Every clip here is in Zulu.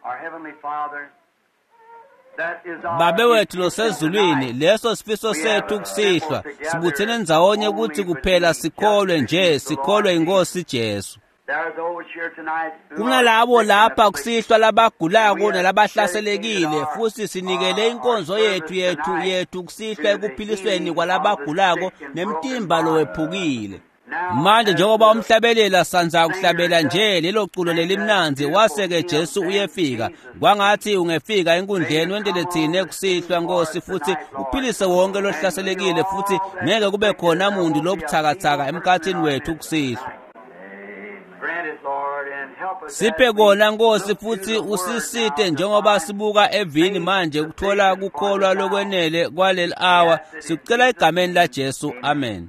Our Heavenly Father, that is our Babe wethu losezulwini, leso sifiso sethu kusihlwa sibuthene ndzawonye ukuthi kuphela sikholwe nje, sikholwe inkosi Jesu. Kunalabo lapha kusihlwa labagulako nalabahlaselekile, futhi sinikele inkonzo yethu kusihlwa ekuphilisweni kwalabagulako nemtimba lowephukile. Manje njengoba umhlabelela sanza kuhlabela nje lelo culo lelimnanzi, waseke Jesu uyefika. Kwangathi ungefika enkundleni wendele thina ekusihlwa Nkosi, futhi uphilise wonke lohlaselekile, futhi ngeke kube khona muntu lobuthakathaka emkhathini wethu kusihlwa. Siphe kona Nkosi, futhi usisite njengoba sibuka evini manje ukuthola kukholwa lokwenele kwaleli hour. Sikucela egameni la Jesu, amen.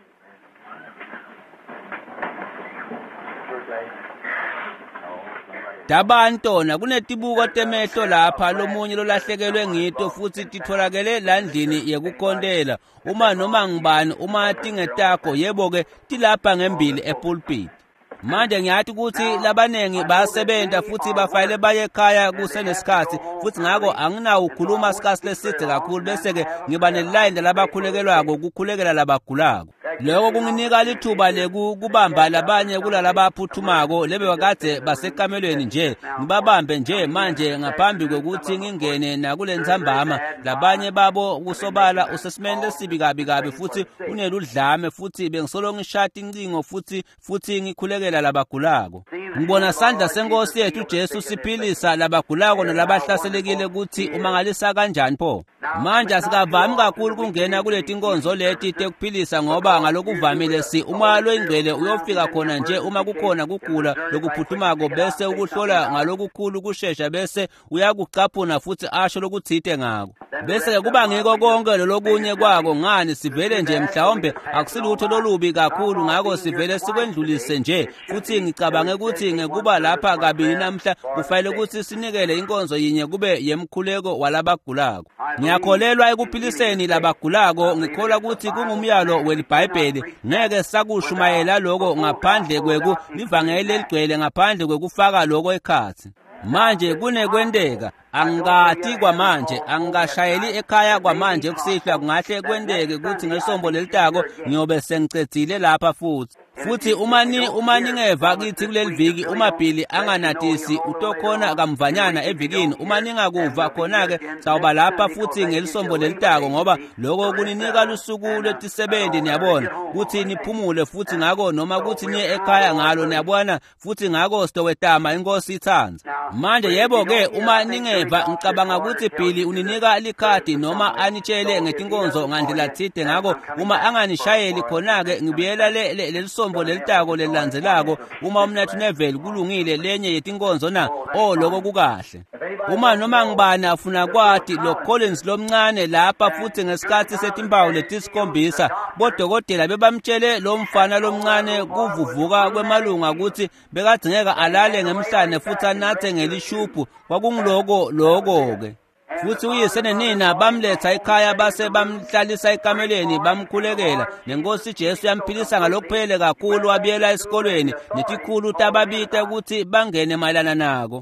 Dabantona kunetibuko temehlo lapha, lomunye lolahlekelwe ngito futhi titholakele landlini yekukondela. Uma noma ngibani uma tingetako, yebo ke tilapha ngembili epulpit. Manje ngiyathi ukuthi labanengi bayasebenza futhi bafayile baye ekhaya kusenesikhathi, futhi ngako anginawo ukukhuluma isikhathi leside kakhulu, bese ke ngiba neline labakhulekelwako kukhulekela labagulako. Lokho kunginika lithuba lekubamba labanye kulalabaphuthumako lebe wakade basekamelweni nje, ngibabambe nje manje ngaphambi kokuthi ngingene nakulentsambama. Labanye babo kusobala usesimeni lesibi kabi futhi uneludlame, futhi bengisolo ngishada incingo futhi ngikhulekela labagulako. Ngibona sandla senkosi yethu Jesu siphilisa labagulako nalabahlaselekile ukuthi umangalisa kanjani pho. Manje asikavami kakhulu kungena kuleti nkonzo leti tekuphilisa, ngoba ngalokuvamile uma loingcwele uyofika khona nje uma kukhona kugula lokuphuthumako, bese ukuhlola ngalokukhulu kushesha, bese uyakucaphuna futhi asho lokuthite ngako. Bese ke kuba ngiko konke lokunye kwako, ngani sivele nje mhlawumbe akusilutho lolubi kakhulu, ngako sivele sikwendlulise nje. Futhi ngicabange ukuthi ngekuba lapha kabili namhla kufanele ukuthi sinikele inkonzo yinye kube yemkhuleko walabagulako. Ngiyakholelwa ekuphiliseni labagulako, ngikholwa ukuthi kungumyalo welibhayibheli. Ngeke sakushumayela lokho ngaphandle livangeli eligcwele, ngaphandle kwekufaka lokho ekhathi. Manje kunekwendeka, angikati kwamanje, angikashayeli ekhaya kwamanje kusihlwa. Kungahle kwendeke ukuthi ngesombo lelitako ngiyobe sengicedzile lapha futhi uma ningeva kithi kuleli viki uMabhili anganatisi utokhona kamvanyana evikini, uma ningakuva khona-ke sawuba lapha futhi ngelisombo lelitako, ngoba lokho kuninika lusuku lwetisebenzi, niyabona, ukuthi niphumule futhi ngako, noma ukuthi niye ekhaya ngalo, niyabona, futhi ngako sitowetama inkosi ithanza. Manje yebo-ke uma ningeva, ngicabanga ukuthi Bhili uninika likhadi noma anitshele ngetinkonzo ngandlela thide, ngako uma anganishayeli khona-ke ngibiyela lelisombo lelitako lelilandzelako. Uma umnathu neveli kulungile lenye yetinkonzo na lokho kukahle. Uma noma ngibani afuna kwati lo Collins lomncane lapha, futhi ngesikhathi setimpawu letisikhombisa bodokotela bebamtshele lo mfana lomncane kuvuvuka kwemalunga ukuthi bekadingeka alale ngemhlane futhi anathe ngelishubhu, kwakungiloko-ke. Futhi uyise nenina bamletha ekhaya, base bamhlalisa ekameleni bamkhulekela. Nenkosi Jesu yamphilisa ngalokuphele kakhulu, wabiyela esikolweni netikhulu tababita ukuthi bangene mayelana nako.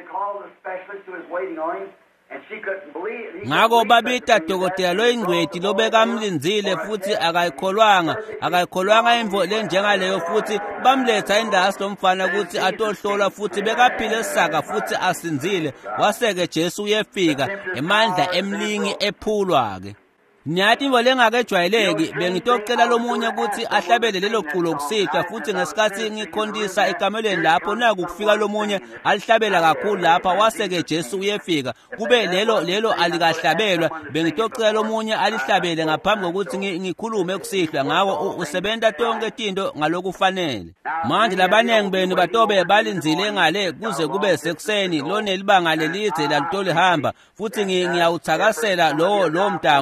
Ngako babita dokotela loyingcweti lobekamlinzile futhi akayikholwanga imvo lenjengaleyo, futhi bamletha indasi lomfana ukuthi atohlolwa, futhi bekaphile esaka futhi asinzile. Waseke Jesu uyefika emandla emlingi ephulwa-ke. Nyathi lengakejwayeleki bengitocela lomunye ukuthi ahlabele lelo culo kusihlwa, futhi ngesikhathi ngikhondisa ekameleni lapho naku kufika lomunye alihlabela kakhulu lapha. Waseke Jesu uyefika kube lelo alikahlabelwa. Bengitocela lomunye alihlabele ngaphambi kokuthi ngikhulume kusihlwa, ngawo usebenta tonke tinto ngalokufanele. Manje labanengi benu batobe balinzile ngale kuze kube sekuseni, lone libanga lelidze lalito lihamba, futhi ngiyawuthakasela lo mtamo.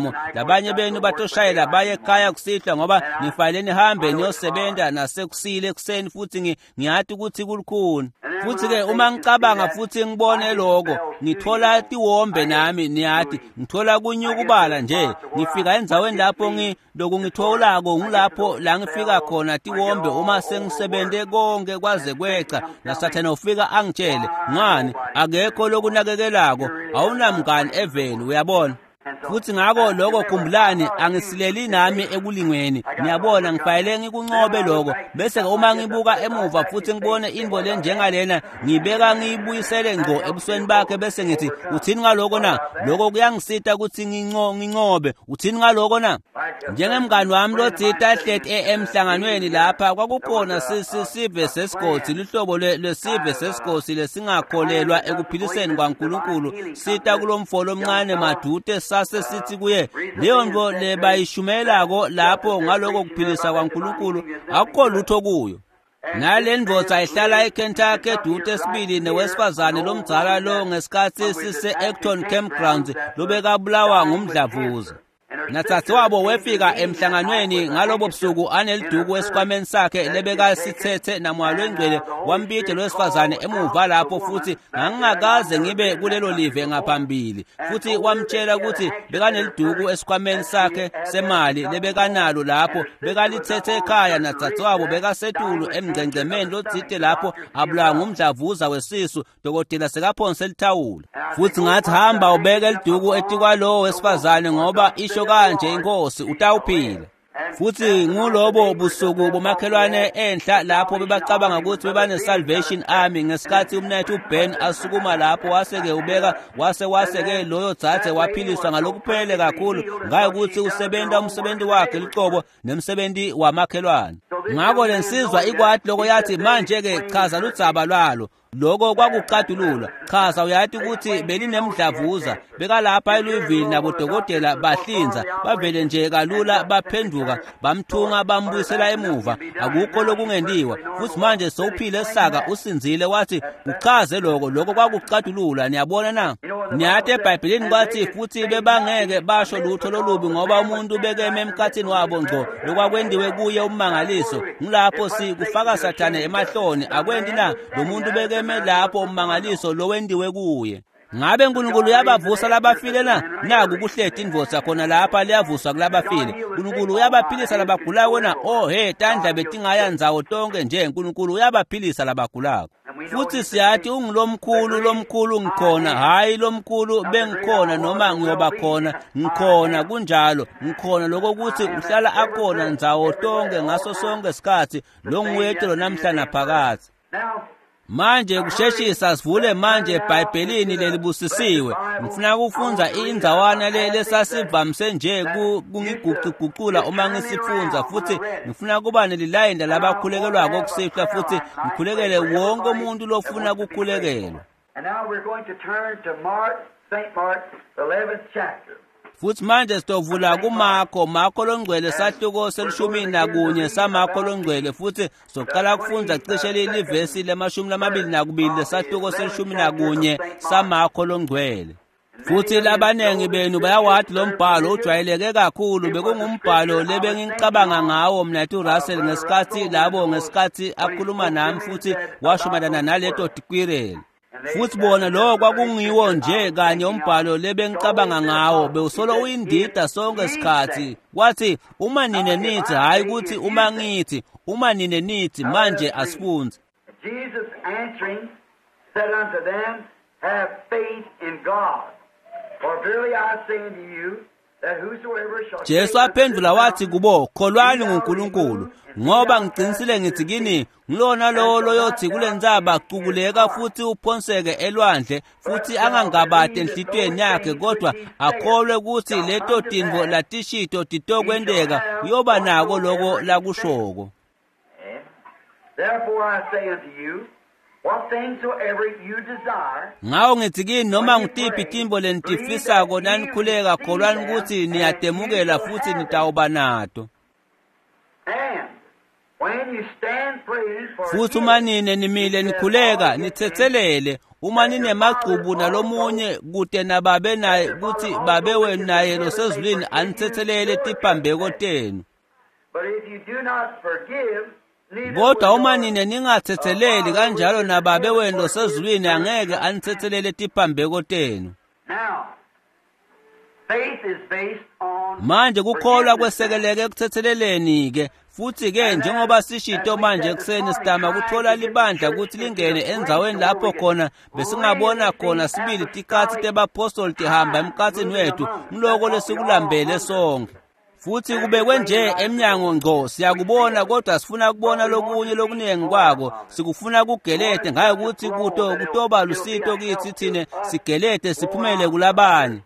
abanye benu batoshayela baye ekhaya kusihlwa ngoba ngifayele nihambe niyosebenza nasekusile ekuseni futhi ngiyathi ukuthi kulukhuni. Futhi-ke uma ngicabanga futhi ngibone lokho ngithola tiwombe nami niyathi ngithola kunyukubala nje ngifika endzaweni lapho ngitholako ngilapho la ngifika khona tiwombe uma sengisebente konke kwaze kweca nasathana ufika angitshele ngani akekho lokunakekelako awunamngani eveni uyabona. Futhi ngako lokho khumbulani angisileli nami ekulingweni ngiyabona ngifayele ngikuncobe lokho bese uma ngibuka emuva futhi ngibone into lenjengalena ngibeka ngiyibuyisele ngco ebusweni bakhe bese ngithi uthini ngaloko na lokho kuyangisita ukuthi ngincobe uthini ngaloko na. Njengemngani wami loDita ehleti emhlanganweni lapha kwakukhona sive sesigodi lihlobo lesive sesigodi lesingakholelwa ekuphiliseni kwaNkulunkulu sita kulomfolo omncane madute sase sithi kuye leyo nto lebayishumelako lapho ngaloko kuphilisa kwaNkulunkulu akukho lutho kuyo. Nale ndvodza ihlala eKentucky edute esibili newesifazane lomdzala lo ngesikhathi sise-Acton Campgrounds lobekabulawa ngumdlavuza. Natsathiwabo wefika emhlanganweni ngalobo busuku aneliduku esikhwameni sakhe lebekasithethe namwalo engcwele wambide lowesifazane emuva lapho futhi ngangingakaze ngibe kulelo live ngaphambili futhi wamtshela ukuthi bekaneliduku esikhwameni sakhe semali lebekanalo lapho bekalithethe ekhaya natsathiwabo bekasetulu emngcengcemeni lodzite lapho abulawa ngumdlavuza wesisu dokotela sekaphonse lithawula. Futhi ngathi hamba ubeke eliduku etikwalowo wesifazane ngoba isho kanje inkosi utawuphila. Futhi ngulobo busuku bomakhelwane enhla lapho bebacabanga ukuthi bebane Salvation Army ngesikhathi umnethu uBen asukuma lapho waseke ubeka waseke loyo dzathe waphiliswa ngalokuphele kakhulu ngaye ukuthi usebenta umsebenzi wakhe licobo nemsebenzi wamakhelwane. Ngako lensizwa ikwathi lokho yathi manje ke chaza ludzaba lwalo lokho kwakuqadulula chaza uyathi ukuthi belinemdlavuza bekalapha eLouisville nabodokotela bahlinza bavele nje kalula baphenduka bamthunga bambuyisela emuva akukho lokungendiwa futhi manje sowuphile esaka usinzile wathi uchaze lokho kwakuqadulula niyabona na. Niyathi eBhayibhelini kwathi futhi bebangeke basho lutho lolubi ngoba umuntu bekeme emkhathini wabo ngco lokwakwendiwe kuye umangaliso ngilapho kufaka Sathane emahloni akwendi na lo muntu bekeme lapho umangaliso lo wendiwe kuye. Ngabe uNkulunkulu yabavusa labafile na naku kuhleti indvodza khona lapha liyavuswa kulabafile. uNkulunkulu uyabaphilisa labagulayo wena tandla betingayandzawo tonke nje uNkulunkulu uyabaphilisa labagulayo. Futhi siyathi lomkhulu ngikhona hayi lomkhulu bengikhona noma ngiyoba khona ngikhona kunjalo ngikhona lokho ukuthi uhlala akhona ndzawo tonke ngaso sonke isikhathi lo nguwethu namhla naphakathi. Manje kusheshisa sivule manje eBhayibhelini lelibusisiwe ngifuna ukufunza indzawana lesasivamise nje kungiguquguqula uma ngisifunza futhi ngifuna kuba nelilayenda labakhulekelwako okusihlwa futhi ngikhulekele wonke umuntu lofuna ukukhulekelwa. And now we're going to turn to St. Mark, the 11th chapter. Futhi manje sitovula kuMarko longcwele sahluko selishumi nakunye saMarko longcwele futhi soqala kufunza cishe livesi le22 lesahluko selishumi nakunye saMarko longcwele. Futhi labanengi benu bayawathi lo mbhalo ujwayeleke kakhulu bekungumbhalo lebengicabanga ngawo mina uRussell ngesikhathi akhuluma nami futhi washumadana naleto tikwireli. Futhi bona lo kwakungiwo nje kanye umbhalo lebengicabanga ngawo bewusolo uyindida sonke isikhathi wathi uma nine nithi hayi ukuthi uma ngithi uma nine nithi manje asifunze. Jesus answering said unto them, have faith in God, for verily I say unto you that whosoever shall Jesu aphendula wathi kubo kholwani ngoNkulunkulu ngoba ngiqinisile ngithi kini ngilona lo yothi kulendzaba qukuleka futhi uphonseke elwandle futhi angangabade enhlitweni yakhe kodwa akholwe ukuthi leto tintfo latishito titokwendeka uyoba nako lokho lakushoko. Therefore I say unto you, what things soever you desire. Ngawo ngithi kini noma ngitiphi timbo lentifisako nanikhuleka kholwani ukuthi niyatemukela futhi nitawuba nato. When you stand praying for futhi uma nine nimile nikhuleka nithethelele uma ninemagcubu nalomunye kude nababe naye kuthi babe wenu naye losezulwini anithethelele tiphambeko tenu. Kodwa uma nine ningathetheleli kanjalo nababe wenu losezulwini angeke anithethelele tiphambeko tenu. Manje kukholwa kwesekeleke ekuthetheleleni ke futhi ke njengoba sishito manje ekseni sitama kuthola libandla ukuthi lingene enzaweni lapho khona besingabona khona sibili tikhathi tebapostoli tihamba emkhathini wethu mloko lesikulambele sonke. Futhi kubekwe nje eminyango ngco siyakubona kodwa sifuna kubona lokunye lokuningi kwako sikufuna kugelete ngayo ukuthi kutoba lusito kithi thine sigelete siphumele kulabanye.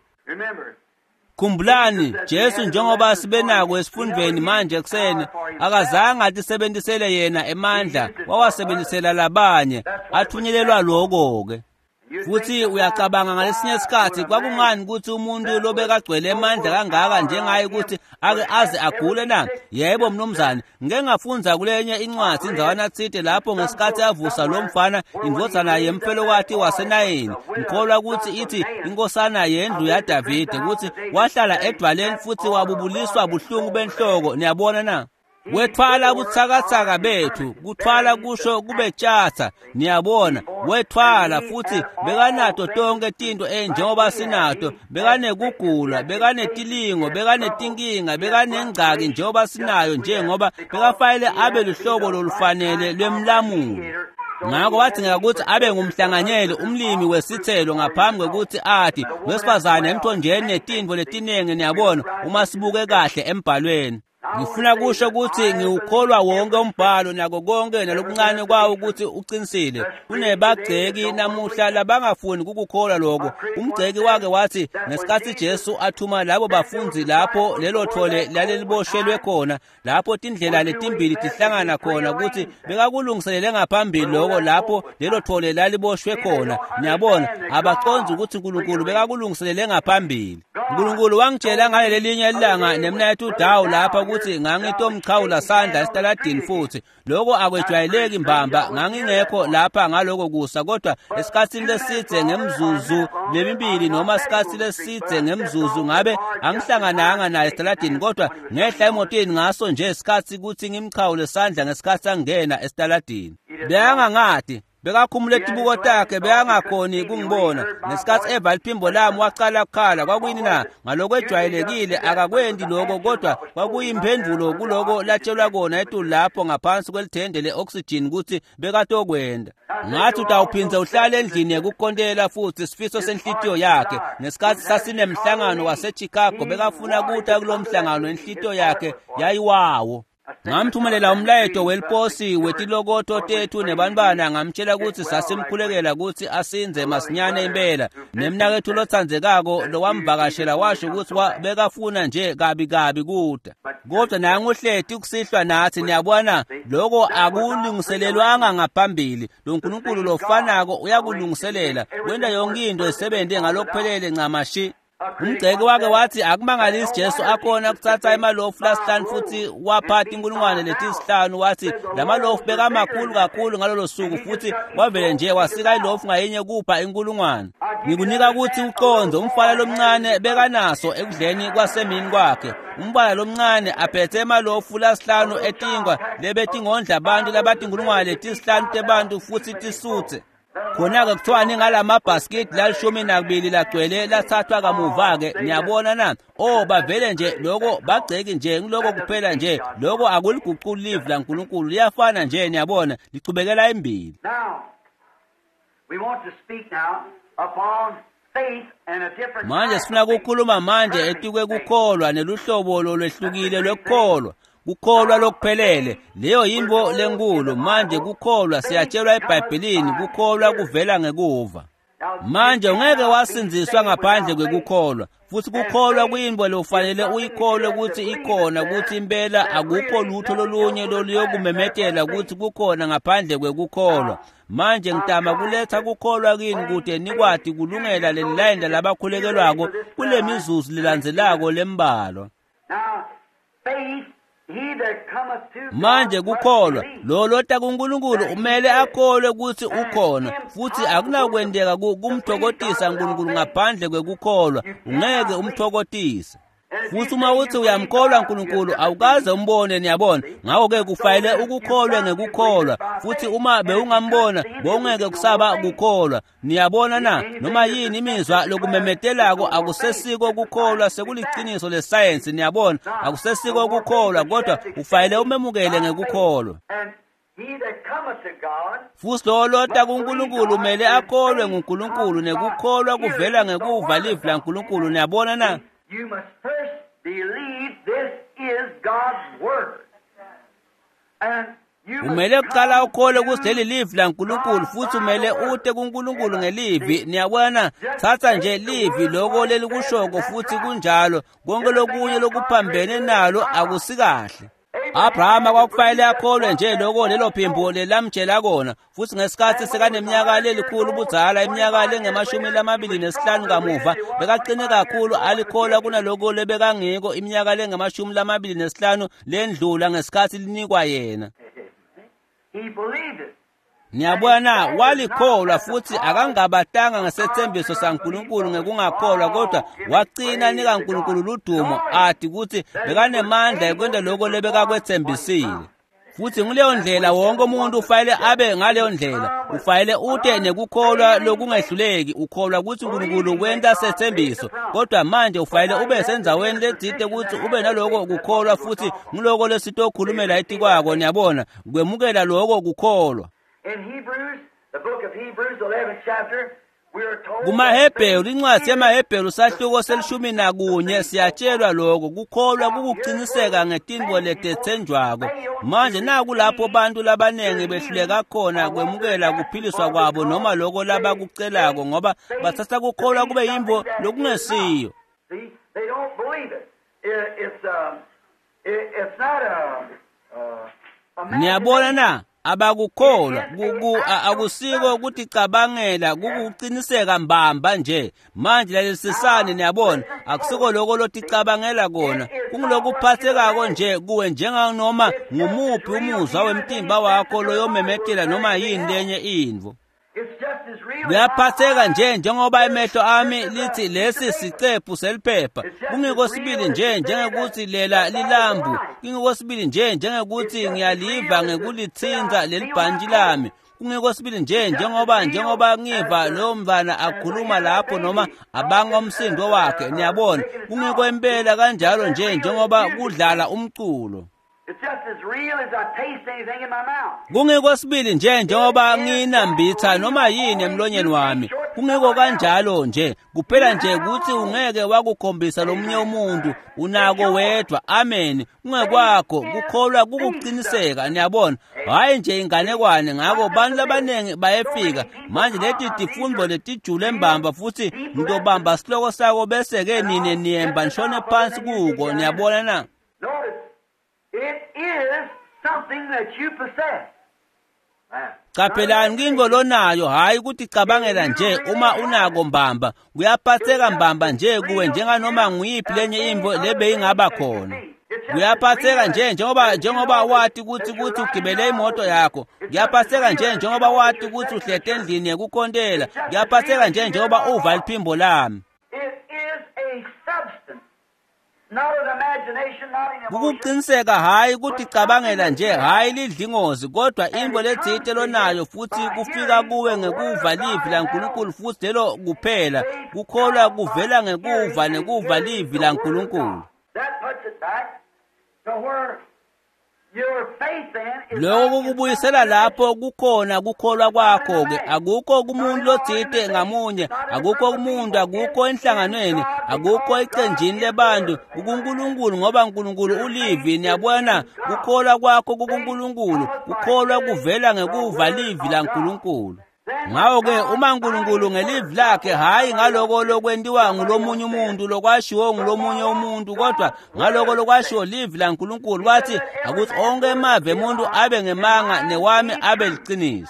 Khumbulani Jesu njengoba sibenako esifundweni manje eksene akazange atisebenzisele yena emandla wawasebenzisela labanye athunyelelwa lokho ke. Futhi uyacabanga ngalesinye isikhathi kwakungani ukuthi umuntu lobe kagcwele emandla kangaka njengaye ukuthi ake aze agule na? Yebo mnumzane, ngeke ngafunza kulenye incwadi indawana thide lapho ngesikhathi avusa lo mfana indvodana yemfelokazi waseNayini. Ngikholwa ukuthi ithi inkosana yendlu yaDavide ukuthi wahlala edwaleni futhi wabubuliswa buhlungu benhloko. Niyabona na? Wethwala buthakathaka bethu, kuthwala kusho kube tjatha, niyabona, wethwala futhi bekanato tonke tinto njengoba sinato, bekanekugula, bekanetilingo, bekanetinkinga, bekanengcaki njengoba sinayo njengoba bekafayile abe luhlobo lolufanele lwemlamulo. Ngakho wadingeka ukuthi abe ngumhlanganyeli umlimi wesithelo ngaphambi kokuthi athi wesifazane emthonjeni netinto letiningi. Niyabona uma sibuke kahle embhalweni. Ngifuna kusho ukuthi ngiwukholwa wonke umbhalo nako konke nalokuncane kwawo ukuthi uqinisile. Kunebagceki namuhla labangafuni ukukholwa lokho. Umgceki wake wathi ngesikhathi Jesu athuma labo bafunzi lapho lelo thole laleliboshelwe khona, lapho tindlela letimbili tihlangana khona ukuthi bekakulungiselele ngaphambili lokho lapho lelo thole laliboshwe khona. Niyabona abaconza ukuthi uNkulunkulu bekakulungiselele ngaphambili. uNkulunkulu wangitshela ngale lelinye ilanga nemnayethu uDawu lapha ukuthi ngangitomchawula sandla esitaladini futhi lokho akwejwayeleki mbamba ngangingekho lapha ngaloko kusa kodwa esikhathini lesithe ngemzuzu lemibili noma esikhathini lesithe ngemzuzu ngabe angihlangananga naye esitaladini kodwa ngehla emotweni ngaso nje isikhathi ukuthi ngimchawule sandla ngesikhathi angena esitaladini. Bengangadi bekakhumule tibuko takhe beyangakhoni kungibona ngesikhathi eva liphimbo lami waqala ukukhala. Kwakuyini na? Ngaloko ejwayelekile akakwendi lokho kodwa kwakuyimpendulo kuloko latshelwa kona etulu lapho ngaphansi kwelithende le-oxygen ukuthi bekatokwenda. Ngathi utawuphinze uhlale endlini yekukontela futhi sifiso senhlitiyo yakhe. Ngesikhathi sasinemhlangano waseChicago bekafuna kuta kulo mhlangano enhlitiyo yakhe yayiwawo. Ngamthumelela umlayeto weliposi wetilokoto tethu nebanibana ngamtshela ukuthi sasimkhulekela ukuthi asinze masinyane impela. Nemnakethu lothandzekako lowamvakashela washo ukuthi bekafuna nje kabi kuda. Kodwa nanguhleti ukusihlwa nathi. Niyabona lokho akulungiselelwanga ngaphambili. Lo Nkulunkulu lofanako uyakulungiselela. Wenda yonke into isebenze ngalokuphelele ncamashi. Umgceki wake wathi akumangalisi Jesu akhona kuthatha imalofu lasihlanu futhi waphatha inkulungwane letisihlanu wathi lamalofu bekamakhulu kakhulu ngalolo suku futhi wavele nje wasika ilofu ngayinye kupha inkulungwane. Ngikunika ukuthi uconzo umfana lomncane bekanaso ekudleni kwasemini kwakhe. Umfana lomncane aphethe imalofu lasihlanu etingwa lebetingondla abantu labathi inkulungwane letisihlanu tebantu futhi tisuthe. Khona-ke kuthiwani ngalamabhasikidi lalishumi nakubili lagcwele lathathwa kamuva-ke. Niyabona na? Bavele nje lokho bagceki nje ngiloko kuphela nje lokho akuliguquli live la Nkulunkulu liyafana nje. Niyabona lichubekela imbili. Manje sifuna ukukhuluma manje etikwe kukholwa neluhlobo lolwehlukile lokukholwa. Kukholwa lokuphelele leyo yimbo lenkulu. Manje kukholwa siyatshelwa eBhayibhelini kukholwa kuvela ngekuva. Manje ungeke wasinziswa ngaphandle kwekukholwa. Futhi kukholwa kuyimbo lofanele uyikholwe ukuthi ikhona ukuthi impela akukho lutho lolunye loluyokumemetela ukuthi kukhona ngaphandle kwekukholwa. Manje ngitama kuletha kukholwa kini kude nikwati kulungela lelilayenda labakhulekelwako kule mizuzu lilandzelako lembalo. manje kukholwa lo lota kuNkulunkulu umele akholwe ukuthi ukhona futhi akunakwendeka kumthokozisa uNkulunkulu ngaphandle kwekukholwa ungeke umthokozise futhi uma uthi uyamkholwa uNkulunkulu awukaze umbone niyabona ngakho-ke kufanele ukukholwe ngekukholwa futhi uma bewungambona bowungeke kusaba kukholwa niyabona na noma yini imizwa lokumemetelako akusesiko kukholwa sekuliqiniso lesayensi niyabona akusesiko kukholwa kodwa ufanele umemukele ngekukholwa futhi lo lota kuNkulunkulu umele akholwe nguNkulunkulu nekukholwa kuvela ngekuva livi laNkulunkulu niyabona na. You must first believe this is God's Word. And umele kuqala ukholwe ukuthi leli livi laNkulunkulu futhi umele ute kuNkulunkulu ngelivi niyabona thatha nje livi lokho lelikushoko futhi kunjalo konke lokunye lokuphambene nalo akusikahle. Abrahama kwakufanele akholwe nje lokho lelo phimbo lelamtshela kona futhi ngesikhathi sekaneminyaka lelikhulu ubudala iminyaka lengama-25 kamuva bekaqine kakhulu alikholwa kunalokho lebekangiko iminyaka lengama-25 lendlula ngesikhathi linikwa yena. Niyabona walikholwa futhi akangabatanga ngesethembiso saNkulunkulu ngekungakholwa kodwa waqina nika uNkulunkulu ludumo athi ukuthi bekanemandla ekwenda lokho lebekakwethembisile. Futhi nguleyo ndlela wonke umuntu ufanele abe ngaleyo ndlela ufanele ute nekukholwa lokungehluleki ukholwa ukuthi uNkulunkulu wenta sethembiso kodwa manje ufanele ube senzaweni ledzide ukuthi ube naloko kukholwa futhi ngiloko lesitokhulumela etikwako niyabona kwemukela lokho kukholwa. in Hebrews, the book of Hebrews, 11th chapter, we are told kumaHebheru incwadi yamaHebheru sahluko se-11 siyatshelwa lokho kukholwa kukuqiniseka ngetinto letethenjwako. Manje naku lapho abantu labanengi behluleka khona kwemukela kuphiliswa kwabo noma lokho labakucelako ngoba bathatha kukholwa kube yimbo lokungesiyo. See, they don't believe it. It's not a Niyabona na abakukholwa akusiko ukuthi cabangela kukuqiniseka mbamba nje manje lalisisane niyabona akusiko lokho loticabangela kona kungilokuphathekako nje kuwe njenganoma ngumuphi umuzwa wemtimba wakho loyomemetela noma yini lenye indvo. It's just as real. Kuyaphatheka nje njengoba imehlo ami lithi lesi sicephu seliphepha kungekosibili nje njengekuthi lela lilambu kungekosibili nje njengekuthi ngiyaliva ngekulithinza lelibhantshi lami kungekosibili nje njengoba ngiva lo mvana akhuluma lapho noma abanga umsindo wakhe niyabona kungekwempela kanjalo nje njengoba kudlala umculo. It's just as real as I taste anything in my mouth. Kungekosibili nje njengoba nginambitha noma yini emlonyeni wami kungeko kanjalo nje kuphela nje ukuthi ungeke wakukhombisa lomunye umuntu unako wedwa amen kungekwakho kukholwa kukuqiniseka niyabona hayi nje inganekwane ngakho bantu labanengi bayefika manje leti tifundvo letijule mbamba futhi ngizobamba sihloko sako bese ke nine niyemba nishone phansi kuko niyabona na. Notice, it is something that you possess. Capelani kingo lonayo hayi ukuthi cabangela nje uma unako mbamba kuyaphatheka mbamba nje kuwe njenganoma nguyiphi lenye imvo lebe ingaba khona. Kuyaphatheka nje njengoba wathi ukuthi ugibele imoto yakho kuyaphatheka nje njengoba wathi ukuthi uhlete endlini yekukhontela kuyaphatheka nje njengoba uva liphimbo lami. It is a substance, not an imagination, not an emotion. Kukuqiniseka hayi ukuthi cabangela nje hayi lidlingozi kodwa imbo ledzite lonayo futhi kufika kuwe ngekuva livi laNkulunkulu futhi lelo kuphela kukholwa kuvela ngekuva nekuva livi laNkulunkulu. That puts it back to where your faith then is Lokho kubuyisela lapho kukhona kukholwa kwakho-ke akukho kumuntu lodzite ngamunye akukho kumuntu akukho enhlanganweni akukho eqenjini lebantu kuNkulunkulu ngoba uNkulunkulu ulivi niyabona kukholwa kwakho kuNkulunkulu kukholwa kuvela ngekuva livi laNkulunkulu. Ngawo-ke uma uNkulunkulu ngelivi lakhe hayi ngaloko lokwentiwa ngulomunye umuntu lokwashiwo ngulomunye umuntu kodwa ngaloko lokwashiwo livi laNkulunkulu wathi akuthi onke emave umuntu abe ngemanga newami abe liqiniso.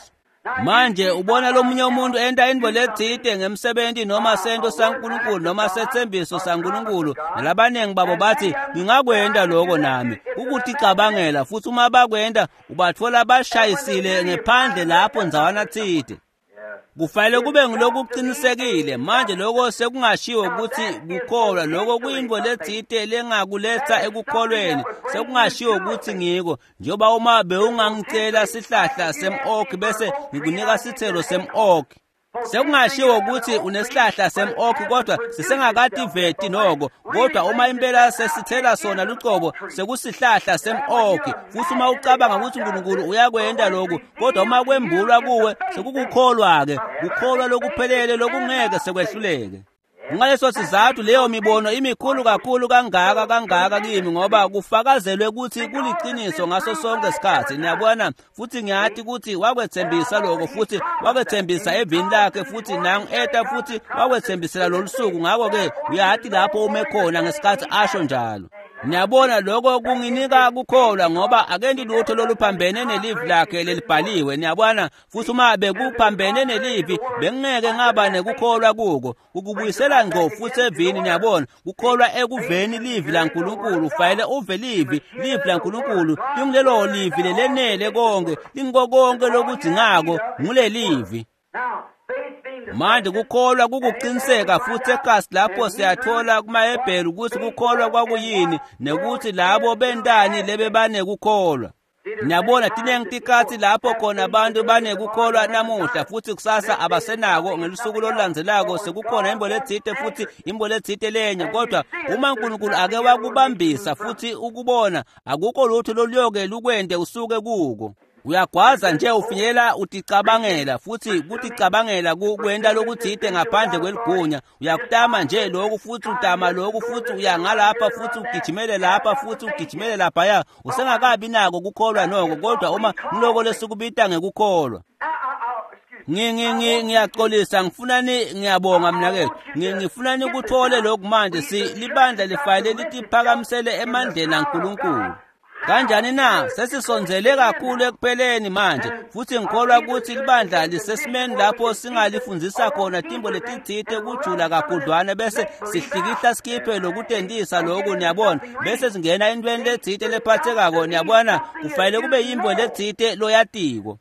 Manje ubona lomunye umuntu enta into lethite ngemsebenzi noma sento saNkulunkulu noma sethembiso saNkulunkulu, nalabanengi babo bathi ngingakwenda lokho nami. Ukuthi cabangela futhi uma bakwenda ubathola bashayisile ngephandle lapho nzawana thite. Kufanele kube ngilokuqinisekile manje lokho sekungashiwo ukuthi kukholwa, lokho kuyinto lethite lengakuletha ekukholweni, sekungashiwo ukuthi ngiko. Njoba uma bewungangicela sihlahla sem-oak bese ngikunika sithelo sem-oak, sekungashiwo ukuthi unesihlahla sem-oak kodwa sisengakati veti noko, kodwa uma impela sesithela sona lucobo sekusihlahla sem-oak. Futhi uma ucabanga ukuthi uNkulunkulu uyakwenda lokho, kodwa uma kwembulwa kuwe sekukukholwa-ke, kukholwa lokuphelele lokungeke sekwehluleke. Ngaleso sizathu leyo mibono imikhulu kakhulu kangaka kimi, ngoba kufakazelwe ukuthi kuliqiniso ngaso sonke isikhathi. Niyabona, futhi ngiyathi ukuthi wakwethembisa lokho, futhi wakwethembisa evini lakhe, futhi nangu eta futhi wakwethembisela lolusuku. Ngakho-ke uyathi lapho ume khona ngesikhathi asho njalo. Niyabona, lokho kunginika kukholwa ngoba akendi lutho loluphambene nelivi lakhe lelibhaliwe. Niyabona, futhi uma bekuphambene nelivi bengeke ngaba nekukholwa kuko. Ukubuyisela ngqo futhi evini. Niyabona, kukholwa ekuveni livi laNkulunkulu. Fanele uve livi laNkulunkulu, lingilelo livi lelenele konke, lingiko konke lokudingako ngulelivi. Manje kukholwa kukuqiniseka futhi ekhasi lapho siyathola kumaHebheru ukuthi kukholwa kwakuyini nekuthi labo bentani lebe banekukholwa. Niyabona, tinengitikathi lapho khona abantu banekukholwa namuhla futhi kusasa abasenako, ngelusuku lolandzelako sekukhona imbo lethite futhi imbo lethite lenye. Kodwa uma uNkulunkulu ake wakubambisa futhi ukubona, akukho lutho loluyoke lukwende usuke kuko. Uyagwaza nje ufinyela uticabangela, futhi kuticabangela kukwenda lokuthite ngaphandle kweligunya. Uyakutama nje lokhu futhi utama lokhu futhi uyangalapha futhi ugijimele lapha futhi ugijimele lapha. Usengakabi nako kukholwa noko, kodwa uma ngiloko lesikubita ngekukholwa. Ngiyaxolisa, ngiyabonga mnakethu. Ngifuna nikuthole lokhu manje libandla lifanele litiphakamisele emandleni kaNkulunkulu. Kanjani na? Sesisonzele kakhulu ekupheleni manje, futhi ngikholwa ukuthi libandla lisesimeni lapho singalifundzisa khona timbo letithite kujula kakhudlwana bese sihlikihla skiphe lokutendisa lokhu. Niyabona, bese singena entweni lethite lephathekako. Niyabona, kufanele kube yimbo lethite loyatiko.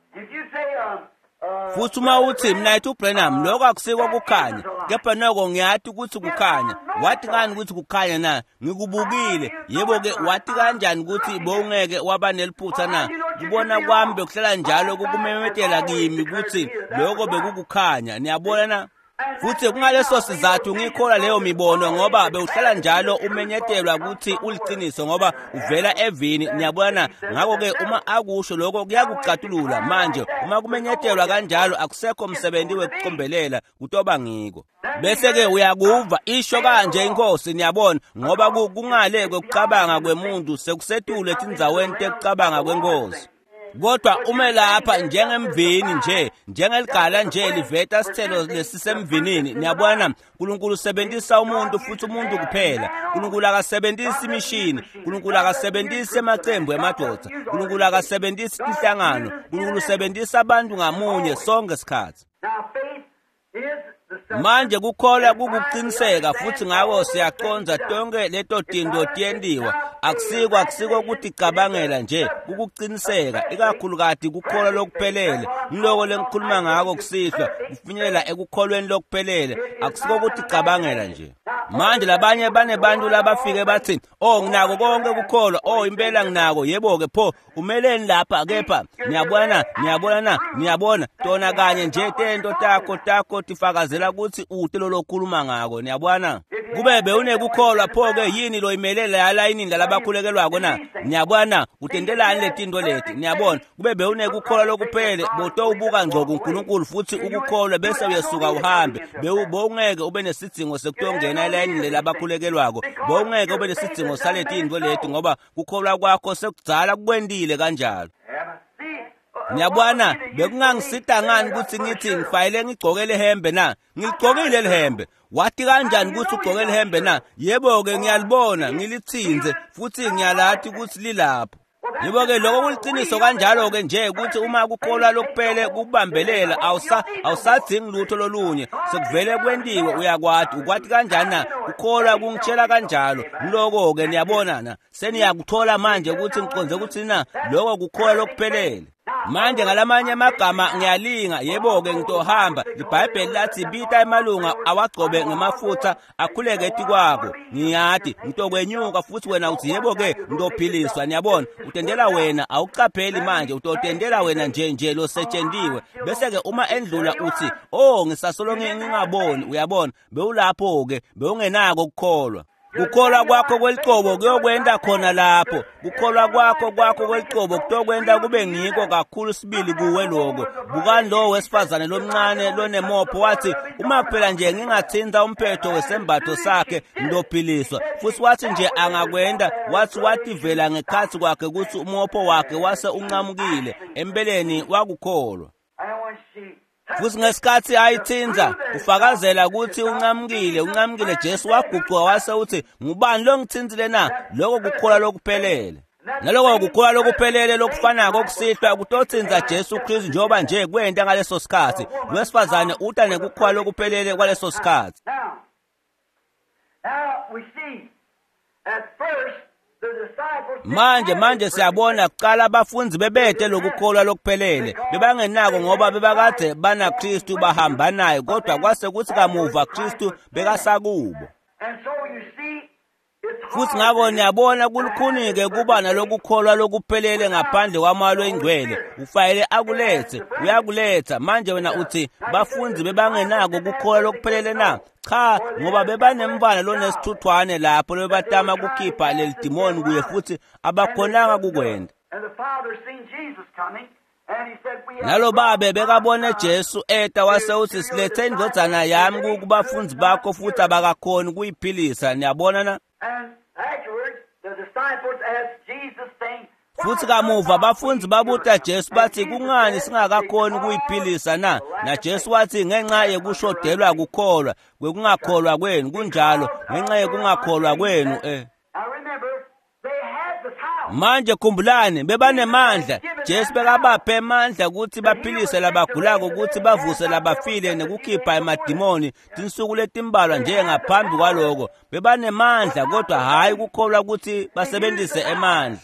Futhi uma uthi mina ethi uBrenham lokho akusiko kukhanya, kepha noko ngiyathi ukuthi kukhanya. Wathi ngani ukuthi kukhanya na? Ngikubukile. Yebo-ke wathi kanjani ukuthi bowungeke waba neliphutha na? Kubona kwami bekuhlala njalo kukumemetela kimi ukuthi lokho bekukukhanya. Niyabona na? Futhi kungaleso sizathu ngikholwa leyo mibono ngoba bewuhlala njalo umenyetelwa ukuthi uliqiniso ngoba uvela evini. Niyabona, ngakho-ke uma akusho lokho kuyakucatulula. Manje uma kumenyetelwa kanjalo akusekho umsebenzi wekucombelela kutoba ngiko. Bese-ke uyakuva isho kanje iNkosi. Niyabona, ngoba kungale kwekucabanga kwemuntu sekusetule etindzaweni tekucabanga kweNkosi. Kodwa ume lapha njengemvini nje, njengeligala nje liveta sithelo lesisemvinini. Niyabona, uNkulunkulu usebenzisa umuntu futhi umuntu kuphela. uNkulunkulu akasebenzisi imishini, uNkulunkulu akasebenzisi amaqembu emadoda, uNkulunkulu akasebenzisi inhlangano, uNkulunkulu usebenzisa abantu ngamunye sonke isikhathi. Manje kukholwa kukuqiniseka futhi ngako siyaconza tonke leto tinto tiyendiwa. Akusiko ukuthi cabangela nje, kukuqiniseka. Ikakhulukazi kukholwa lokuphelele. Ngiloko lengikhuluma ngako kusihlwa kufinyela ekukholweni lokuphelele. Akusiko ukuthi cabangela nje. Manje labanye bantu labafike bathi, "Oh nginako konke kukholwa, impela nginako." Yebo-ke pho umeleni lapha kepha niyabona tona kanye nje tento takho tifakazela ukuthi utelo lokhuluma ngako. Niyabona, kube bewunekukholwa pho-ke yini lo imelela yalayinini labakhulekelwako na? Niyabona, utendelani letinto leti? Niyabona, kube bewunekukholwa lokuphelele botowubuka ngco kuNkulunkulu futhi ukukholwa bese uyesuka uhambe. Bowungeke ube nesidingo sekutongena elayinini lelabakhulekelwako. Bowungeke ube nesidingo saletinto leti ngoba kukholwa kwakho sekudzala kukwendile kanjalo. Niyabona, bekungangisita ngani ukuthi ngithi ngifayele ngigcoke lehembe na? Ngigcokile lehembe. Wathi kanjani ukuthi ugcoke lehembe na? Yebo-ke ngiyalibona ngilithinze futhi ngiyalathi ukuthi lilapho. Yibo-ke lokho kuliqiniso kanjalo-ke nje ukuthi uma kukholwa lokuphelele kubambelela awusadingi lutho lolunye sekuvele kwendiwe uyakwati ukwati kanjani na ukholwa kungitshela kanjalo ngiloko-ke niyabona na seniyakuthola manje ukuthi ngiqonze ukuthi na lokho kukholwa lokuphelele. Manje ngalamanye amagama ngiyalinga yebo-ke ngitohamba iBhayibheli lathi bita emalunga awagcobe ngemafutha akhuleke etikwako ngiyathi ngitokwenyuka futhi wena uthi yebo-ke ngitophiliswa. Niyabona utendela wena awucapheli manje utotendela wena nje lo setshendiwe bese-ke uma endlula uthi ngisasolo ngingaboni uyabona bewulapho-ke bewungenako ukukholwa. Kukholwa kwakho kwelicobo kuyokwenda khona lapho. Kukholwa kwakho kwelicobo kutokwenda kube ngikho kakhulu sibili kuwe lokho. Bukani lo wesifazane lomncane lonemopho wathi uma phela nje ngingathinta umphetho wesembatho sakhe ngidophiliswa. Futhi wathi nje angakwenda wathi vela ngekhathi kwakhe ukuthi umopho wakhe wase unqamukile empeleni wakukholwa. Futhi ngesikhathi ayithinza ufakazela ukuthi unqamukile Jesu waguqwa wase uthi ngubani lo ngithinzile na lokho kukholwa lokuphelele. Naloko kukholwa lokuphelele lokufanako okusihlwa kutothinza Jesu Kristu njoba nje kwenta ngaleso sikhathi. Lwesifazane uta nekukholwa lokuphelele kwaleso sikhathi. Now we see at first Manje siyabona kuqala abafundi bebethe lokukholwa lokuphelele bebangenako ngoba bebakade bana Kristu bahamba naye kodwa kwase kuthi kamuva Kristu bekasakubo. Futhi ngako niyabona kulukhunike kuba nalokukholwa lokuphelele ngaphandle kwamalo engcwele ufayele akulethe uyakuletha manje wena uthi bafundi bebangenako ukukholwa lokuphelele na cha ngoba bebanemvana lonesithuthwane lapho bebatama ukukhipha leli demon kuye futhi abakhonanga kukwenda. Nalo babe bekabone Jesu eta wase uthi silethe indodana yami kubafundi bakho futhi abakakhona kuyiphilisa. Niyabona na futhi kamuva abafundi babuta Jesu bathi kungani singakakhoni kuyiphilisa na Jesu wathi ngenxa yekushodelwa kukholwa kwekungakholwa kwenu kunjalo ngenxa yekungakholwa kwenu. Manje khumbulani bebanemandla Jesu bekabaphe amandla ukuthi baphilise labagulako ukuthi bavuse labafile nekukhipha emadimoni tinsuku letimbalwa nje ngaphambi kwaloko bebanemandla kodwa hayi ukukholwa ukuthi basebenzise emandla.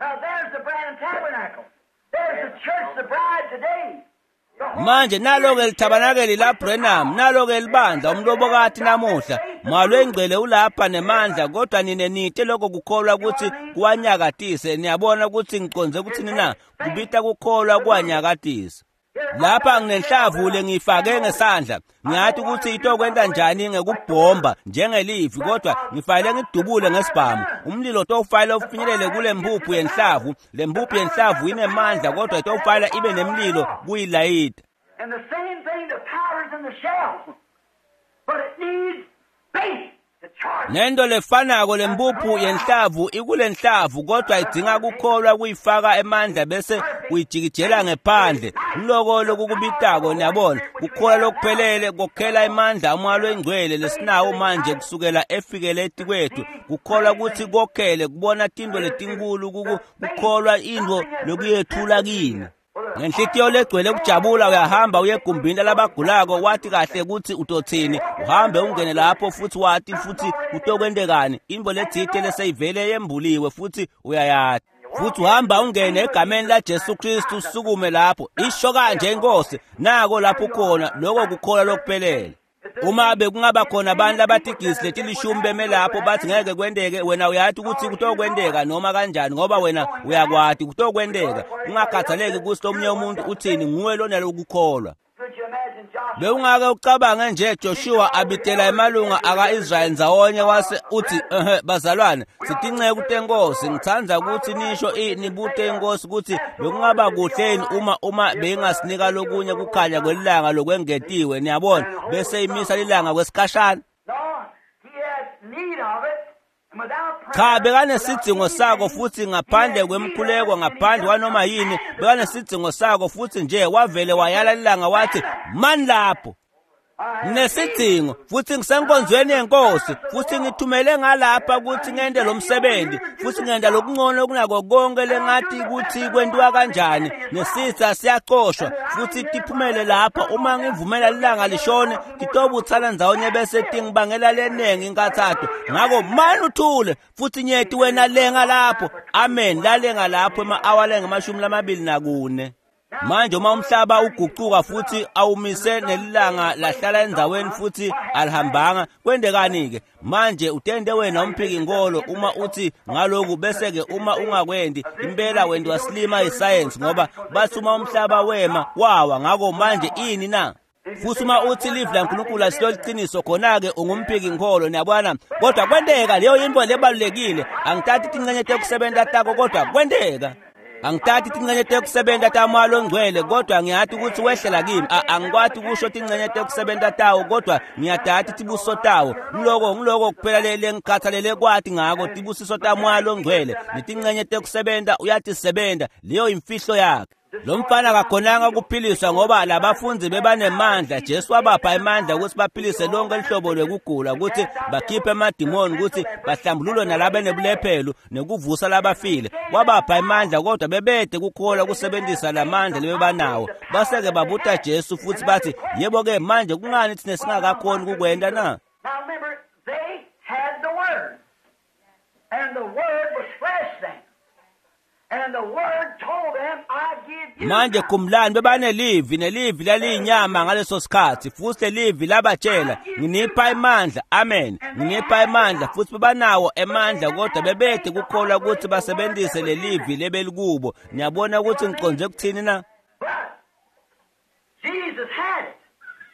Manje nalo-ke lithabanakeli la Branham nalo-ke libandla umlobokathi namuhla mwalo engcwele ulapha nemandla kodwa nine nite lokho kukholwa ukuthi kuwanyakatise. Niyabona ukuthi ngiqonze ukuthi nina kubita kukholwa kuwanyakatisa. Lapha nginenhlavu le ngifake ngesandla ngiyathi ukuthi itokwenda njani ngekubhomba njengelivi kodwa ngifayele ngidubule ngesibhamu umlilo tofayile ufinyelele kule mbuphu yenhlavu. Le mbuphu yenhlavu inemandla kodwa tofayile ibe nemlilo kuyilayita. And the same thing, the power's in the shell, but it needs faith to charge. Nendo lefanako lembuphu yenhlavu ikule nhlavu kodwa idinga kukholwa kuyifaka emandla bese uyijikijela ngephandle. Lokho lokubitako niyabona kukholwa lokuphelele kokhela emandla amalo engcwele lesinawo manje kusukela efikeleti kwethu kukholwa ukuthi kokhele kubona tinto letinkulu kukholwa into lokuyethula kini. Ngenhlitiyo legcwele ukujabula uyahamba uye egumbini labagulako wathi kahle ukuthi utothini uhambe ungene lapho futhi wathi futhi utokwendekani imbo lethite leseyivele yembuliwe futhi uyayathi futhi uhamba ungene egameni la Jesu Kristu sukume lapho isho kanje inkosi nako lapho khona lokho kukholwa lokuphelele. Uma bekungaba khona abantu abatigisi letilishumi beme lapho bathi ngeke kwendeke wena uyathi ukuthi kutokwendeka noma kanjani ngoba wena uyakwati kutokwendeka ungakhathaleki ukuthi omunye umuntu uthini nguwe lona lokukholwa. Bewungake ucabange nje Joshua abitela emalunga aka-Israyeli ndzawonye wase uthi bazalwane sitinxe kutenkosi ngithandza ukuthi nisho nibute inkosi ukuthi bekungaba kuhleni uma beyingasinika lokunye kukhanya kwelilanga lokwengetiwe niyabona bese imisa lilanga kwesikhashana. Cha bekanesidingo sako futhi ngaphandle kwemkhuleko ngaphandle kwanoma yini bekanesidingo sako futhi nje wavele wayala lilanga wathi mani lapho. Nginesidingo futhi ngisenkonzweni yenkosi futhi ngithumele ngalapha ukuthi ngende lo msebenzi futhi ngenda lokungcono kunako konke lengathi ukuthi kwenziwa kanjani nesitha siyaxoshwa futhi tiphumele lapha uma ngivumela ilanga lishone titobuthana ndawonye bese tingibangela lenengi inkathathu ngako manje uthule futhi nyeti wena lenga lapho amen lalenga lapho ema-hour ngamashumi 24 manje uma umhlaba uguquka futhi awumise nelilanga lahlala endzaweni futhi alihambanga kwendekani ke manje utende wena umphiki ngolo uma uthi ngaloku bese ke uma ungakwendi impela wena wasilima iscience ngoba bathi uma umhlaba wema wawa ngako manje ini na futhi uma uthi live la uNkulunkulu asiliqiniso khona ke ungumphiki ngolo niyabona kodwa kwendeka leyo into lebalulekile angithathi tingcenye tekusebenza takho kodwa kwendeka angithathi tingcenye tekusebenza tamalo ngcwele kodwa ngiyathi ukuthi wehlela kimi angikwathi kusho tingcenye tekusebenza tawo kodwa ngiyathathi tibuso tawo ngiloko kuphela lele ngikhathalele kwathi ngako tibusiso tamalo ngcwele nitingcenye tekusebenza uyatisebenta leyo imfihlo yakhe lo mfana akakhonanga ukuphiliswa ngoba labafundi bebanemandla Jesu wabapha imandla ukuthi baphilise lonke ihlobo lokugula ukuthi bakhiphe amadimoni ukuthi bahlambulule nalabo nebulephelo nekuvusa labafile wabapha imandla kodwa bebede kukhola ukusebenzisa lamandla lebebanawo baseke babuta Jesu futhi bathi yebo ke manje kungani thina singakakhoni ukukwenda na Now remember, they had the Word. And the Word was flesh then. And the Word told them, I give you. manje kumlani bebanelivi nelivi laliyinyama ngaleso sikhathi futhi livi labatshela nginipha imandla amen nginipha imandla futhi bebanawo emandla kodwa bebede kukholwa ukuthi basebenzise lelivi lebelikubo niyabona ukuthi ngiqonje kuthini na But Jesus had it.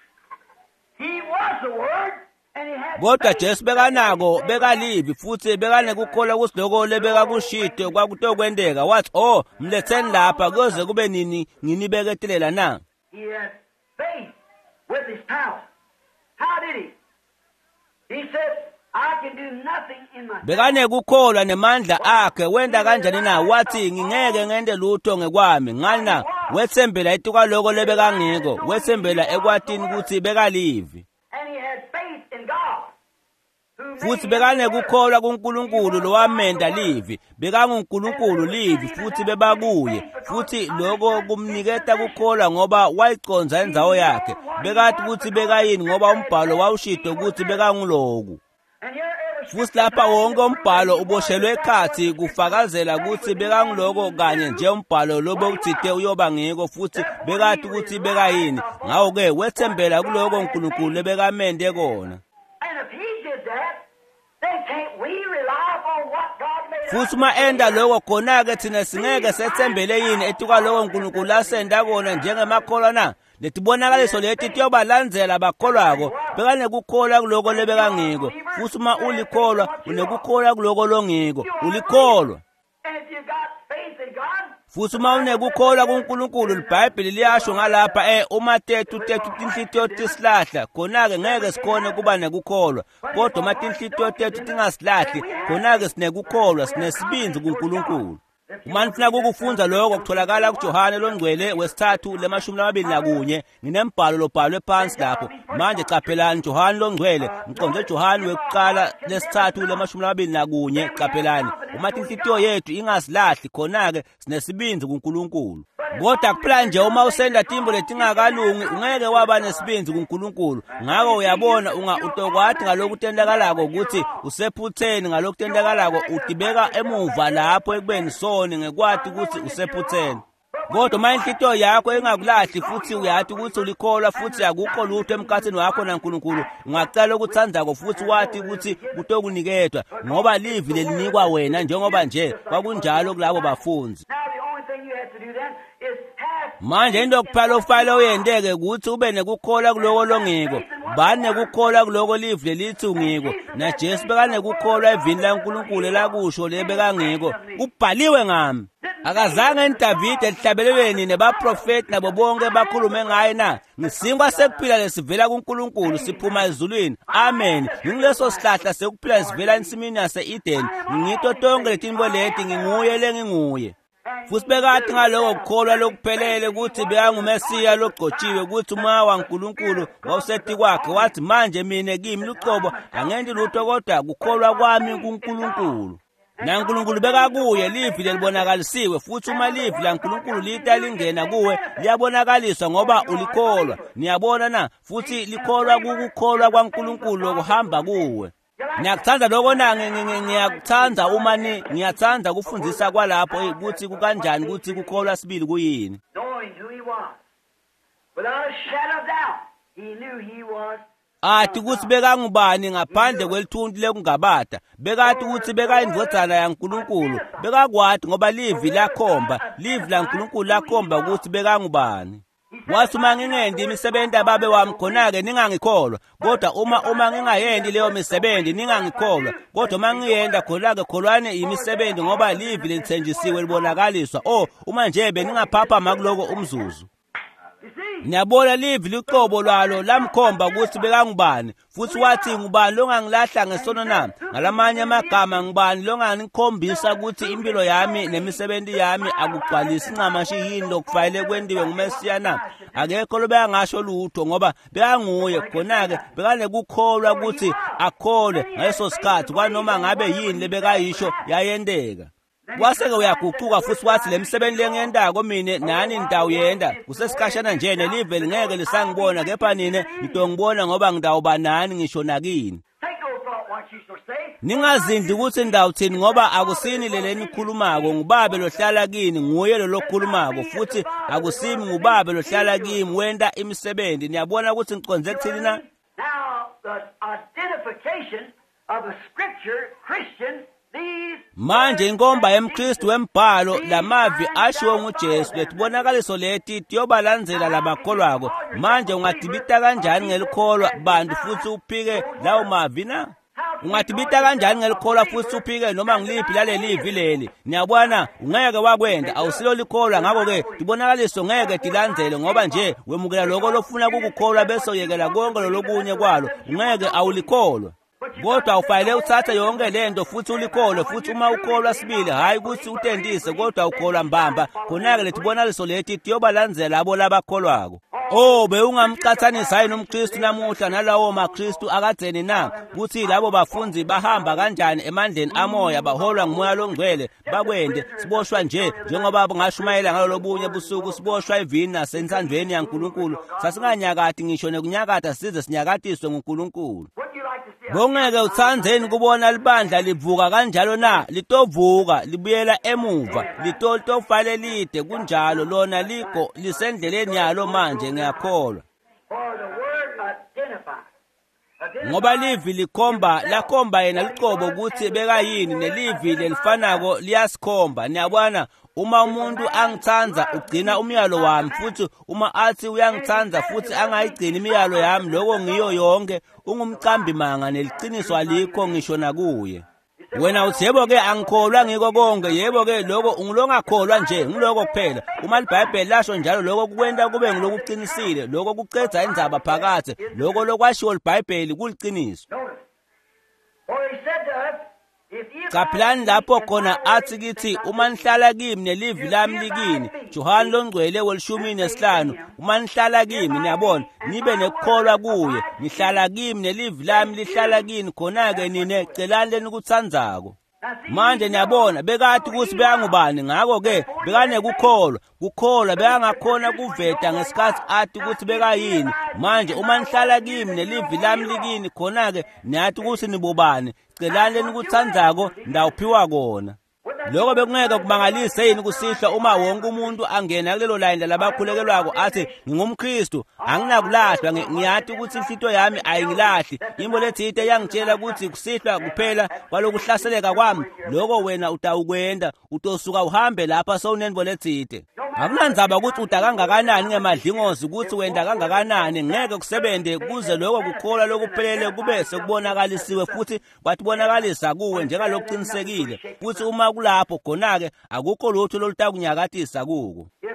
He was the Word. kodwa Jesu bekanako bekalivi futhi bekanekukholwa ukuthi lokho lebeka kushite kwakutokwendeka wathi mletheni lapha kuze kube nini nginibeketelela na He had faith with his power. How did he? He said, I can do nothing in myself. bekanekukholwa nemandla akhe wenda kanjani na wathi ngingeke ngende lutho ngekwami ngani na wethembela ituka lokho lebekangiko wethembela ekwatini ukuthi bekalivi futhi bekanekukholwa kuNkulunkulu lowamenda livi bekanguNkulunkulu livi futhi bebakuye futhi lokho kumniketa kukholwa ngoba wayiconza indzawo yakhe bekathi ukuthi bekayini ngoba umbhalo wawushito ukuthi bekanguloku futhi lapha wonke umbhalo uboshelwe ekhathi kufakazela ukuthi bekanguloko kanye nje umbhalo lobo uthithe uyoba ngiko futhi bekathi ukuthi bekayini ngawo ke wethembela kuloko uNkulunkulu lebekamende kona futhi uma enda lokho khona-ke thina singeke sethembele yini etuka lokho uNkulunkulu asenda kona njengemakholwa na letibonakaliso leti tiyobalandzela bakholwako bekanekukholwa kuloko lebekangiko futhi uma ulikholwa unekukholwa kuloko longiko ulikholwa futhi uma unekukholwa kuNkulunkulu iBhayibheli liyasho ngalapha uma tethu tinhlitiyo tisilahla khona-ke ngeke sikhone kuba nekukholwa kodwa uma tinhlitiyo tethu tingasilahli khona-ke sinekukholwa sinesibinzi kuNkulunkulu uma nifuna kukufunza lokho kutholakala kuJohane longcwele wesithathu le21 nginembhalo lobhalwe phansi lapho manje caphelani Johane longcwele ngiqonde Johane wekuqala lesithathu le21 caphelani uma inhlitiyo yethu ingasilahli khona-ke sinesibinzi kuNkulunkulu kodwa kuphela nje uma usenda timbo letingakalungi ungeke waba nesibinzi kuNkulunkulu ngako uyabona utokwathi ngalokhu tendakalako ukuthi usephutheni ngalokhu tendakalako utibeka emuva lapho ekubeni soni ngekwathi ukuthi usephutheni kodwa uma inhlitiyo yakho ingakulahli futhi uyathi ukuthi ulikholwa futhi akukho lutho emkhathini wakho naNkulunkulu ungacela ukuthandako futhi wathi ukuthi kutokuniketwa ngoba livi lelinikwa wena njengoba nje kwakunjalo kulabo bafunzi manje into kuphela ofanele uyendeke ukuthi ube nekukholwa kuloko longiko bani nekukholwa kuloko livi lelithi ungiko na Jesu bekanekukholwa evini laNkulunkulu elakusho lebekangiko kubhaliwe ngami akazange uDavide elihlabelelweni nebaprofeti nabo bonke bakhulume ngaye na ngisinkwa sekuphila lesivela kuNkulunkulu siphuma ezulwini amen ngileso sihlahla sekuphila sivela ensimini yase-Eden ngito tonke letinto leti nginguye lenginguye futhi bekathi ngaloko kukholwa lokuphelele ukuthi bekangumesiya logcotshiwe ukuthi uma waNkulunkulu wawusethi kwakhe wathi manje mina kimi luqobo angendi lutho kodwa kukholwa kwami kuNkulunkulu. naNkulunkulu bekakuye livi lelibonakalisiwe futhi uma livi laNkulunkulu lita lingena kuwe liyabonakaliswa ngoba ulikholwa. Niyabona na futhi likholwa kukukholwa kwaNkulunkulu lokuhamba kuwe. Ngiyakuthanda lokho ngiyakuthanda uma ngiyathanda kufundisa kwalapho ukuthi kukanjani ukuthi kukholwa sibili kuyini. Knowing who he was. Without a shadow of doubt, he knew he was. Athi ukuthi bekangubani ngaphandle kwelithunti lekungabata. Bekathi ukuthi bekayindvodzana yaNkulunkulu. Bekakwathi ngoba livi lakhomba, livi laNkulunkulu lakhomba ukuthi bekangubani. Wathi uma ngingendi imisebenzi ababe wami khona-ke ningangikholwa, kodwa uma ngingayendi leyo misebenzi ningangikholwa, kodwa uma ngiyenda khona-ke kholwane imisebenzi ngoba livi lithenjisiwe libonakaliswa. Uma nje beningaphaphama kuloko umzuzu. Niyabona livi liqobo lwalo lamkhomba ukuthi bekangubani, futhi wathi ngubani longangilahla ngesono nami. Ngalamanye amagama ngubani longangikhombisa ukuthi impilo yami nemisebenzi yami akugcwalisi incamashi yini lokufanele kwendiwe ngumesiya na. Akekho lobeyangasho lutho ngoba bekanguye khona-ke bekanekukholwa ukuthi akhole ngaleso sikhathi kwanoma ngabe yini lebekayisho yayendeka. Kwaseke uyaguquka futhi wathi lemisebenzi lengiyendako mina nani nitawuyenda kusesikhashana nje nelive lingeke lisangibona kepha nina nitongibona ngoba ngidawuba nani ngisho nakini. Ningazindli ukuthi ndawuthini ngoba akusini leleni khulumako nguBaba lohlala kini nguye lo lokhulumako futhi akusimi nguBaba lohlala kimi wenda imisebenzi. Niyabona ukuthi ngiconze kuthini na? Now the identification of the scripture Christian. Manje inkomba yemKristu wembhalo lamavi ashiwo nguJesu letibonakaliso leti tiyobalandzela labakholwako. Manje ungadibita kanjani ngelikholwa bantu futhi uphike lawo mavi na? Ungadibita kanjani ngelikholwa futhi uphike noma ngiliphi lalelivi leli? Niyabona ungeke wakwenda awusilo likholwa ngakho-ke tibonakaliso ngeke tilandzele ngoba nje wemukela lokho lofuna kukukholwa bese uyekela konke lolokunye kwalo ungeke awulikholwa. Kodwa ufanele uthathe yonke lento futhi ulikholwe futhi uma ukholwa sibili hayi ukuthi utendise kodwa ukholwa mbamba khona-ke letibonaliso leti tiyobalandzela abo labakholwako. Bewungamcathanisa hayi nomKristu namuhla nalawo maKristu akadzeni na ukuthi labo bafunzi bahamba kanjani emandleni amoya baholwa ngumoya longcwele bakwende siboshwa nje njengoba ngashumayela ngalo lobunye busuku siboshwa evini nasensandweni yaNkulunkulu sasinganyakati ngisho nekunyakata size sinyakatiswe nguNkulunkulu. Bongeke utsandzeni kubona libandla livuka kanjalo na litovuka libuyela emuva litofale lide kunjalo lona liko lisendleleni yalo manje ngiyakholwa. Ngoba livi lakhomba yena liqobo ukuthi bekayini nelivi lelifanako liyasikhomba. Niyabona uma umuntu angithanza ugcina umyalo wami futhi uma athi uyangithanza futhi angayigcini imiyalo yami lokho ngiyo yonke ungumcambi manga neliqiniso alikho ngisho nakuye. Wena uthi yebo-ke angikholwa ngiko konke, yebo-ke lokho ungilongakholwa nje ngiloko kuphela. Uma iBhayibheli lasho njalo lokho kukwenta kube ngilokuqinisile, lokho kucedza indzaba phakathi, lokho lokwashiwo iBhayibheli kuliqiniso. Qaphilani lapho khona athi kithi uma nihlala kimi nelivi lami likini. Johana longcwele we-15 uma nihlala kimi niyabona nibe nekukholwa kuye nihlala kimi nelivi lami lihlala kini khona-ke nine celani lenikutsandzako. Manje niyabona bekathi ukuthi bekangubani ngakho-ke bekanekukholwa bekangakhona kuveta ngesikhathi athi ukuthi bekayini. Manje uma nihlala kimi nelivi lami likini khona-ke niyathi ukuthi nibobani celani lenikutsandzako ndawuphiwa kona. Lokho bekungeke kubangalise yini kusihlwa uma wonke umuntu angena kulelo layini labakhulekelwako athi ngingumKristu anginakulahlwa ngiyathi ukuthi inhlito yami ayingilahli. Imbo lethite yangitshela ukuthi kusihlwa kuphela kwalokuhlaseleka kwami. Lokho wena utawukwenda utosuka uhambe lapha sowunenbo lethite. Akunandzaba ukuthi uda kangakanani ngemadlingozi ukuthi wenda kangakanani ngeke kusebende kuze lokho kukholwa lokuphelele kube sekubonakalisiwe futhi kwatibonakalisa kuwe njengalokuqinisekile futhi uma kulapho khona-ke akukho lutho lolutakunyakatisa kuko.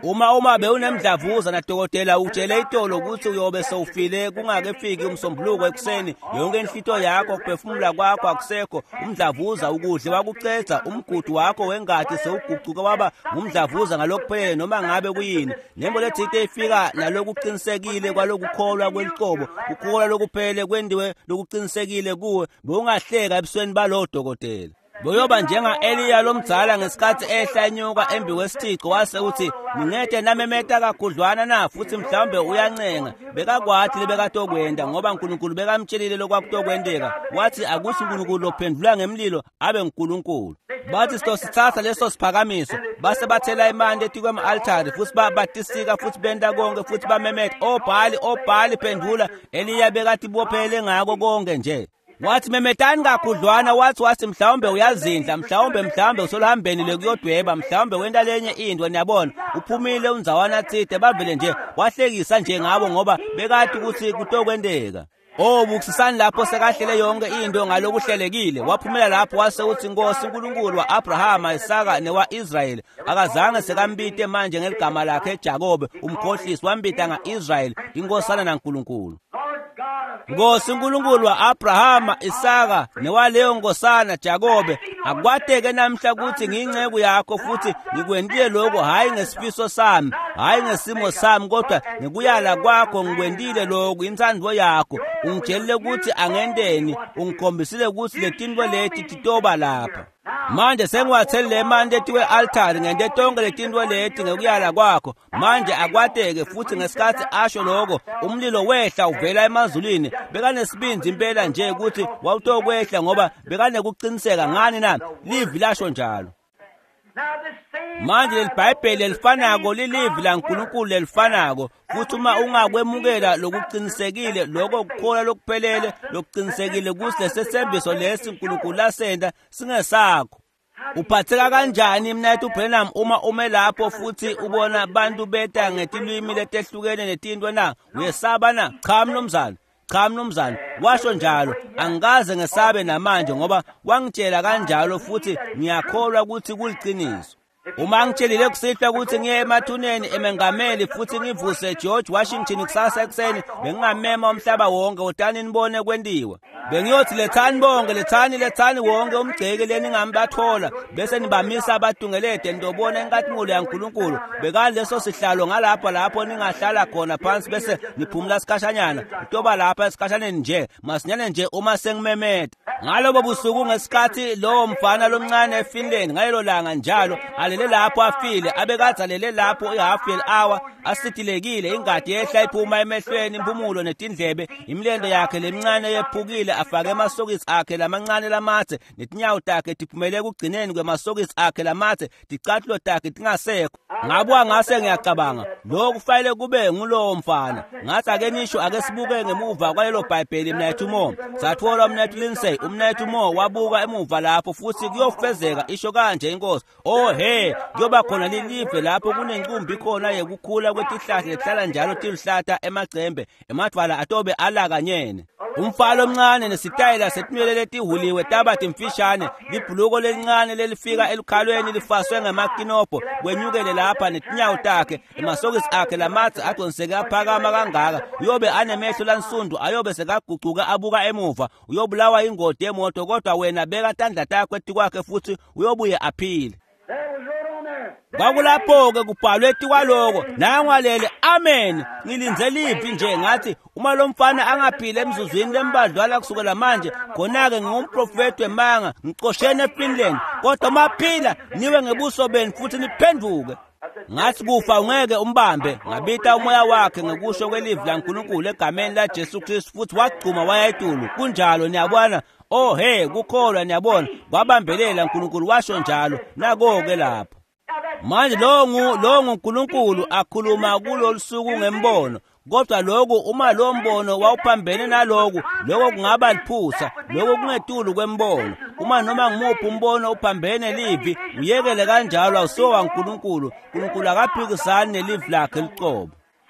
uma bewunemdlavuza na dokotela utshele itolo ukuthi uyobe sewufile kungakefiki umsombuluko ekuseni yonke inhlito yakho kuphefumula kwakho akusekho umdlavuza ukudle wakucetha umgudu wakho wengathi sewuguquka waba ngumdlavuza ngalokuphelele noma ngabe kuyini nembo lethite ifika nalokuqinisekile kwalokukholwa kweliqobo ukukholwa lokuphelele kwendiwe lokuqinisekile kuwe bewungahleka ebusweni balo dokotela boyoba njenga Eliya lomdzala ngesikhathi ehla enyuka embi kwesithixo wase uthi ningede namemeta kakhudlwana na futhi mhlawumbe uyancenga bekakwathi lebekatokwenda ngoba uNkulunkulu bekamtshelile lokwakutokwendeka wathi akuthi uNkulunkulu lophendula ngemlilo abe uNkulunkulu bathi sithatha leso siphakamiso base bathela imande etikwe ama-altari futhi batisika futhi benda konke futhi bamemeta obhali phendula Eliya bekathi bophele ngako konke nje wathi memetani kakhudlwana wathi mhlawumbe uyazindla mhlawumbe usolihambeni lekuyodweba mhlawumbe wenta lenye into niyabona uphumile unzawana thide bavele nje wahlekisa nje ngabo ngoba bekade ukuthi kutokwendeka bukisisani lapho sekahlele yonke into ngalokuhlelekile waphumela lapho wase uthi Nkosi uNkulunkulu wa-Abrahama Isaka newa-Israyeli akazange sekambite manje ngeligama lakhe eJakobe umkhohlisi wambita nga-Israyeli inkosana naNkulunkulu Nkosi uNkulunkulu wa-Abrahama Isaka newaleyo nkosana Jakobe akwateke namhla ukuthi ngiyinceku yakho futhi ngikwendile lokho hayi ngesifiso sami hayi ngesimo sami kodwa ngikuyala kwakho ngikwendile lokho intsandvo yakho ungitshelile ukuthi angendeni ungikhombisile ukuthi letinto leti titoba lapha manje sengiwathelile manje etiwe altari ngende tonke letinto leti ngekuyala kwakho manje akwateke futhi ngesikhathi asho lokho umlilo wehla uvela emazulwini bekanesibinzi impela nje ukuthi wawutokwehla ngoba bekanekuqiniseka ngani na livi lasho njalo manje lelibhayibheli elifanako lilivi laNkulunkulu lelifanako futhi uma ungakwemukela lokuqinisekile lokho kukholwa lokuphelele lokuqinisekile ukuthi lesesembiso lesi uNkulunkulu lasenda singesakho uphatheka kanjani mnayethu uBrenham uma ume lapho futhi ubona abantu beta ngetilwimi letehlukene netinto na uyesaba na cha mnumzane washo njalo angikaze ngesabe namanje ngoba wangitshela kanjalo futhi ngiyakholwa ukuthi kuliqiniso uma ngitshelile kusihla ukuthi ngiye emathuneni emengameli futhi ngivuse George Washington kusasa ekseni bengingamema umhlaba wonke utani nibone kwendiwa bengiyothi lethani wonke umgceke leningambathola bese nibamisa abatungelede ndobona inkathumulo yaNkulunkulu bekaleso sihlalo lapho ningahlala khona phansi bese niphumula sikhashanyana utoba lapha esikhashaneni nje masinyane nje uma sengimemeta ngalobo busuku ngesikhathi lo mfana lomncane eFinland ngayelo langa njalo alele lapho afile abekazalele lapho i-half hour asithilekile ingadi yehla iphuma emehlweni impumulo netindlebe imlendo yakhe lemncane yephukile afake amasokisi akhe lamancane lamathe netinyawo takhe tiphumele kugcineni kwemasokisi akhe lamathe ticathulo takhe tingasekho ngabuka ngase ngiyacabanga lo kufanele kube ngulowo mfana ngathi ake nisho ake sibuke ngemuva kwalelo bhayibheli mnayethu Mo sathola umnayethu Lindsay umnayethu Mo wabuka emuva lapho futhi kuyofezeka isho kanje inkosi kuyoba khona lilive lapho kunencumbi khona yekukhula kwetihlahla lehlala njalo tilihlahla emagcembe emadvala atobe alakanyene umfalo omncane nesitayela setinwele letihuliwe tabathi mfishane libhuluko lelincane lelifika elukhalweni lifaswe ngemakinopho kwenyukele lapha netinyawo takhe emasokisi akhe lamathe adonseke aphakama kangaka uyobe anemehlo lansundu ayobe sekagucuka abuka emuva uyobulawa ingodi yemoto kodwa wena beka tandla takho etikwakhe futhi uyobuye aphile kwakulapho-ke kubhalwe etikwaloko nangwalele amen ngilinze livi nje ngathi uma lo mfana angaphile emzuzwini lembadlwana kusukela manje khona-ke ngingumprofethi wemanga ngicoshene eFinland kodwa maphila niwe ngebuso beni futhi niphenduke ngathi kufa ungeke umbambe ngabita umoya wakhe ngekusho kwelivi laNkulunkulu egameni laJesu Kristu futhi wagcuma waya etulu kunjalo niyabona kukholwa niyabona kwabambelela uNkulunkulu washo njalo nako-ke lapho manje lo nguNkulunkulu akhuluma kulolu suku ngembono kodwa lokho uma lo mbono wawuphambene naloko kungaba liphutha lokho kungetulu kwembono uma noma ngimuphi umbono uphambene livi uyekele kanjalo awusowa uNkulunkulu akaphikisani nelivi lakhe liqobo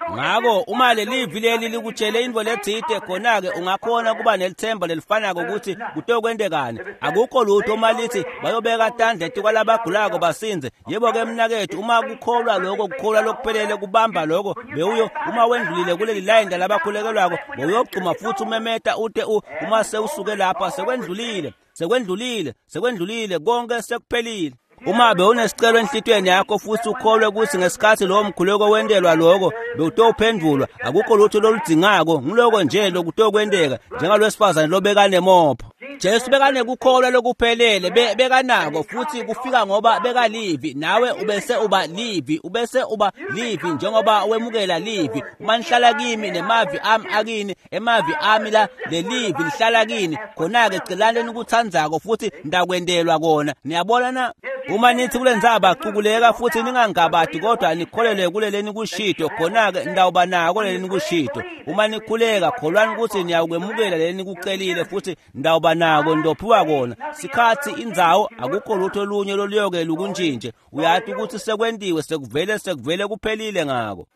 ngako uma lelivi leli likutshele into lethide khona-ke ungakhona kuba nelithemba lelifanako ukuthi kutokwendekani. Akukho lutho uma lithi bayobeka tandlethi kwalabagulako basinze. Yebo-ke mnakethu, uma kukholwa lokho, kukholwa lokuphelele kubamba lokho, bewuyo uma wendlulile kuleli layini labakhulekelwako bewuyogcuma futhi umemeta ute uma sewusuke lapha sekwendlulile konke sekuphelile. Uma bewunesicelo enhlitweni yakho futhi ukholwe ukuthi ngesikhathi lowo mkhuleko wendelwa lokho bewutophendulwa, akukho lutho loludzingako, ngiloko nje lokutokwendeka njengalwesifazane lobeka nemopho. Jesu bekane kukholwa lokuphelele bekanako futhi kufika ngoba bekalivi, nawe ubese uba livi njengoba wemukela livi. Uma nihlala kimi nemavi ami akini, emavi ami la lelivi lihlala kini, khona-ke cilaneni ukuthandzako futhi ndakwendelwa kona. Niyabona na? Uma nithi kulendzaba cukuleka futhi ningangabadi kodwa nikholelwe kuleleni kushito, khona-ke ndawuba nako leleni kushito. Uma nikhuleka kholwani ukuthi niyakwemukela leleni kucelile futhi ndawuba nako ndophiwa kona. Sikhathi indzawo akukho lutho lunye loluyoke lukuntshintshe. Uyathi ukuthi sekwendiwe sekuvele kuphelile ngako.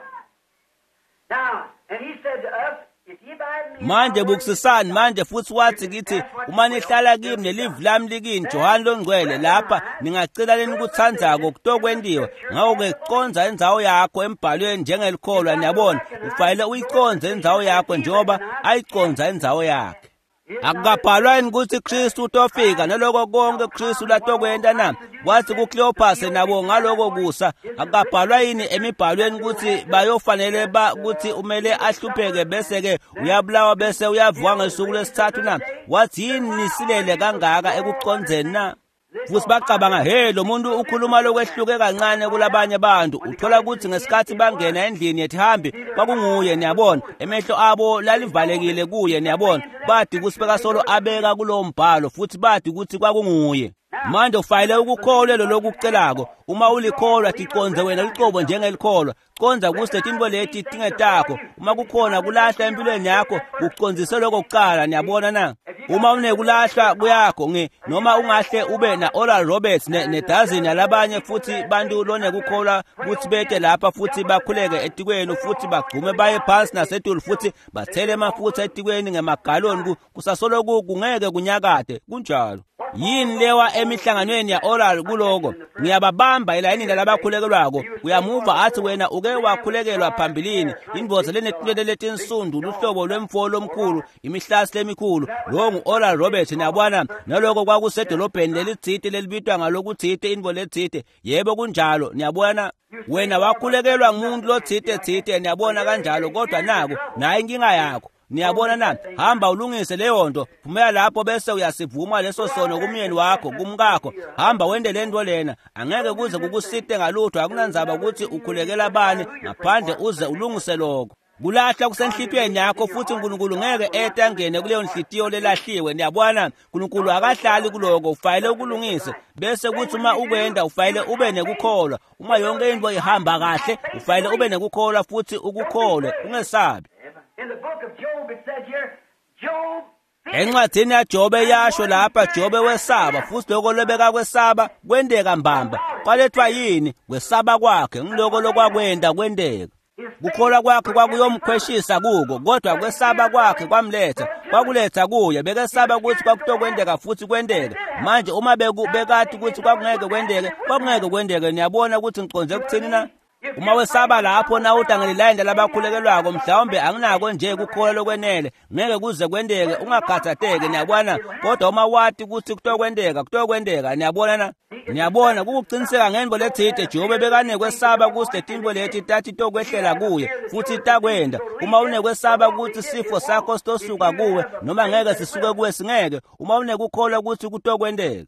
Manje bukusisani manje futhi wathi kithi uma nihlala kimi nelivi lami likini Johane longcwele lapha ningacela leni kuthandzako kutokwendiwe. Ngako-ke conza indzawo yakho embhalweni njengelikholwa. Niyabona, ufanele uyiconze indzawo yakho njengoba ayiconza indzawo yakhe. Akukabhalwa yini ukuthi Kristu utofika naloko konke Kristu latokwenda na? Wathi kuCleopas nabo ngaloko kusa. Akukabhalwa yini emibhalweni ukuthi bayofanele ukuthi umele ahlupheke bese-ke uyabulawa bese uyavuka ngesuku lesithathu na? Wathi yini nisilele kangaka ekuconzeni na? Futhi bacabanga lo muntu ukhuluma lokwehluke kancane kulabanye abantu. Uthola ukuthi ngesikhathi bangena endlini yethambi kwakunguye. Niyabona, emehlo abo lalivalekile kuye. Niyabona, bathi ukuthi bekasolo abeka kulowo mbhalo futhi bathi ukuthi kwakunguye. Manje ufanele ukukholwa lokucelako. Uma ulikholwa ticonze wena licobo njengelikholwa. Conza ukuthi tinto leti tingetako. Uma kukhona kulahla empilweni yakho uconzise lokho kuqala. Niyabona na? Uma unekulahla kuyakho noma ungahle ube na Oral Roberts nedazini yalabanye futhi bantu lone kukholwa ukuthi bete lapha futhi bakhuleke etikweni futhi bagcume baye phansi nasetulu futhi bathele amafutha etikweni ngemagaloni kusasolo kungeke kunyakade kunjalo. Yini lewa emihlanganweni ya oral kuloko? Ngiyababamba elayinini labakhulekelwako. Uyamuva athi wena uke wakhulekelwa phambilini. Indvodza lenetilele letinsundu luhlobo lwemfolo omkhulu, imihlasi lemikhulu. Lo ngu-Oral Roberts. Niyabona, naloko kwakusedolobheni lelitsite lelibitwa ngalokutsite indvo letsite. Yebo kunjalo. Niyabona, wena wakhulekelwa ngumuntu lotsite. Niyabona kanjalo, kodwa nako naye inkinga yakho. Niyabona na? Hamba ulungise leyo nto. Phumela lapho bese uyasivuma leso sono kumyeni wakho, kumkakho. Hamba wende lento lena. Angeke kuze kukusite ngalutho. Akunandzaba ukuthi ukhulekela bani ngaphandle uze ulungise lokho. Kulahla kusenhlitweni yakho futhi uNkulunkulu ngeke etangene kuleyo nhliziyo lelahliwe. Niyabona, uNkulunkulu akahlali kuloko. Ufanele ukulungise bese kuthi uma ukwenda ufanele ube nekukholwa. Uma yonke into ihamba kahle ufanele ube nekukholwa futhi ukukholwe ungesabi. In the book of Job, it says here, Job. Encwadini yaJobe yasho lapha Jobe wesaba futhi lokho lebeka kwesaba kwendeka mbamba. Kwalethwa yini kwesaba kwakhe ngiloko lokwakwenda kwendeka. Kukholwa kwakhe kwakuyomkhweshisa kuko, kodwa kwesaba kwakhe kwamletha, kwakuletha kuye. Bekesaba ukuthi kwakutokwendeka futhi kwendeke. Manje uma bekati ukuthi kwakungeke kwendeke, niyabona ukuthi ngiqonze kuthini na? Uma wesaba lapho na utangelilanda labakhulekelwako mhlawumbe anginako nje ukukholwa lokwenele ngeke kuze kwendeke ungakhathateke. Niyabona, kodwa uma wathi ukuthi kutokwendeka niyabona na? Niyabona kukuqiniseka ngenbo lethite Jobe bekanekwesaba ukuthi letinto leti tathi tokwehlela kuye futhi takwenda. Uma unekwesaba ukuthi sifo sakho sitosuka kuwe noma ngeke sisuke kuwe singeke. Uma unekukholwa ukuthi kutokwendeka,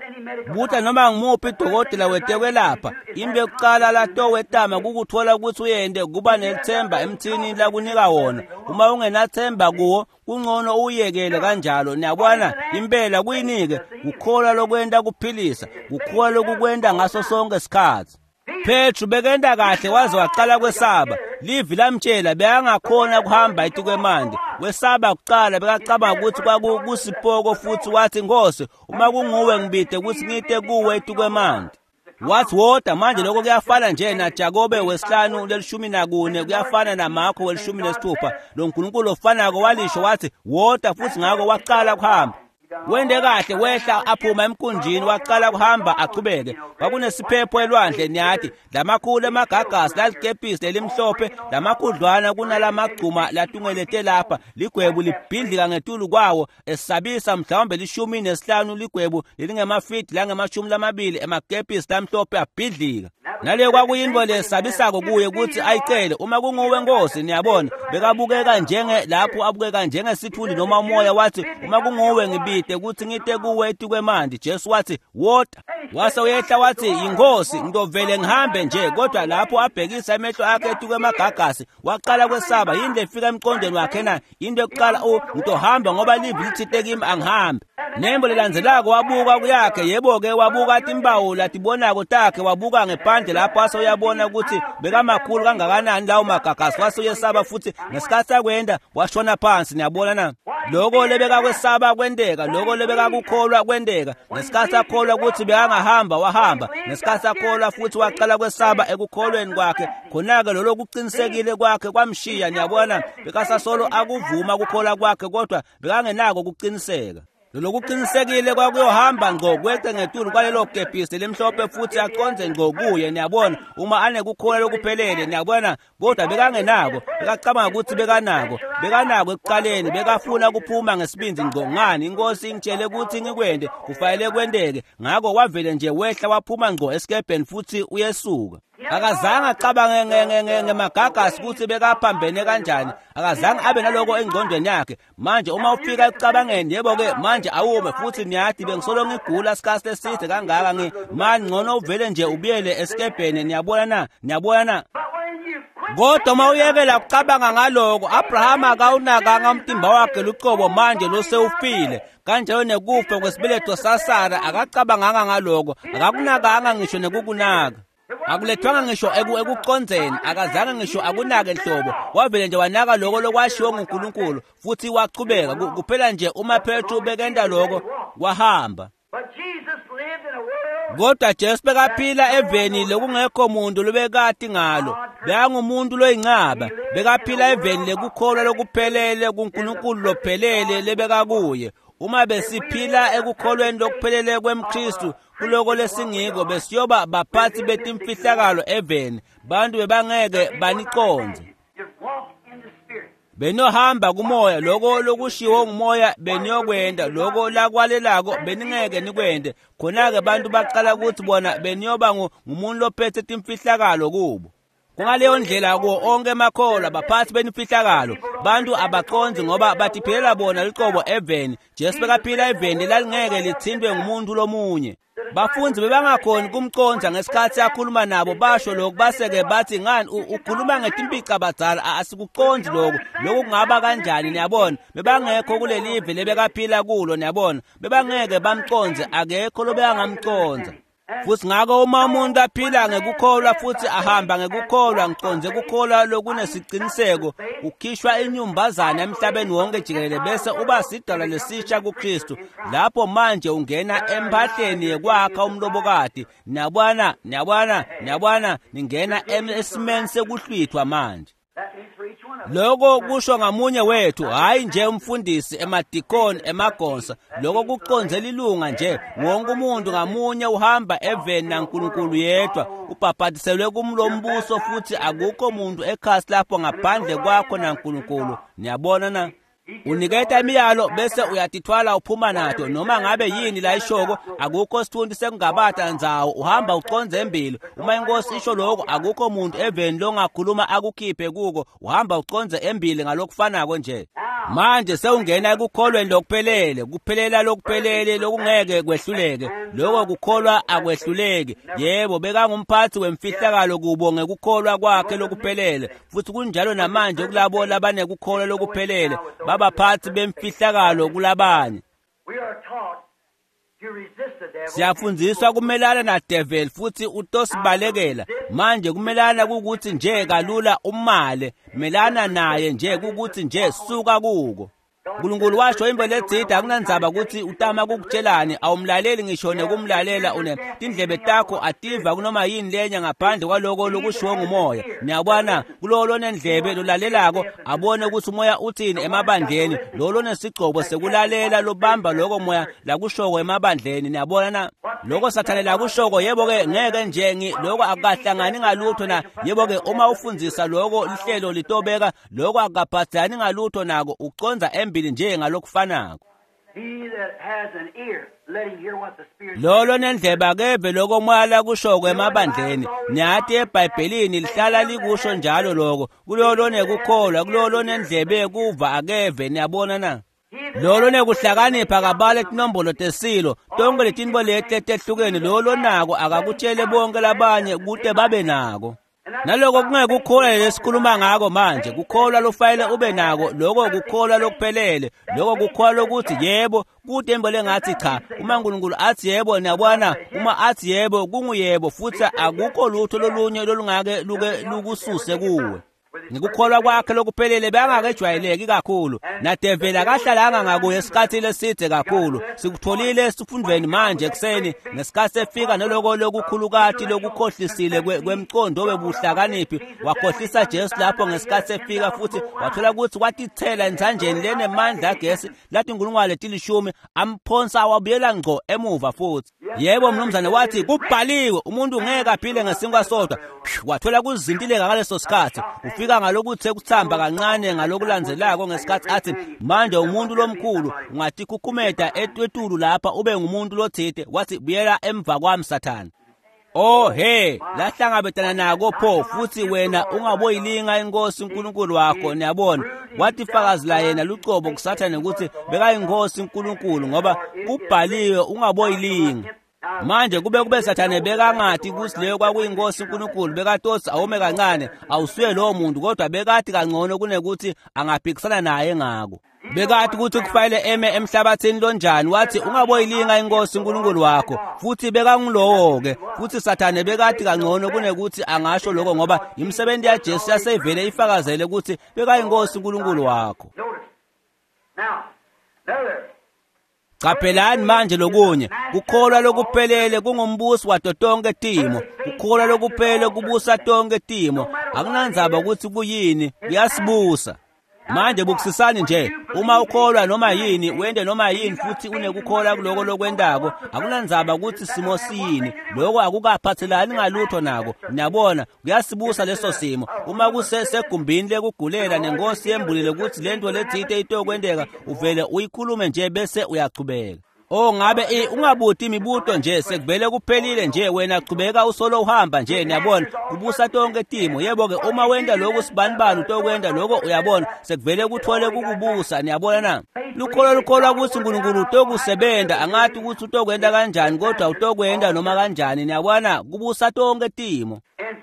buta noma ngimuphi dokotela wetekwelapha, into yokuqala latowetama kukuthola ukuthi uyende kuba nelithemba emthini lakunika wona. Uma ungenathemba kuwo kungcono uyekele kanjalo. Niyabona, impela kuyinike ukholwa lokwenda kuphilisa, ukholwa lokukwenda ngaso sonke isikhathi. Petru bekenda kahle waze waqala kwesaba. Livi lamtshela beyangakhona kuhamba itikwemandi. Wesaba kuqala bekacabanga ukuthi kwakusipoko futhi wathi Nkosi, uma kunguwe ngibide ukuthi ngite kuwe itikwemandi. wathi woda manje lokho kuyafana nje naJakobe wesihlanu lelishumi nakune kuyafana naMakho welishumi nesithupha lo nkulunkulu ofanako walisho wathi woda futhi ngako waqala kuhamba wende kahle wehla aphuma emkunjini waqala kuhamba aqhubeke kwakunesiphepho elwandle nyathi lamakhulu emagagasi lalikepisi lelimhlophe lamakhudlwana kunalamagcuma latungelete lapha ligwebu libhidlika ngetulu kwawo esabisa mhlawumbe lishumi nesihlanu ligwebu lilingemafiti langemashumi lamabili emakepisi lamhlophe abhidlika nale kwakuyinto lesabisako kuye ukuthi ayicele uma kunguwe Nkosi niyabona bekabukeka njenge lapho abukeka njengesithuli noma umoya wathi uma kunguwe ngibide ukuthi ngite kuwe etikwemandi Jesu wathi woda wase uyehla wathi inkosi ngizovele ngihambe nje kodwa lapho abhekisa amehlo akhe etikwemagagasi waqala kwesaba yinde efika emqondweni wakhe na into yokuqala ngizohamba ngoba livi lithite kimi angihambe nembo lelandzelako wabuka kuyakhe yebo-ke wabuka atimbawu latibonako takhe wabuka ngephandle lapho wase uyabona ukuthi bekamakhulu kangakanani lawo magagasi wase uyesaba futhi ngesikhathi sakwenda washona phansi niyabona na loko lebeka kwesaba kwendeka loko lebeka kukholwa kwendeka ngesikhathi akholwa ukuthi bekangahamba wahamba ngesikhathi akholwa futhi waqala kwesaba ekukholweni kwakhe khona-ke lolo kuqinisekile kwakhe kwamshiya niyabona bekasasolo akuvuma kukholwa kwakhe kodwa bekangenako kuqiniseka lokuqinisekile kwakuyohamba ngqo kweqe ngetulu kwalelo kepisi lemhlophe futhi aconze ngqo kuye niyabona uma anekukholwa lokuphelele niyabona kodwa bekangenako bekacabanga ukuthi bekanako ekuqaleni bekafuna ukuphuma ngesibindi ngqo ngani inkosi ingitshele ukuthi ngikwende kufanele kwendeke ngako wavele nje wehla waphuma ngqo esikebheni futhi uyesuka akazange acabange ngemagagasi ukuthi bekaphambene kanjani akazange abe naloko engqondweni yakhe manje uma ufika ekucabangeni yebo-ke manje awume futhi niyathi bengisolo ngigula sikhathi eside kangaka mani ngcono uvele nje ubuyele esikebheni niyabona na kodwa uma uyekela kucabanga ngaloko Abrahama akawunakanga umtimba wakhe luqobo manje losewufile kanjalo nekufa kwesibeletho saSara akacabanganga ngaloko akakunakanga ngisho nekukunaka akulethwanga ngisho ekuconzeni akazange ngisho akunake hlobo wavele nje wanaka lokho lokwashiwo nguNkulunkulu futhi waqhubeka kuphela nje uma Petru bekenda lokho wahamba kodwa Jesu bekaphila eveni lokungekho muntu lobekati ngalo bekangumuntu loyingcaba bekaphila eveni lekukholwa lokuphelele kuNkulunkulu lophelele lebekakuye uma besiphila ekukholweni lokuphelele kwemKristu kuloko lesingiko besiyoba baphathi betimfihlakalo eveni bantu bebangeke baniconze benohamba kumoya loko lokushiwo ngumoya beniyokwenda loko lakwalelako beningeke nikwende khona-ke bantu baqala ukuthi bona beniyoba ngumuntu lophethe timfihlakalo kubo kungaleyo ndlela kuwo onke emakholwa baphathi benimfihlakalo bantu abaconzi ngoba batiphelela bona liqobo eveni Jesu bekaphila eveni lalingeke lithindwe ngumuntu lomunye bafunzi bebangakhoni kumconza ngesikhathi akhuluma nabo basho lokhu baseke bathi ngani ukhuluma ngetimpica abadala asikuconzi lokhu kungaba kanjani niyabona bebangekho kulelive lebekaphila kulo niyabona bebangeke bamconze akekho lobekangamconza futhi ngako uma umuntu aphila ngekukholwa futhi ahamba ngekukholwa ngiconze kukholwa lokunesiqiniseko ukhishwa inyumbazana emhlabeni wonke jikelele bese uba sidala lesisha kuKristu lapho manje ungena empahleni yekwakha umlobokati niyabona ningena esimeni sekuhlwithwa manje loko kusho ngamunye wethu hayi nje umfundisi emadikoni emagonsa loko kuconzela ilunga nje wonke umuntu ngamunye uhamba eveni naNkulunkulu yedwa ubhabhatiselwe kumlombuso futhi akukho umuntu ekhasi lapho ngaphandle kwakho naNkulunkulu niyabona na uniketa imiyalo bese uyatithwala uphuma nato noma ngabe yini la ishoko akukho sithundi sekungabata nzawo uhamba uconze embili uma inkosi isho lokho akukho umuntu eveni longakhuluma akukhiphe kuko uhamba uconze embili ngalokufanako nje manje sewungena ekukholweni lokuphelele kuphelela lokuphelele lokungeke kwehluleke lokho kukholwa akwehluleki yebo bekangumphathi wemfihlakalo kubo ngekukholwa kwakhe lokuphelele futhi kunjalo namanje kulabo labanekukholwa lokuphelele babaphathi bemfihlakalo kulabanye siyafundziswa kumelana na devil futhi utosibalekela manje kumelana ukuthi nje kalula umale melana naye nje ukuthi nje suka kuko uNkulunkulu washo imbele edzida akunandzaba ukuthi utama kukutshelani awumlaleli ngisho nekumlalela tindlebe takho ativa kunoma yini lenya ngaphandle kwaloko lokushiwo ngumoya. Niyabona kulo lonendlebe lolalelako abone ukuthi umoya uthini emabandleni, lo lonesigcobo sekulalela lobamba loko moya lakushoko emabandleni. Niyabona na loko Sathane lakushoko, yebo ke ngeke nje loko akahlangani ngalutho na, yebo ke uma ufundzisa loko lihlelo litobeka loko akaphathani ngalutho nako uconza embili nje ngalokufanako. Lolo nendlebe akeve loko moya lakushoko emabandleni. Nyathi eBhayibhelini lihlala likusho njalo loko. Kulolo nekukholwa, kulolo nendlebe kuva akeve. Niyabona na lolo nekuhlakanipha kabale tinombolo tesilo tonke letinbo lehle tehlukene lolo nako akakutshele bonke labanye kute babe nako. Naloko kungeke ukholwa lesikhuluma ngako manje, kukholwa lofayile ube nako, loko kukholwa lokuphelele, loko kukholwa lokuthi yebo kude embele ngathi cha. Uma uNkulunkulu athi yebo, niyabona uma athi yebo kunguyebo, futhi akukho lutho lolunye lolungake lukususe kuwe. Ngikukholwa kwakhe lokuphelele bangakejwayeleki kakhulu, nadevela kahlalanga ngakuye esikhathini eside kakhulu. Sikutholile esifundweni manje ekseni ngesikhathi sefika noloko lokukhulukati lokukhohlisile kwemcondo webuhlakaniphi wakhohlisa Jesu lapho ngesikhathi sefika, futhi wathola ukuthi watithela ensanjeni lenemandla agesi lathi inkulungwane letilishumi amphonsa wabuyela ngqo emuva futhi. Yebo mnumzane, wathi kubhaliwe umuntu ngeke aphile ngesinkwa sodwa. Wathola kuzintileka ngaleso sikhathi, ufika ngalokuthi sekuthamba kancane ngalokulandzelako ngesikhathi athi manje umuntu lomkhulu ungathi khukhumeda etwetulu lapha ube ngumuntu lothite, wathi buyela emva kwami Sathane. Oh he, lahlangabetana nako pho, futhi wena ungaboyilinga inkosi uNkulunkulu wakho. Niyabona wathi fakazela yena lucobo kuSathane ukuthi bekayinkosi uNkulunkulu, ngoba kubhaliwe ungaboyilinga. Manje kube Sathane bekangathi kusi leyo kwakuyinkosi uNkulunkulu, bekatosi awume kancane awusuye lowo muntu, kodwa bekathi kangcono kunekuthi angaphikisana naye ngako. Bekathi ukuthi kufanele eme emhlabathini lonjani, wathi ungaboyilinga inkosi uNkulunkulu wakho, futhi bekangilowo-ke. Futhi Sathane bekathi kangcono kunekuthi angasho lokho, ngoba imisebenzi yaJesu yasevele ifakazele ukuthi bekayinkosi uNkulunkulu wakho. Qaphelani manje lokunye, kukholwa lokuphelele kungumbuso wato tonke timo, kukholwa lokuphelele kubusa tonke timo, akunandzaba ukuthi kuyini kuyasibusa. Manje bukusisani nje, uma ukholwa noma yini wende noma yini futhi unekukholwa kuloko lokwendako, akunandzaba ukuthi simo siyini, lokho akukaphathelani ngalutho nako. Niyabona kuyasibusa leso simo. Uma kusegumbini lekugulela nenkosi yembulile ukuthi lento lethite itokwendeka, uvele uyikhulume nje bese uyachubeka. Oh ngabe ungabuti imibuto nje sekuvele kuphelile nje, wena chubeka usolo uhamba nje. Niyabona kubusa tonke timo. Yebo ke uma wenda lokho sibanibani utokwenda lokho, uyabona sekuvele kuthole kukubusa. Niyabona na lukholwa ukuthi uNkulunkulu utokusebenta, angathi ukuthi utokwenda kanjani, kodwa utokwenda noma kanjani. Niyabona kubusa tonke timo.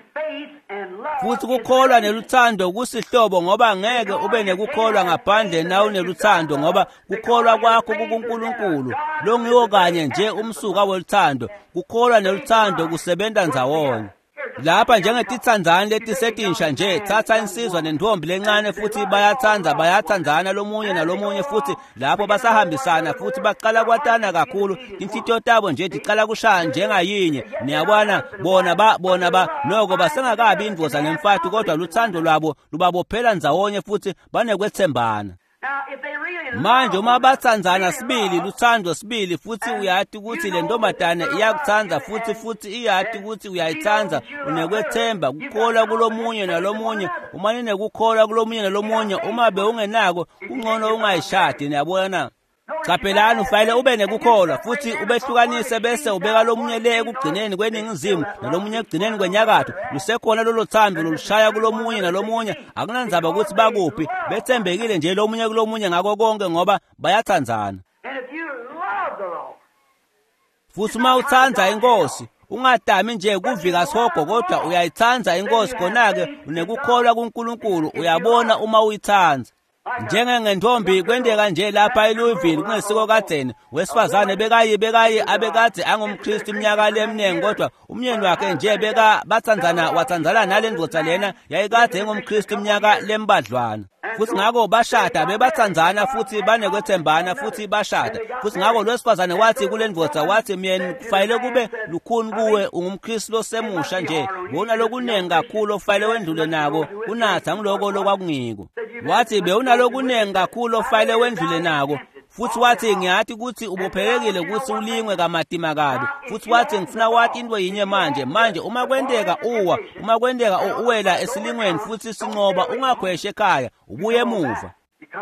Futhi kukholwa neluthando kusihlobo, ngoba ngeke ube nekukholwa ngaphandle nawe neluthando, ngoba kukholwa kwakho kuNkulunkulu longiwo kanye nje umsuka weluthando. Kukholwa neluthando kusebenza ndzawonye. Lapha njengetitsandzana letisetinsha nje, thatha insizwa nendombi lencane futhi bayathandzana lomunye nalomunye, futhi lapho basahambisana futhi baqala kwatana kakhulu, inhlitiyo tabo nje tiqala kushaya njengayinye. Niyabona bona noko basengakabi indvoza nemfati, kodwa luthando lwabo lubabophela ndzawonye futhi banekwethembana. Manje uma bathandzana sibili, luthando sibili, futhi uyathi ukuthi le ntombazane iyakuthandza futhi iyathi ukuthi uyayithandza, unekwethemba kukholwa kulomunye nalomunye. Uma ninekukholwa kulomunye nalomunye, uma beungenako kungcono ungayishadi. Niyabona qaphelani, ufanele ube nekukholwa futhi ubehlukanise, bese ubeka lomunye le ekugcineni kweningizimu nalomunye ekugcineni kwenyakatho. Lusekhona lolo thando lolushaya kulomunye nalomunye, akunandzaba ukuthi bakuphi, bethembekile nje lomunye kulomunye ngako konke ngoba bayathandzana. Futhi uma uthandza inkosi ungadami nje kuvika sogo, kodwa uyayithandza inkosi, khona-ke unekukholwa kuNkulunkulu. Uyabona uma uyithandza njengentombi kwendeka nje lapha eLouisville kungesiko kadzeni wesifazane bekayi abekade angumKristu iminyaka lemningi kodwa umyeni wakhe nje watsandzana nalendvodza lena yayikade engumKristu iminyaka lembadlwana futhi ngako bashada bebatsandzana futhi banekwethembana futhi bashada futhi ngako lwesifazane wathi kulendvodza wathi myeni kufanele kube lukhuni kuwe ungumKristu losemusha nje bona lokunengi kakhulu ofanele wendlule nako unatha ngiloko lokwakungiko wathi bewunalokunengi kakhulu ofanele wendlule nako futhi wathi ngiyathi ukuthi ubophelekile ukuthi ulingwe kamadima kabi futhi wathi ngifuna wathi into yinye manje uma kwendeka uwela esilingweni futhi sinqoba ungakhweshe ekhaya ubuye emuva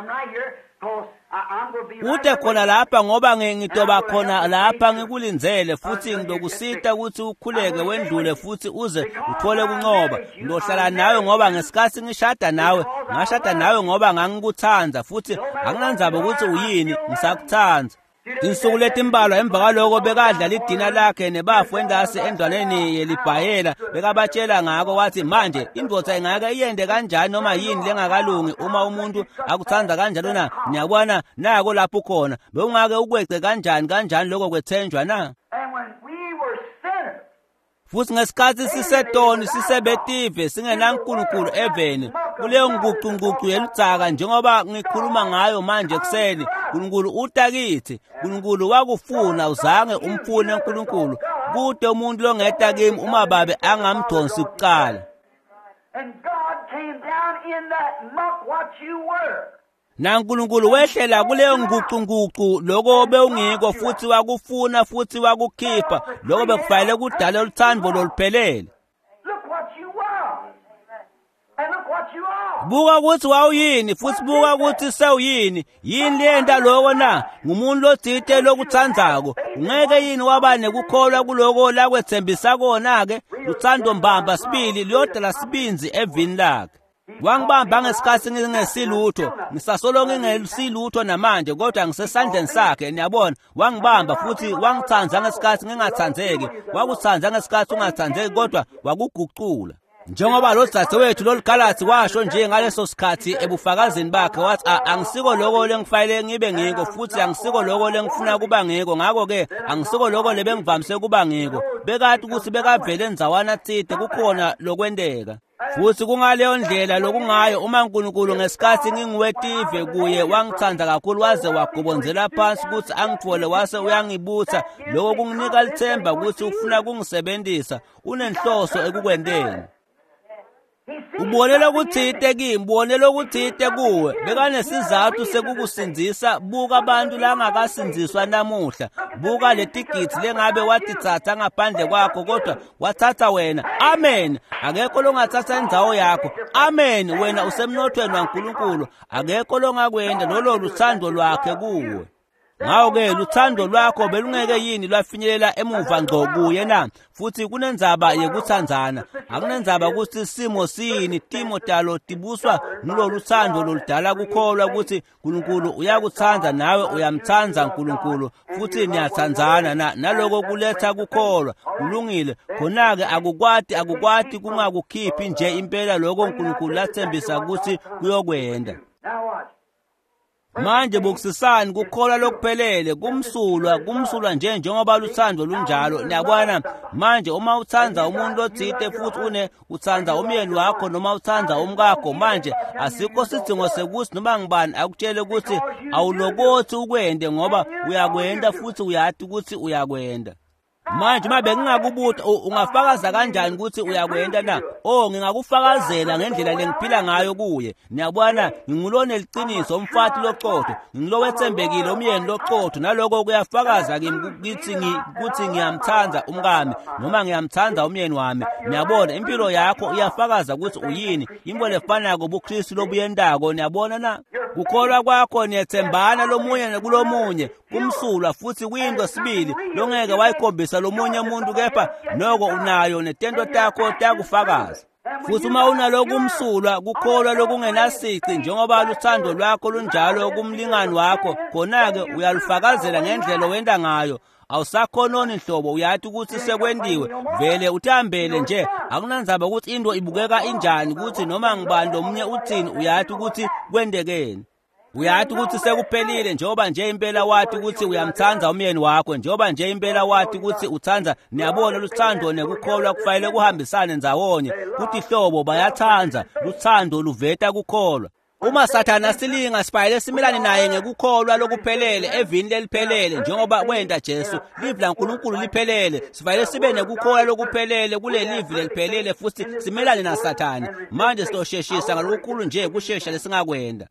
ude khona lapha ngoba ngitoba khona lapha ngikulinzele futhi ngizokusita ukuthi ukhuleke wendlule futhi uze uthole kunqoba ngizohlala nawe ngoba ngesikhathi ngishada nawe ngoba ngangikuthanza futhi anginandzaba ukuthi uyini ngisakuthanza insuku letimbalwa emva kwaloko bekadla lidina lakhe nebafu endasi endwaneni yelibhayela bekabatshela ngako wathi manje indvodza ingake iyende kanjani noma yini lengakalungi uma umuntu akuthanza kanjalo na niyabona nako lapho khona bewungake ukwece kanjani lokho kwethenjwa na futhi ngesikhathi sisetoni sisebetive singenankulunkulu eveni kuleyo nguqunguqu yeludzaka njengoba ngikhuluma ngayo manje kuseni uNkulunkulu utakithi uNkulunkulu wakufuna uzange umfune uNkulunkulu kude umuntu longeta kimi uma babe angamdonsi kuqala and God came down in that muck what you were. naNkulunkulu wehlela kuleyo nguqunguqu lokho bewungiko futhi wakufuna futhi wakukhipha lokho bekufanele kudala oluthando loluphelele Look what you were. And look what you are. buka ukuthi wawuyini futhi buka ukuthi sewuyini yini lenta lokho na ngumuntu lodzite lokuthandzako ungeke yini wabane kukholwa kuloko lakwethembisa kona ke uthando mbamba sibili liyodala sibinzi evini lakhe wangibamba ngesikhathi ngingesilutho ngisasolonke ngesilutho namanje kodwa ngisesandleni sakhe niyabona wangibamba futhi wangithanza ngesikhathi ngingathanzeki wakuthanza ngesikhathi ungathanzeki kodwa wakuguqula njengoba lo dzadzewethu lolugalathi washo nje ngaleso sikhathi ebufakazini bakhe wathi angisiko lokho lengifanele ngibe ngiko futhi angisiko lokho lengifuna kuba ngiko ngako ke angisiko lokho lebengivamise kuba ngiko bekade ukuthi bekavele enzawana tsite kukhona lokwendeka futhi kungaleyo ndlela lokungayo uma uNkulunkulu ngesikhathi ngingiwetive kuye wangithanda kakhulu waze wagobonzela phansi ukuthi angithole wase uyangibutha lokho kunginika lithemba ukuthi ufuna kungisebenzisa unenhloso ekukwendeni ubonela ukuthi mbonela ukuthi kuwe bekanesizathu sekukusindisa buka abantu la ngakasindziswa namuhla buka letigidi lengabe watithatha ngaphandle kwakho kodwa wathatha wena amen akekho longathatha indzawo yakho amen wena usemnothweni waNkulunkulu akekho longakwenda lolu thando lwakhe kuwe ngawo-ke luthando lwakho belungeke yini lwafinyelela emuva ngco kuye na futhi kunendzaba yekuthandzana akunendzaba ukuthi simo siyini timo talo tibuswa ngilolu thando loludala kukholwa ukuthi uNkulunkulu uyakuthanza nawe uyamthanza uNkulunkulu futhi niyathandzana naloko kuletha kukholwa kulungile khona-ke akukwati kungakukhiphi nje impela lokho uNkulunkulu lathembisa ukuthi kuyokwenda manje bokusisani kukholwa lokuphelele kumsulwa njengoba luthando lunjalo niyabona manje uma uthanza umuntu odzite futhi uthanza umyeni wakho noma uthanza umkakho manje asikho sidingo sekuthi noma ngibani akutshele ukuthi awulokothi ukwende ngoba uyakwenda futhi uyathi ukuthi uyakwenda manje uma bengingakubuta ungafakaza kanjani ukuthi uyakwenda na ngingakufakazela ngendlela lengiphila ngayo kuye niyabona ngingulone liqiniso umfati loqotho ngilowethembekile umyeni loqotho naloko kuyafakaza kimi ukuthi ngiyamthanza umkami noma ngiyamthanza umyeni wami niyabona impilo yakho iyafakaza ukuthi uyini imbo lefana kobuKristu lobuyendako niyabona na kukholwa kwakho niyethembana lomunye kulomunye kumsulwa futhi kuyinto sibili longeke wayikhombisa lomunye umuntu kepha noko unayo netento takho takufakaza futhi uma unaloku umsulwa kukholwa lokungenasici njengoba luthando lwakho lunjalo kumlingani wakho khona-ke uyalufakazela ngendlela wenda ngayo awusakhononi nhlobo uyathi ukuthi sekwendiwe vele uthambele nje akunandzaba ukuthi into ibukeka injani ukuthi noma ngibani lomunye uthini uyathi ukuthi kwendekeni uyathi ukuthi sekuphelile njengoba nje impela wathi ukuthi uyamthanda umyeni wakho njengoba nje impela wathi ukuthi uthanda niyabona luthando nekukholwa kufanele kuhambisane ndzawonye kuthi hlobo bayathanda luthando luveta kukholwa uma Sathana silinga sipayele simelane naye ngekukholwa lokuphelele evini leliphelele njengoba kwenda Jesu livi laNkulunkulu liphelele sifayele sibe nekukholwa lokuphelele kule livi leliphelele futhi simelane naSathana manje sitosheshisa ngalokukhulu nje kushesha lesingakwenda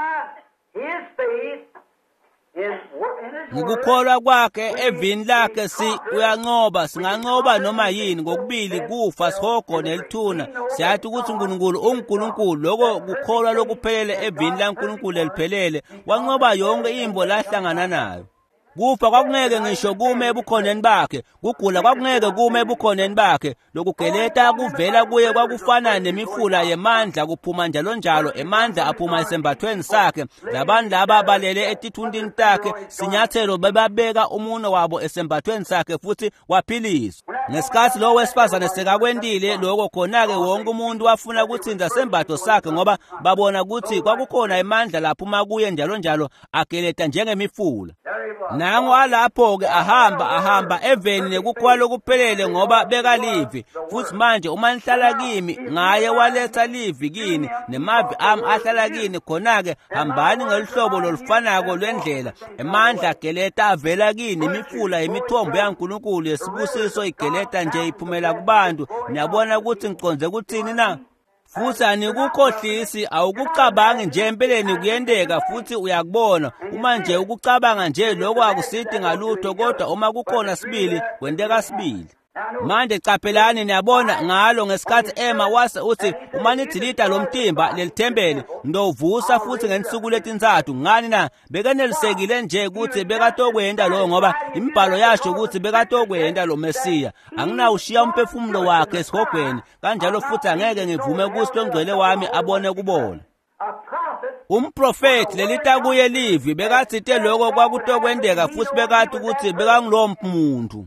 ngokukholwa kwakhe evini lakhe uyanqoba singanqoba noma yini ngokubili kufa sihogo nelithuna siyathi ukuthi uNkulunkulu uNkulunkulu lokho kukholwa lokuphelele evini laNkulunkulu eliphelele wanqoba yonke imbo lahlangana nayo kufa kwakungeke ngisho kume ebukhoneni bakhe kugula kwakungeke kume ebukhoneni bakhe lokugeleta kuvela kuye kwakufana nemifula yemandla kuphuma njalo njalo emandla aphuma esembathweni sakhe labantu laba balele etithundini takhe sinyathelo bebabeka umuno wabo esembathweni sakhe futhi waphiliswa ngesikhathi lo wesifazane sekakwendile lokho khona-ke wonke umuntu wafuna ukuthinta sembatho sakhe ngoba babona ukuthi kwakukhona emandla laphuma kuye njalo njalo ageleta njengemifula nango alapho-ke ahamba eveni nekukholwa lokuphelele ngoba bekalivi futhi manje uma nihlala kimi ngaye waletha livi kini nemavi ami ahlala kini khona-ke hambani ngeluhlobo lolufanako lwendlela emandla ageleta avela kini imifula yemithombo yaNkulunkulu yesibusiso igeleta nje iphumela kubantu niyabona ukuthi ngiconze kuthini na futhi anikukhohlisi awukucabangi nje empeleni kuyendeka futhi uyakubona uma nje ukucabanga nje lokho akusithi ngalutho kodwa uma kukhona sibili kwendeka sibili manje caphelani niyabona ngalo ngesikhathi Emma wase uthi uma nidilida lomtimba lelithembele ndovusa futhi ngensuku letintathu ngani na bekenelisekile nje ukuthi bekatokwenda lo ngoba imibhalo yasho ukuthi bekatokwenda lo Mesiya anginawushiya umphefumulo wakhe esihogweni kanjalo futhi angeke ngivume ukuthi longcwele wami abone kubona umprofeti lelita kuye livi bekathite lokho kwakutokwendeka futhi bekathi ukuthi bekangulo muntu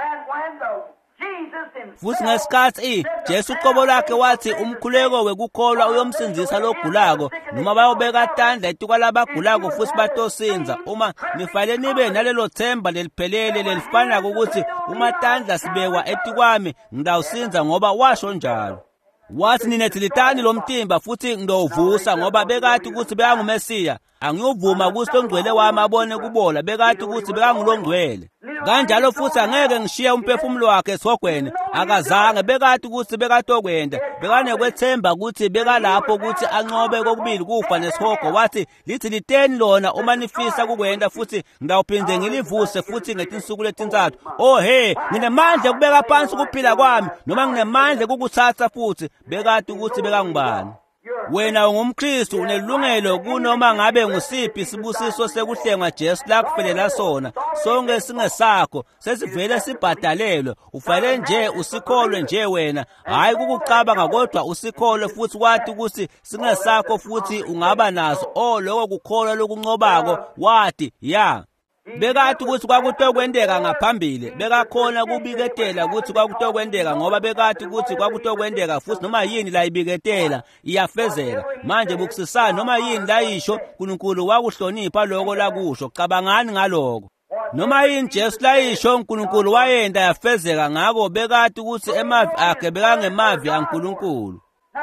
futhi ngesikhathi Jesu uqobo lakhe wathi umkhuleko wekukholwa uyomsindisa logulako noma bayobeka tandla etuka labagulako futhi batosinza uma nifanele nibe nalelo themba leliphelele lelifana ukuthi uma tandla sibekwa etikwami ngidawusinza ngoba washo njalo wathi ninethilitani lomtimba futhi ngidowuvusa ngoba bekathi ukuthi bekangumesiya angiyovuma ukuthi longcwele wami abone kubola bekathi ukuthi bekangulongcwele kanjalo futhi angeke ngishiye umphefumulo wakhe esihogweni akazange bekathi ukuthi bekatokwenda bekanekwethemba ukuthi bekalapho ukuthi anqobe kokubili kufa nesihogo wathi lithi liteni lona uma nifisa kukwenda futhi ngidawuphinde ngilivuse futhi ngetinsuku letintathu nginemandla kubeka phansi ukuphila kwami noma nginemandla ukukuthatha futhi bekathi ukuthi bekangubani wena ungumKristu unelungelo kunoma ngabe ngusiphi isibusiso sekuhlengwa Jesu lakufelela sona sonke singesakho sesivele sibhadalelwe ufanele nje usikholwe nje wena hayi kukucabanga kodwa usikholwe futhi wathi ukuthi singesakho futhi ungaba naso lokho kukholwa lokunqobako wathi bekathi ukuthi kwakutokwendeka ngaphambili bekakhona kubiketela ukuthi kwakutokwendeka ngoba bekathi ukuthi kwakutokwendeka futhi noma yini la ibiketela iyafezeka manje bukusisana noma yini la isho uNkulunkulu wakuhlonipha lokho lakusho cabangani ngaloko noma yini Jesu la isho uNkulunkulu wayenda yafezeka ngako bekathi ukuthi emavi akhe bekangemavi aNkulunkulu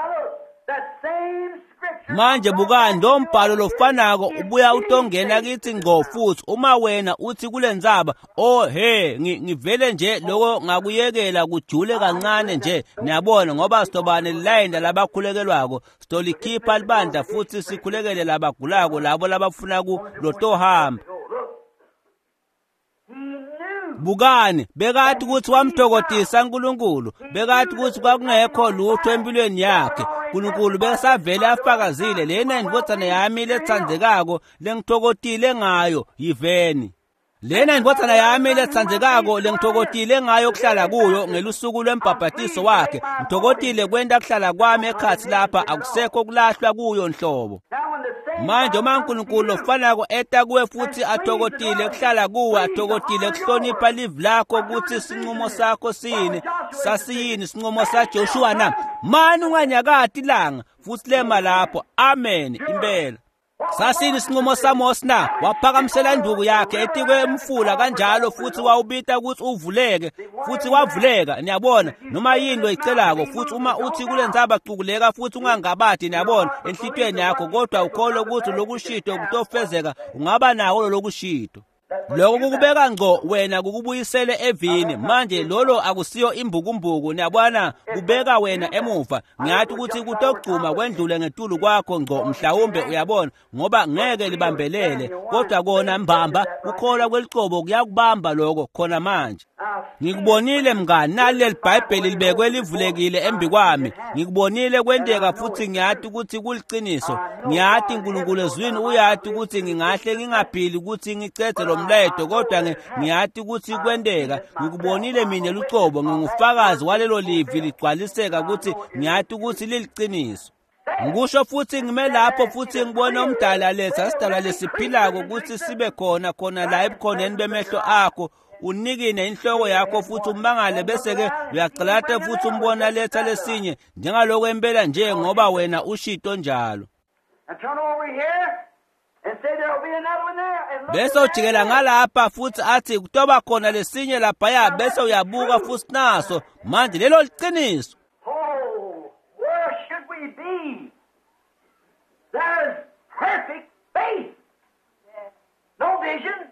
manje bukani lo mbhalo lofanako ubuya utongena kithi ngqo futhi uma wena uthi kule ndzaba ngivele nje lokho ngakuyekela kujule kancane nje niyabona ngoba sitobane lilayenda labakhulekelwako sitolikhipha libandla futhi sikhulekele labagulako labo labafuna kulotohamba bukani bekathi ukuthi wamthokozisa uNkulunkulu bekathi ukuthi kwakungekho lutho empilweni yakhe uNkulunkulu besavele afakazile lena indodana yami lethandekako lengithokotile ngayo yiveni Lena indodana yami letsandzekako lengitokotile ngayo kuhlala kuyo ngelusuku lwembhabhatiso wakhe. Ngitokotile kwenda kuhlala kwami ekhathi lapha akusekho kulahlwa kuyo nhlobo. Manje uma uNkulunkulu ofanako eta kuwe futhi atokotile kuhlala kuwe, atokotile kuhlonipha live lakho ukuthi sinqumo sakho sini, sasiyini sinqumo saJoshua na. Mani unganyakati ilanga futhi lema lapho. Amen impela. Sasini sinqumo saMosi na, waphakamisela induku yakhe etikwe emfula kanjalo futhi wawubita ukuthi uvuleke futhi wavuleka. Niyabona noma yini oyicelako futhi uma uthi kule ndzaba cukuleka futhi ungangabadi, niyabona enhlitweni yakho, kodwa ukholwa ukuthi lokushito kutofezeka ungaba nawo lokushito. Lokho kukubeka ngco wena kukubuyisele evini. Manje lolo akusiyo imbukumbuku, niyabona, kubeka wena emuva. Ngiyathi ukuthi kutogcuma kwendlule ngetulu kwakho ngco mhlawumbe, uyabona, ngoba ngeke libambelele, kodwa kona mbamba ukholwa kwelicobo kuyakubamba lokho khona manje. Ngikubonile mngani, naleli Bhayibheli libekwe livulekile embi kwami. Ngikubonile kwendeka futhi ngiyathi ukuthi kuliqiniso. Ngiyathi uNkulunkulu ezwini uyathi ukuthi ngingahle ngingaphili ukuthi ngicede lo mledo, kodwa ngiyathi ukuthi kwendeka. Ngikubonile mina lucobo, ngingufakazi walelo livi ligcwaliseka ukuthi ngiyathi ukuthi liliqiniso. Ngisho futhi ngime lapho futhi ngibona umdala letha sidala lesiphilako ukuthi sibe khona la ebukhoneni bemehlo akho. Unikine inhloko yakho futhi umbangale bese-ke uyaqalata futhi umbona letha lesinye njengaloko empela nje ngoba wena ushito njalo. Bese ujikela ngalapha futhi athi kutoba khona lesinye laphaya, bese uyabuka futhi naso manje lelo liqiniso. Oh, where should we be? There's perfect faith. No vision.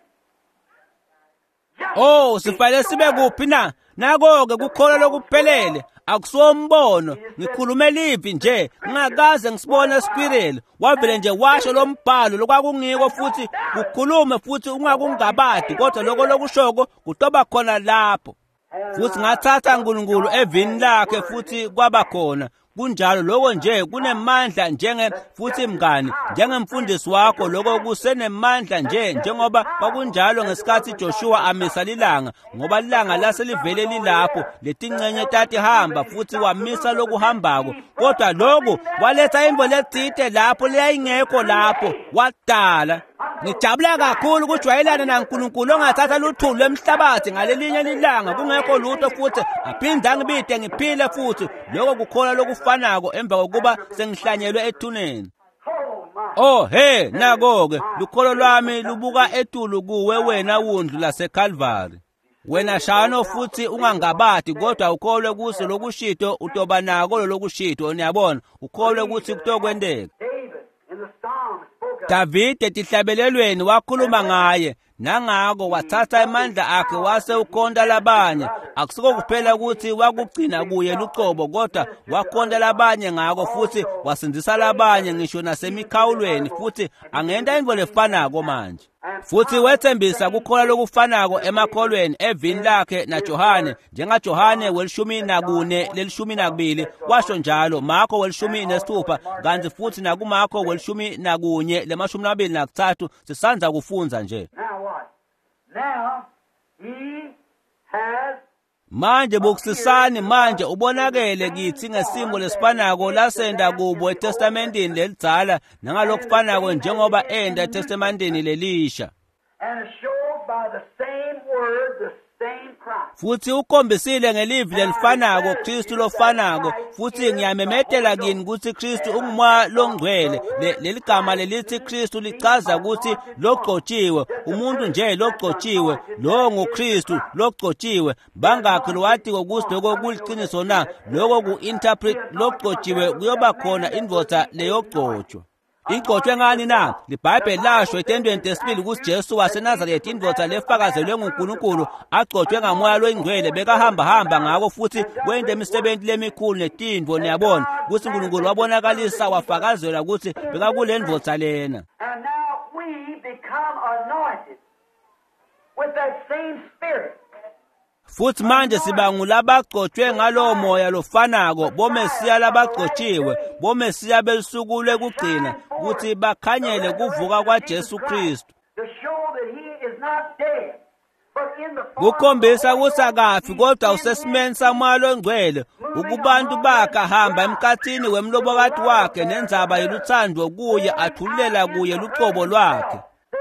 Oh, sifanele sibe kuphi na? Nako-ke kukholwa lokuphelele, akusiwombono. Ngikhulume livi nje, ngingakaze ngisibone squirrel. Wavele nje washo lo mbhalo lokwakungiko futhi kukhulume futhi ungakungabadi, kodwa lokho lokushoko kutoba khona lapho. Futhi ngathatha uNkulunkulu evini lakhe futhi kwaba khona. Kunjalo lokho nje kunemandla futhi mngani, njengemfundisi wakho lokho kusenemandla njengoba kwakunjalo ngesikhathi Joshua amisa lilanga, ngoba lilanga laselivele lilapho letingcenye tathi hamba futhi wamisa lokuhambako, kodwa lokho waletha imbo ledzide lapho leyayingekho lapho wadala. Ngijabula kakhulu ukujwayelana naNkulunkulu ongathatha luthulu lwemhlabathi ngalelinye lilanga kungekho lutho futhi aphinda ngibide ngiphile futhi lokho kukholwa lokufanako emva kokuba sengihlanyelwe ethuneni. Oh he, nako-ke lukholo lwami lubuka etulu kuwe wena wundlu laseCalvary. Wena shano futhi ungangabadi, kodwa ukholwe kuso lokushito utoba nako lokushito, niyabona, ukholwe ukuthi kutokwendeka. Davide etihlabelelweni wakhuluma ngaye, nangako wathatha amandla akhe wase ukhonda labanye. Akusiko kuphela ukuthi wakugcina kuye lucobo, kodwa wakhonda labanye ngako futhi wasindisa labanye ngisho nasemikhawulweni, futhi angenda into lefanako manje. Futhi wethembisa kukholwa lokufanako emakholweni evini lakhe naJohane, njengaJohane we-14 le-12 washo njalo, Marko we-16 kanti futhi nakuMarko we-11 le-23 sisanza kufunza nje. Manje bukusisani manje ubonakele kithi ngesimo lesifanako lasenda kubo eTestamentini lelidzala nangalokufanako njengoba enda eTestamentini lelisha. Futhi ukhombisile ngelivi lelifanako Kristu lofanako, futhi ngiyamemedela kini ukuthi Kristu ungumoya longcwele. Leli gama lelithi Kristu lichaza ukuthi logcotshiwe, umuntu nje logcotshiwe, lo nguKristu logcotshiwe. Bangakho lwathi ukuthi lokho kuliqiniso na, lokho ku-interpret logcotshiwe kuyoba khona indvodza leyogcotshwa. Igcotshwe ngani na? LiBhayibheli lasho etendweni tesibili ukuthi Jesu waseNazaretha indvodza lefakazelwe nguNkulunkulu agcotshwe ngamoya loyingcwele bekahamba ngako futhi wende imisebenzi lemikhulu netindvo, niyabona ukuthi uNkulunkulu wabonakalisa wafakazelwa ukuthi bekakule ndvodza lena. And now we become anointed with that same spirit. Futhi manje siba ngulabagcotshwe ngalowo moya lofanako, bomesiya labagcotshiwe, bomesiya belisuku lekugcina ukuthi bakhanyele kuvuka kwaJesu Kristu. To show that he is not dead, but in the kukhombisa ukuthi akafi kodwa usesimeni samoya ongcwele ukubantu bakhe ahamba emkhathini wemlobokati wakhe nendzaba yeluthando kuye athulela kuye lucobo lwakhe.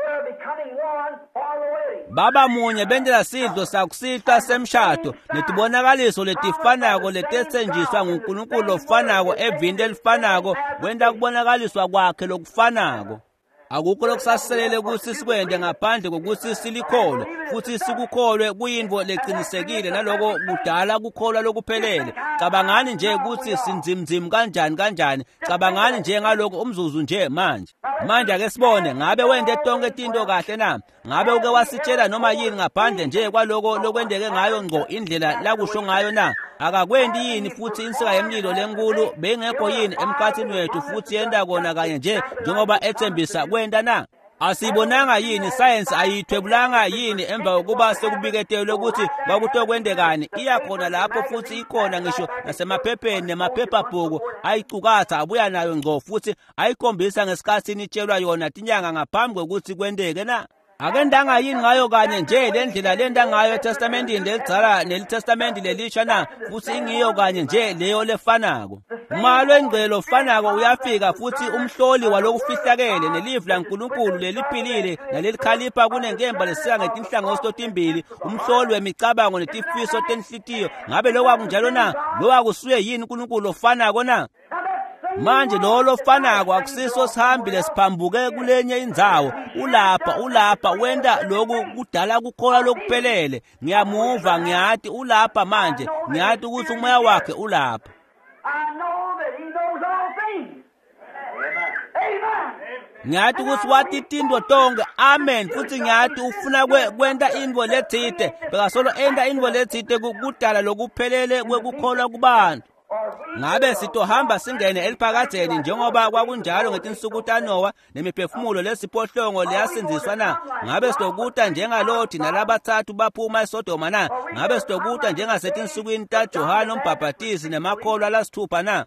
Baba munye bendela sidlo sakusihla semshado netibonakaliso letifanako letetsenjiswa nguNkulunkulu ofanako evini elifanako wenda kubonakaliswa kwakhe lokufanako. Akukho lokusaselele ukuthi sikwende ngaphandle kokuthi silikholwe futhi sikukholwe kuyinto leqinisekile naloko kudala kukholwa lokuphelele. Cabangani nje ukuthi sinzimzim kanjani cabangani nje ngaloko umzuzu nje manje ake sibone ngabe wende tonke tinto kahle na, ngabe uke wasitshela noma yini ngaphandle nje kwaloko lokwendeke ngayo ngqo indlela lakusho ngayo na. Akakwendi yini futhi insika yemlilo lenkulu bengekho yini emkhathini wethu futhi yenda kona kanye nje njengoba ethembisa kwenda na. Asibonanga yini science ayithwebulanga yini emva kokuba sekubiketelwe ukuthi kwakutokwendekani iyakhona lapho futhi ikhona ngisho nasemaphepheni nemaphephabhuku ayicukatha abuya nayo ngqo futhi ayikhombisa ngesikhathini itshelwa yona tinyanga ngaphambi kokuthi kwendeke na. Akendanga yini ngayo kanye nje lendlela lenda ngayo eTestamentini lelidzala nelitestamenti lelisha na futhi ingiyo kanye nje leyo lefanako. Umalo engcelo ofanako uyafika futhi umhloli walokufihlakele nelivu laNkulunkulu leliphilile nalelikhalipha kunenkemba lesika ngetinhlangothi totimbili umhloli wemicabango netifiso tenhlitiyo. Ngabe lokwakunjalo na? Lokwakusuye yini uNkulunkulu ofanako na? Manje lo fanako akusiso sihambile siphambuke kulenye indzawo ulapha wenda lokhu kudala kukholwa lokuphelele. Ngiyamuva ngiyathi ulapha manje ngiyathi ukuthi umoya wakhe ulapha. Ngiyathi ukuthi wathi tinto tonke amen futhi ngiyathi ufuna kwenda indvo letsite bekasolo enda indvo letsite kudala lokuphelele kwekukholwa kubantu. Ngabe sitohamba singene eliphakatheni njengoba kwakunjalo ngetinsuku taNowa nemiphefumulo lesiphohlongo liyasinziswa na. Ngabe sitokuta njengalothi nalabathathu baphuma eSodoma na. Ngabe sitokuta njengasetinsukwini taJohane uMbhaphathizi nemakholwa lasithupha na.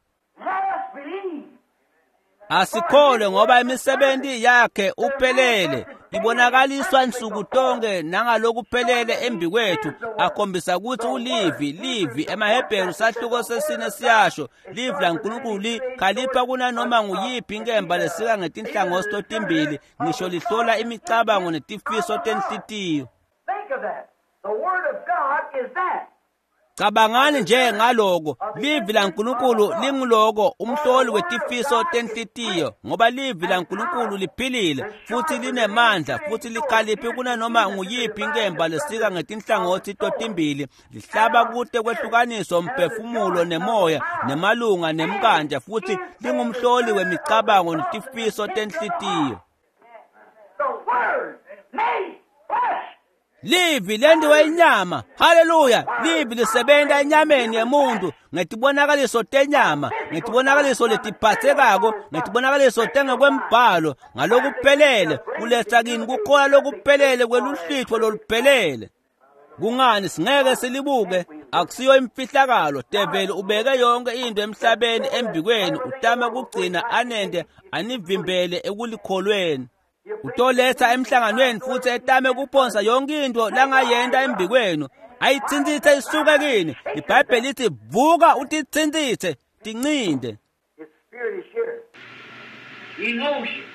Asikholwe ngoba imisebenzi yakhe uphelele ibonakaliswa nsuku tonke nangalokuphelele embi kwethu akhombisa ukuthi ulivi emaHebheru sahluko sesine siyasho livi laNkulunkulu khalipha kunanoma nguyiphi inkemba lesika ngetinhlangothi totimbili ngisho lihlola imicabango netifiso tenhlitiyo. Think of that. The word of God is that. Cabangani nje ngaloko livi laNkulunkulu linguloko umhloli wetifiso tenhlitiyo ngoba livi laNkulunkulu liphilile futhi linemandla futhi likhaliphi kunanoma nguyiphi inkemba lesika ngetinhlangothi totimbili lihlaba kude kwehlukaniswa umphefumulo nemoya nemalunga nemkanja futhi lingumhloli wemicabango netifiso tenhlitiyo. The word made flesh. Livi lendiwe inyama. Haleluya. Livi lisebenza enyameni yemuntu ngetibonakaliso tenyama, ngetibonakaliso letiphathekako, ngetibonakaliso tengekwembhalo ngalokuphelele kuletha kini kukholwa lokuphelele kweluhlitho loluphelele. Kungani singeke silibuke? Akusiyo imfihlakalo. Develi ubeke yonke into emhlabeni embikweni utama kugcina anende anivimbele ekulikholweni. Utoletha emhlanganweni futhi etame kuphonsa yonke into langayenda embikwenu ayitsindzithe isuke kini. iBhayibheli lithi vuka utitsindzithe tincinde. His spirit is here. He knows you.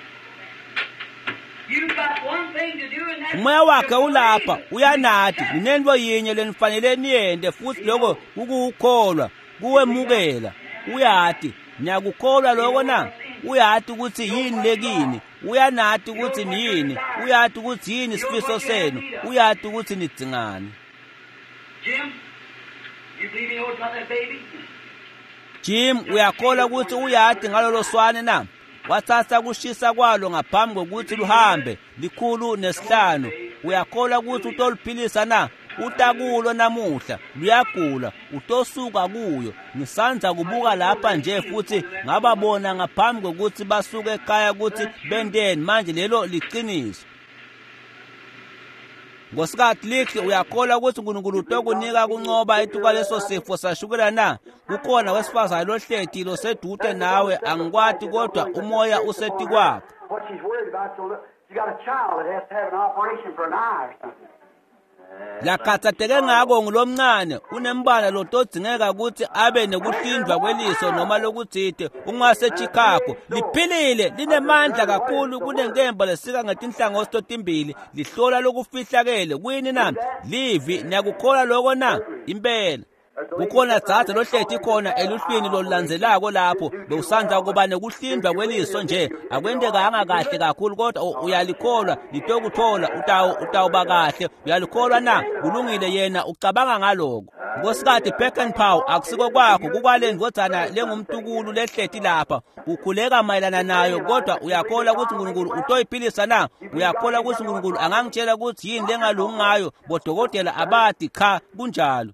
You've got one thing to do and that's Umoya wakhe ulapha uyanathi ninento yinye lenifanele niyende futhi lokho kukukholwa kuwemukela. Uyathi niyakukholwa lokho na. Uyathi ukuthi yini lekini. Uyanathi ukuthi ni yini. Uyathi ukuthi yini isifiso senu. Uyathi ukuthi nidzingani. Jim, you believe he knows about that baby? Jim uyakholwa ukuthi uyathi ngalolo swane na. Wathatha kushisa kwalo ngaphambi kokuthi luhambe likhulu nesihlanu. Uyakholwa ukuthi utoliphilisa na. Utakulo namuhla luyagula utosuka kuyo. Ngisanza kubuka lapha nje futhi ngababona ngaphambi kokuthi basuke ekhaya ukuthi bendeni manje lelo liqiniso. Ngosikhathi lihle uyakholwa ukuthi uNkulunkulu utokunika kuncoba etuka leso sifo sashukela na. Kukhona wesifazane lohleti lo sedude nawe angikwathi kodwa umoya useti kwakhe. What she's worried about, so You got a child that has to have an operation for an eye or something. Lakhathazeke ngako ngilomncane unembala lotodingeka ukuthi abe nekuhlinzwa kweliso noma lokuthide ungase Chicago liphilile linemandla kakhulu kunenkemba lesika ngetinhlangothi totimbili lihlola lokufihlakele kuyini na livi niyakukhola lokho na impela kukhona dzadza lohlethi khona eluhlwini lolulandzelako lapho bewusandza kuba nekuhlinzwa kweliso nje akwendekanga kahle kakhulu kodwa uyalikholwa litokuthola utawuba kahle uyalikholwa na kulungile yena ucabanga ngaloko ngosikhathi Beckenpow akusiko kwakho kukwaleni kodzana lengumtukulu lehlethi lapha ukhuleka mayelana nayo kodwa uyakholwa ukuthi uNkulunkulu utoyiphilisa na uyakholwa ukuthi uNkulunkulu angangitshela ukuthi yini lengalungi ngayo bodokotela abathi cha kunjalo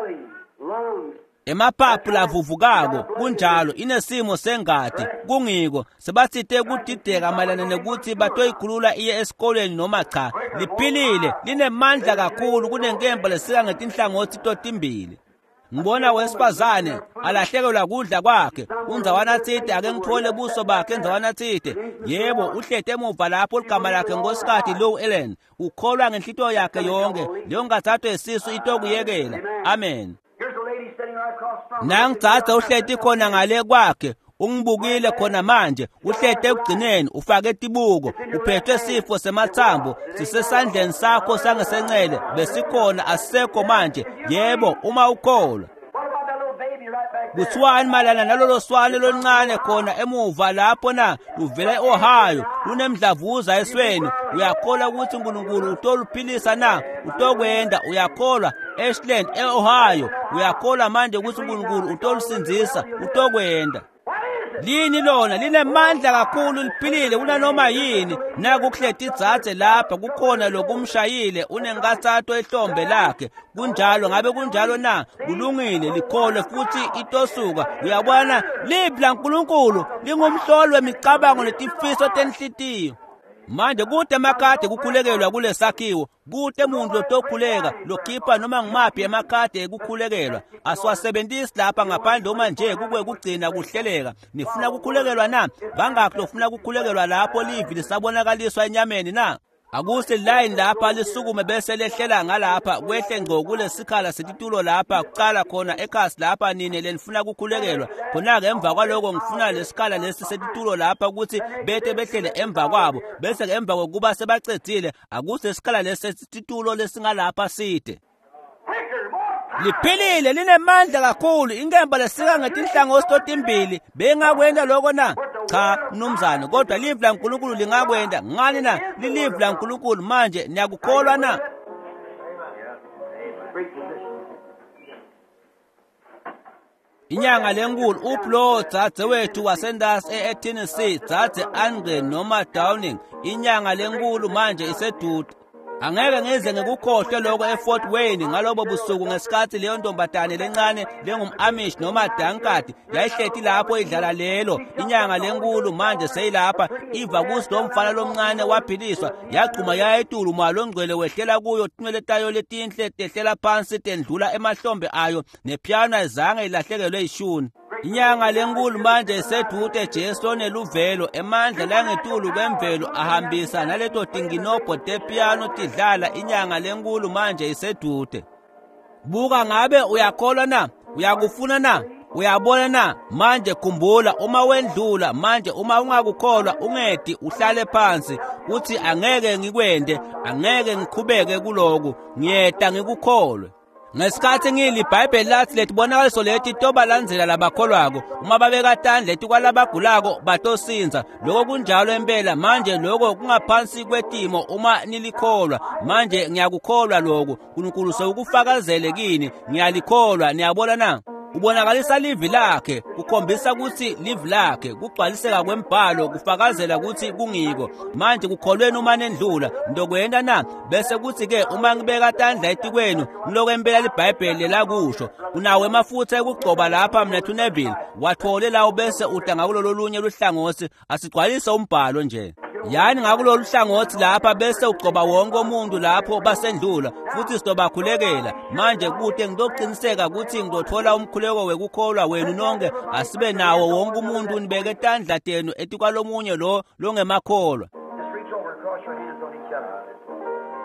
emaphaphu lavuvukako kunjalo inesimo sengadi kungiko sebathithe kudideka mayelana nekuthi batoyikhulula iye esikoleni noma cha liphilile linemandla kakhulu kunenkemba lesika ngetinhlangothi totimbili ngibona wesifazane alahlekelwa kudla kwakhe unzawana thide ake ngithole buso bakhe enzawana thide yebo uhlete emuva lapho ligama lakhe ngosikhathi Low Ellen ukholwa ngenhlito yakhe yonke leyo ngathathwe isisu itokuyekela amen nangitsatsa uhlete khona ngale kwakhe ungibukile khona manje uhlete ekugcineni ufake etibuko uphethwe sifo semathambo sisesandleni sakho sangesencele besikhona asisekho manje yebo uma ukholwa kuthiwani malana nalolo swane loncane khona emuva lapho na luvela e-Ohio lunemdlavuza esweni uyakholwa ukuthi uNkulunkulu utoluphilisa na utokwenda uyakholwa Ashland e-Ohio uyakholwa manje ukuthi uNkulunkulu utolusinzisa utokwenda lini lona linemandla kakhulu liphilile kunanoma yini nakuhlethi idzathe lapha kukhona lokumshayile unenkathatho ehlombe lakhe kunjalo ngabe kunjalo na kulungile likholwe futhi itosuka uyabona libla uNkulunkulu lingumhlolo wemicabango netifiso tenhlitiyo manje kude emakhadi kukhulekelwa kulesakhiwo kude umuntu lotokhuleka lokhipha noma ngimaphi emakhadi ekukhulekelwa asiwasebenzisi lapha ngaphandle uma nje kube kugcina kuhleleka nifuna kukhulekelwa na bangakho lofuna kukhulekelwa lapho livi lisabonakaliswa enyameni na akuse line lapha lisukume bese lehlela ngalapha kwehle ngco kulesikhala setitulo lapha kuqala khona ekhasi lapha nini lenifuna kukhulekelwa khona ke emva kwaloko ngifuna lesikhala lesi setitulo lapha ukuthi bethe behlele emva kwabo bese ke emva kokuba sebacedzile akuse isikhala lesi setitulo lesingalapha side liphilile linemandla kakhulu inkemba lesika ngetinhlangothi totimbili bengakwenda lokho na cha mnumzane kodwa live la uNkulunkulu lingakwenda ngani na lilive la uNkulunkulu manje niyakukholwa na inyanga lenkulu uplo dzadze wethu wasendasi eTennessee dzadze Andre noma Downing inyanga lenkulu manje isedude angeke ngize ngikukhohle lokho eFort Wayne ngalobo busuku ngesikhathi leyo ntombatane lencane lengumAmish noma Dankard yayihlethi lapho idlala lelo inyanga lenkulu manje seyilapha iva kusi lo mfana lomncane waphiliswa yaqhuma yayetulu malo ngcwele wehlela kuyo tinwele tayo letinhle tehlela phansi tendlula emahlombe ayo nepiano ayizange ilahlekelwe ishuni inyanga lenkulu manje isedude Jesu neluvelo emandla langetulu kwemvelo ahambisa naleto tinginobho tepiano tidlala inyanga lenkulu manje isedude buka ngabe uyakholwa na uyakufuna na uyabona na manje khumbula uma wendlula manje uma ungakukholwa ungedi uhlale phansi uthi angeke ngikwende angeke ngiqhubeke kuloko ngiyeda ngikukholwe ngesikhathi ngili iBhayibheli lathi letibonakaliso leti toba landzela labakholwako uma babekatani leti kwalabagulako batosinza lokho kunjalo empela manje lokho kungaphansi kwetimo uma nilikholwa manje ngiyakukholwa lokho uNkulunkulu sokufakazele kini ngiyalikholwa niyabona na ubonakalisa livi lakhe kukhombisa ukuthi livi lakhe kugcwaliseka kwembhalo kufakazela ukuthi kungiko manje kukholweni uma nendlula ndokwenda na bese kuthi ke uma ngibeka tandla etikwenu ngiloko empela liBhayibheli lakusho unawe emafutha ekugcoba lapha mnethu Neville wathole lawo bese uta ngakulolu lunye luhlangothi asigcwalisa umbhalo nje yani ngakulolu hlangothi lapha bese ugcoba wonke umuntu lapho basendlula futhi sizobakhulekela manje kude ngizoqiniseka ukuthi ngizothola umkhuleko wekukholwa wenu nonke asibe nawo wonke umuntu nibeke tandla tenu etikwalomunye lo longemakholwa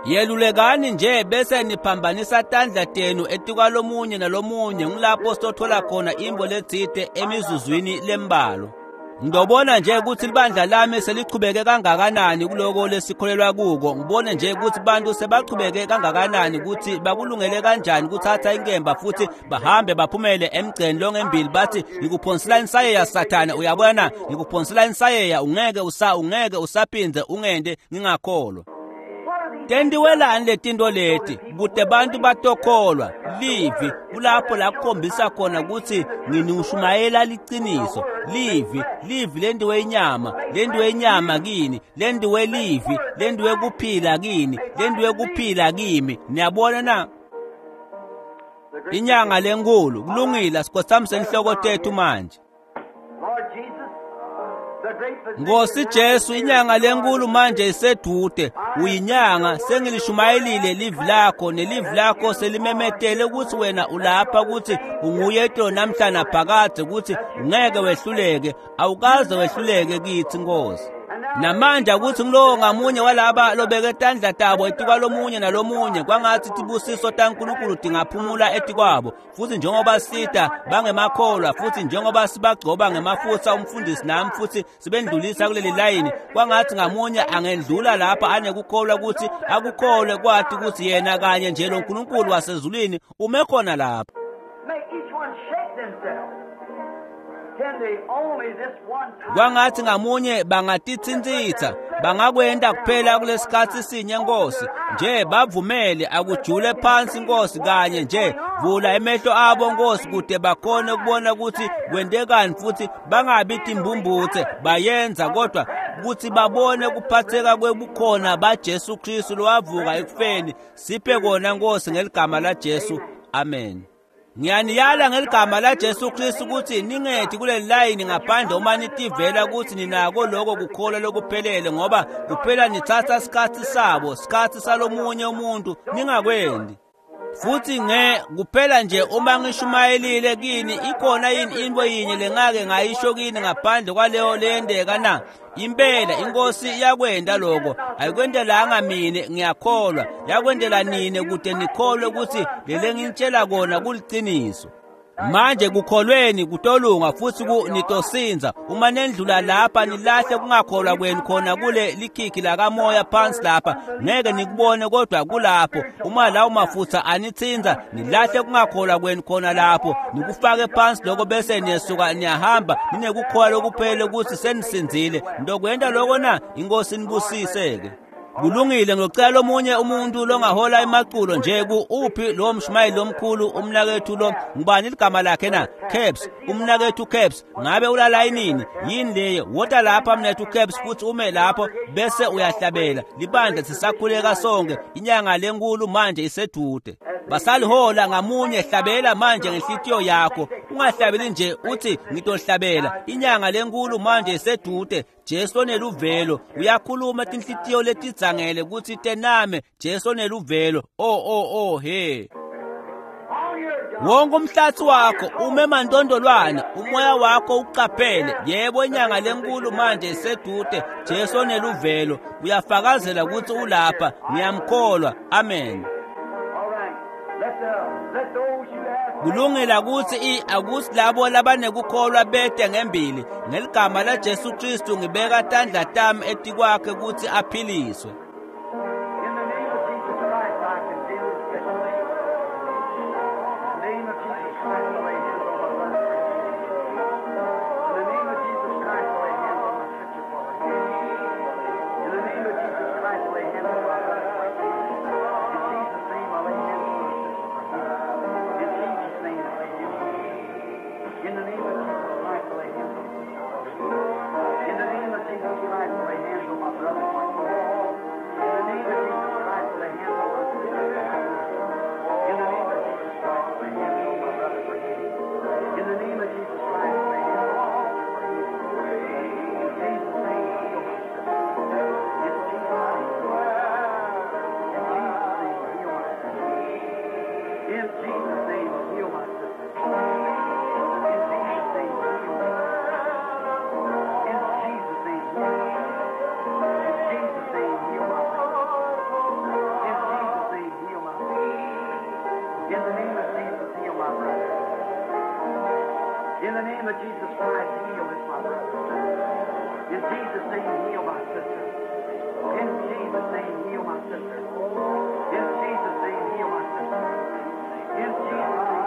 Yelulekani nje bese niphambanisa tandla tenu etikalomunye nalomunye ngilapho sithola khona imbo ledzide emizuzwini lembalo. Ngidobona nje ukuthi libandla lami selichubeke kangakanani kuloko lesikholelwa kuko. Ngibone nje ukuthi bantu sebachubeke kangakanani ukuthi bakulungele kanjani ukuthatha inkemba futhi bahambe baphumele emgceni longembili bathi ngikuphonsela insayeya Sathana. Uyabona, ngikuphonsela insayeya, ungeke usaphinze ungende ngingakholwa. Tendiwelani letinto leti kute bantu batokholwa livi kulapho la kukhombisa khona ukuthi nginushumayela liciniso. Livi lendiwe inyama kini, lendiwe livi, lendiwe kuphila kini, lendiwe kuphila kimi. Niyabona na? Inyanga lenkulu kulungile sikhosami senhloko tethu manje. Nkosi Jesu, inyanga lenkulu manje isedude. Uyinyanga sengilishumayelile livi lakho, nelivi lakho selimemetele ukuthi wena ulapha, ukuthi unguyedwa namhlanje phakade, ukuthi ungeke wehluleke, awukaze wehluleke kithi Nkosi. Namanje ukuthi ngilowo ngamunye walaba lobeke tandla tabo etikalomunye nalomunye kwangathi tibusiso taNkulunkulu tingaphumula etikwabo, futhi njengoba sita bangemakholwa, futhi njengoba sibagcoba ngemafutha umfundisi nami futhi sibendlulisa kuleli layini, kwangathi ngamunye angendlula lapha anekukholwa ukuthi akukholwe kwathi ukuthi yena kanye nje lo Nkulunkulu wasezulwini ume khona lapha. Kwangathi ngamunye bangatitsintsitsa, bangakwenda kuphela kulesikhathi sinye Nkosi, nje bavumele akujule phansi Nkosi, kanye nje vula emehlo abo Nkosi kude bakhone ukubona ukuthi kwendekani, futhi bangabi timbumbutse bayenza, kodwa ukuthi babone kuphatheka kwebukhona baJesu Kristu lowavuka ekufeni. Siphe kona Nkosi ngeligama la Jesu, amen. Ngiyaniyala ngeligama la Jesu Kristu ukuthi ningethi kuleli layini ngaphandle uma nitivela ukuthi ninako lokho kukholwa lokuphelele, ngoba kuphela nithatha isikhathi sabo, isikhathi salomunye umuntu, ningakwendi. Futhi kuphela nje uma ngishumayelile kini, ikhona yini into yinye lengake ngayisho kini ngaphandle kwaleyo leyendeka na? Impela iNkosi iyakwenda lokho, ayikwendelanga mina ngiyakholwa, yakwendela nini kude nikholwe ukuthi lele ngintshela kona kuliciniso. Manje kukholweni kutolunga futhi nitosinza. Uma nendlula lapha nilahle kungakholwa kwenu khona kule likhikhi lakamoya phansi lapha, ngeke nikubone kodwa kulapho. Uma lawo mafutha anitsinza, nilahle kungakholwa kwenu khona lapho, nikufake phansi lokho bese niyesuka niyahamba ninekukholwa lokuphela ukuthi senisinzile. Ndokwenda lokho na, iNkosi nibusiseke. Kulungile ngicela omunye umuntu longahola emaculo nje uphi lo mshumayeli omkhulu umnakethu lo, ngubani igama lakhe na? Caps, umnakethu Caps. Ngabe ulala yini leyo? Wota lapha mnethu Caps futhi ume lapho bese uyahlabela. Libandla sisakhuleka sonke, inyanga lenkulu manje isedude. Basalihola ngamunye, hlabela manje ngenhlitiyo yakho, ungahlabeli nje uthi ngitohlabela. Inyanga lenkulu manje isedude. Jesu oneluvelo uyakhuluma tinhlitiyo letidzangele ukuthi tename. Jesu oneluvelo he. Wonke umhlathi wakho ume mandondolwana, umoya wakho uqaphele. Yebo, inyanga lenkulu manje isedude. Jesu oneluvelo uyafakazela ukuthi ulapha, ngiyamkholwa, amen. Kulungela ukuthi akusi labo labanekukholwa bede ngembili. Ngeligama la Jesu Kristu ngibeka tandla tami etikwakhe ukuthi aphiliswe. name of Jesus Christ, heal this, my brother. In Jesus' name, heal my sister. In Jesus' name, heal my sister. In Jesus' name, heal my sister. In Jesus' name,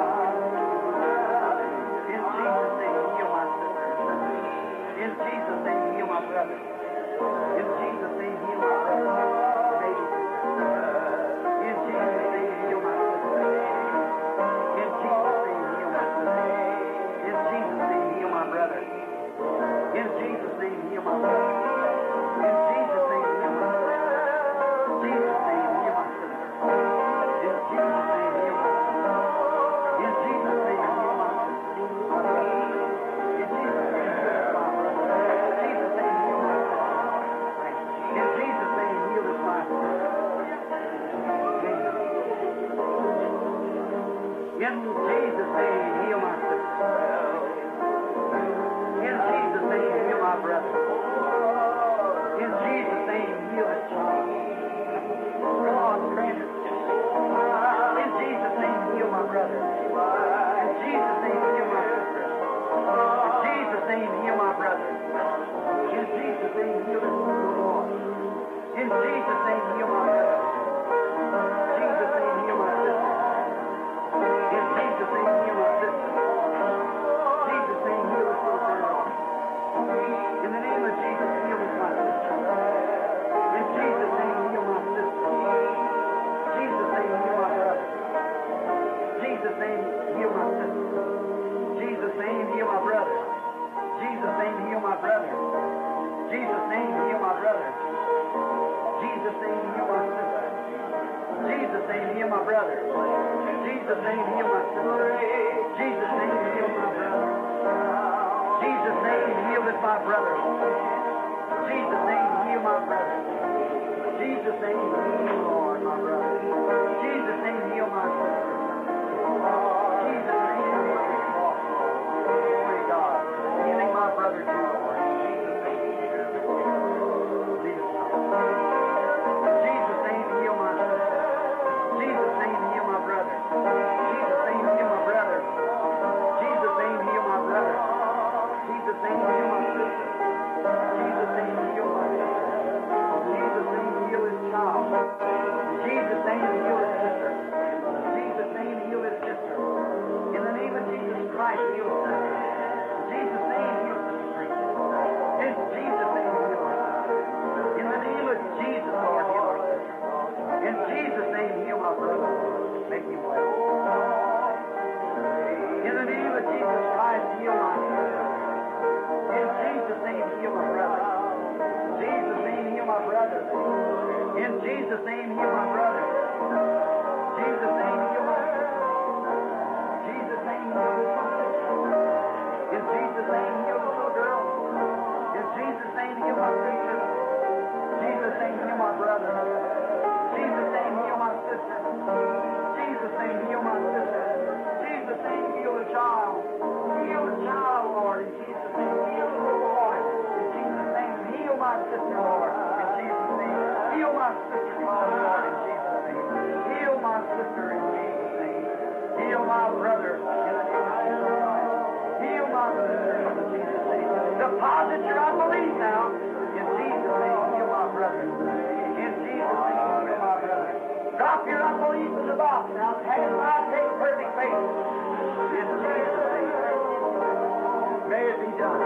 heal my sister. In Jesus' name, heal my brother. In Jesus' name, heal my brother. Baby sister. In Jesus' name, heal my sister. In Jesus' name, heal my sister. In Jesus' name, heal my brother. In Jesus' name, heal my brother. In Jesus' name, heal my sister. Jesus' name, heal my sister. In Jesus' name, heal my sister. In Jesus' name, heal my sister. In Jesus' name, heal my brother. Jesus' name, heal my sister. In Jesus' name, heal this my sister. In Jesus' name, heal my sister. In Jesus' name, heal my brother. In Jesus' name, heal his child. Come on, Brandon. In Jesus' name, heal my brother. In Jesus' name, heal my sister. In Jesus' name, heal my brother. In Jesus' name, heal his Lord. In Jesus' name, heal my brother. Jesus' name, heal my sister. In Jesus' name, heal my sister. Jesus' name, heal this little girl. In the name of Jesus, heal this my sister. In Jesus' name, heal my sister. Jesus' name, heal my brother. Jesus' name, heal my sister. Jesus' name, heal my brother. Jesus' name, heal my brother. Jesus' name, heal my brother. Jesus' name, heal my sister. Jesus' name, heal my brother. Jesus' name, heal my sister. Jesus' name, heal my brother. Jesus' name, heal this my brother. Jesus' name, heal my brother. Jesus' name, heal, Lord, my brother. Jesus' name, heal my sister. Jesus' name, heal my sister. Glory to God. Healing my brother too, Lord. Jesus' name, heal my sister. Jesus' name, heal my brother. Jesus' name, heal my brother. Jesus' name, heal my brother. Jesus' name, heal my sister. Jesus' name, heal my sister. Jesus' name, heal his child. Jesus' name, heal his sister. Jesus' name, heal his sister. In the name of Jesus Christ, heal his sister. Jesus' name, heal his sister. In Jesus' name, heal our sister. In the name of Jesus, Lord, heal our sister. In Jesus' name, heal my brother. Make him well. In the name of Jesus Christ, heal my sister. In Jesus' name, heal my brother. Jesus' name, heal my brother. In Jesus' name, heal my brother. Jesus' name, heal my sister. Jesus' name, heal this my sister. In Jesus' name, heal this little girl. In Jesus' name, heal my sister. Jesus' name, heal my brother. Jesus' name, heal my sister. Jesus' name, heal my sister. Jesus' name, heal the child. Heal the child, Lord, in Jesus' name. Heal the little boy. In Jesus' name, heal my sister, Lord. In Jesus' name, heal my sister, Lord, in Jesus' name. Heal my sister in Jesus' name. Heal my brother in the name of Jesus Christ. Heal my sister in Jesus' name. Deposit your unbelief now. In Jesus' name, heal my brother. In Jesus' name, heal my brother. Drop your unbelief in the box now. Have my take perfect faith. In Jesus' name. May it be done.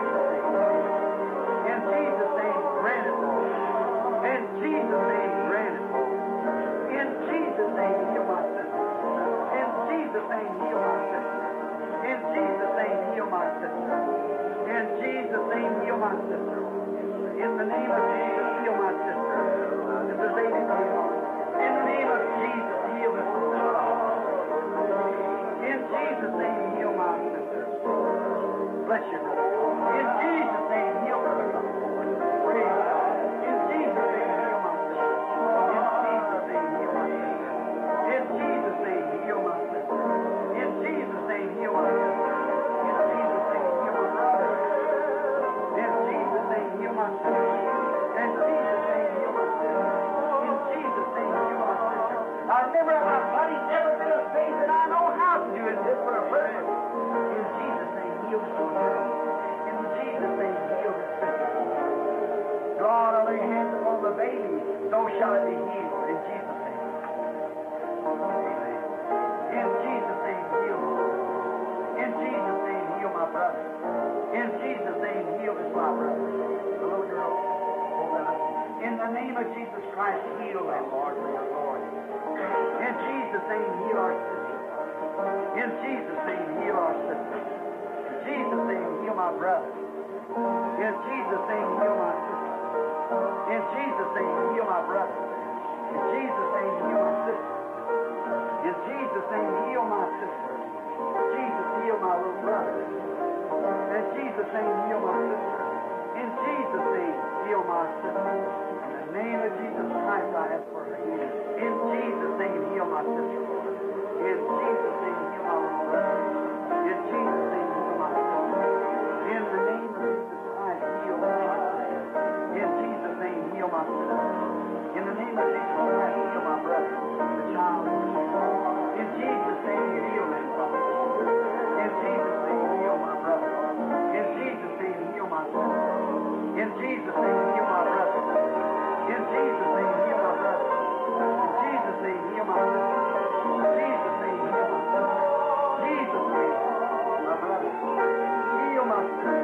In Jesus' name, grant it, Lord. In Jesus' name, grant it, Lord. In Jesus' name, heal my sister. In Jesus' name, heal my sister. In Jesus' name, heal my sister. In Jesus' name, heal my sister. In the name of Jesus, heal my sister. This is lady Lord. In the name of Jesus, heal this little child. In Jesus' name, heal my sister. Bless you, Lord. In Jesus' name, heal her. Praise God. In Jesus' name, heal my sister. In Jesus' name, heal my sister. In Jesus' name, heal my sister. In Jesus' name, heal my sister. In Jesus' name, heal my brother. In Jesus' name, heal my sister. In Jesus' name, heal my sister. In Jesus' name, heal my sister. I remember my body's never been a faith, and I know how to do it just for a purpose. In Jesus' name, heal In Jesus' name, heal this sister. God, I'll lay hands upon the baby, so shall it be healed. In Jesus' name. Amen. In Jesus' name, heal. In Jesus' name, heal my brother. In Jesus' name, heal this my brother. The little girl. In the name of Jesus Christ, heal them, Lord, for your glory. In Jesus' name, heal our sister. In Jesus' name, heal our sister. In Jesus' name, heal my brother. In Jesus' name, heal my sister. In Jesus' name, heal my brother. In Jesus' name, heal my sister. In Jesus' name, heal my sister. Jesus, heal my little brother. In Jesus' name, heal my sister. In Jesus' name, heal my sister. In the name of Jesus Christ, I ask for her healing. In Jesus' name, heal my sister. In Jesus' name, heal my little brother. In Jesus' name, heal my sister. In the name of Jesus Christ, heal my sister. In Jesus' name, heal my sister. In the name of Jesus Christ, heal my brother, the child. In Jesus' name, heal them, Father. In Jesus' name, heal my brother. In Jesus' name, heal my sister. In Jesus' name, heal my brother. In Jesus' name, heal my brother. In Jesus' name, heal my sister. In Jesus' name, heal my sister. Jesus' name, my brother. Heal my sister.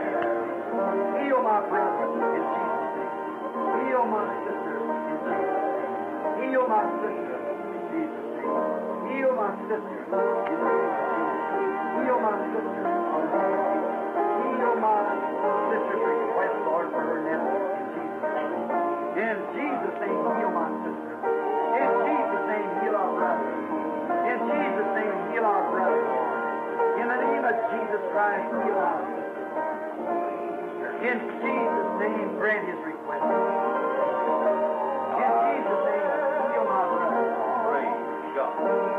Heal my brother. In Jesus' name. Heal my sister. In Jesus' name. Heal my sister. In Jesus' name. Heal my sister. In the name of Jesus. Heal my sister. Heal my sister's request, Lord, for her nephew. In Jesus' name, heal my sister. In Jesus' name, heal our brother. In Jesus' name, heal our brother. In the name of Jesus Christ, heal our sister. In Jesus' name, grant his request. In Jesus' name, heal my brother. Praise God.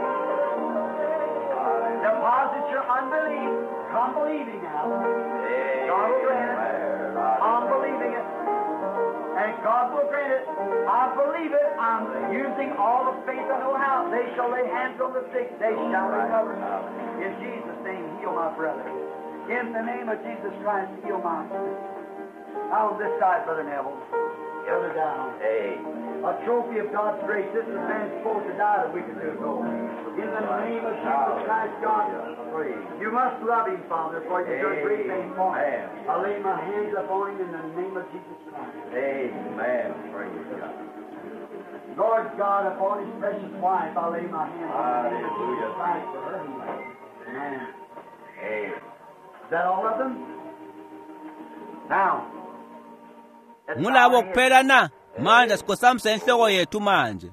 Deposit your unbelief. Come believing now. God will grant it. I'm believing it. And God will grant it. I believe it. I'm using all the faith I know how. They shall lay hands on the sick. They shall recover. In Jesus' name, heal my brother. In the name of Jesus Christ, heal my sister. On this side, Brother Neville. Brother down. A trophy of God's grace. This is man supposed to die a week or two ago. In the name of Jesus Christ, God, you must love him, Father, for you've done great things for him. I lay my hands upon him in the name of Jesus Christ. Amen. Praise God. Lord God, upon his precious wife, I lay my hands on the name of Jesus Christ for her healing. Amen. Is that all of them? Now, ngulabo kuphela na manje sikhosamsa inhloko yethu manje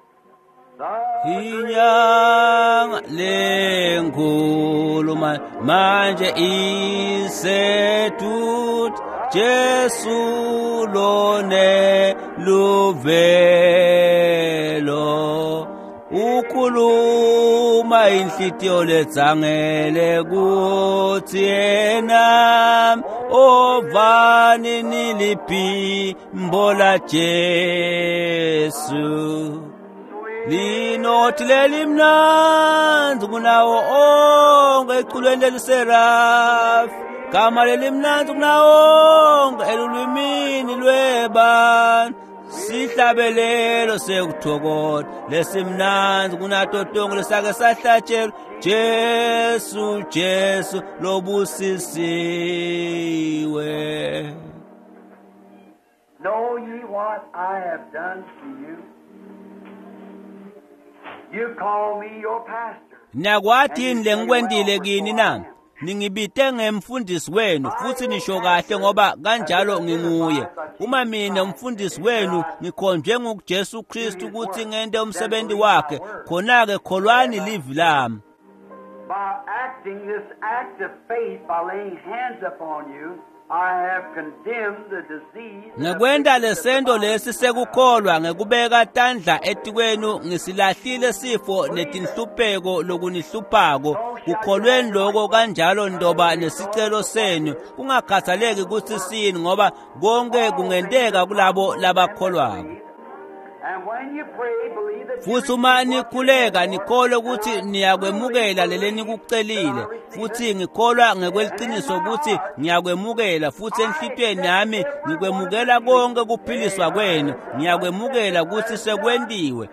inyanga lenkulu manje isetut Jesu lone luvelo ukhuluma inhlitiyo letsangele kuthi yena ovani niliphimbo la Jesu linothi lelimnanzi kunawo onke eculweni leliserafi gama lelimnanzi kunawo onke elulwimini lwebantu sihlabelelo sekuthokoza lesimnanzi kunato tonke lesake sahlatshelwa Jesu Jesu lobusisiwe. know ye what I have done to you? You call me your pastor. Nakwathi yini lengikwendile kini na? Ningibite ngemfundisi wenu futhi nisho kahle ngoba kanjalo nginguye. Uma mina umfundisi wenu ngikhonjwe nguJesu Kristu ukuthi ngende umsebenzi wakhe, khona ke kholwani livi lami. By acting this act of faith, by laying hands upon you, I have condemned the disease. Ngekwenda lesento lesi sekukholwa ngekubeka tandla etikwenu ngisilahlile sifo netinhlupheko lokunihluphako kukholweni lokho kanjalo ndoba nesicelo senu kungakhathaleki ukuthi sini ngoba konke kungendeka kulabo labakholwako. And when you pray, believe that you futhi uma nikhuleka nikholwe ukuthi niyakwemukela leli nikucelile futhi ngikholwa ngekweliciniso ukuthi ngiyakwemukela futhi enhlitweni yami ngikwemukela konke kuphiliswa kwenu ngiyakwemukela ukuthi sekwendiwe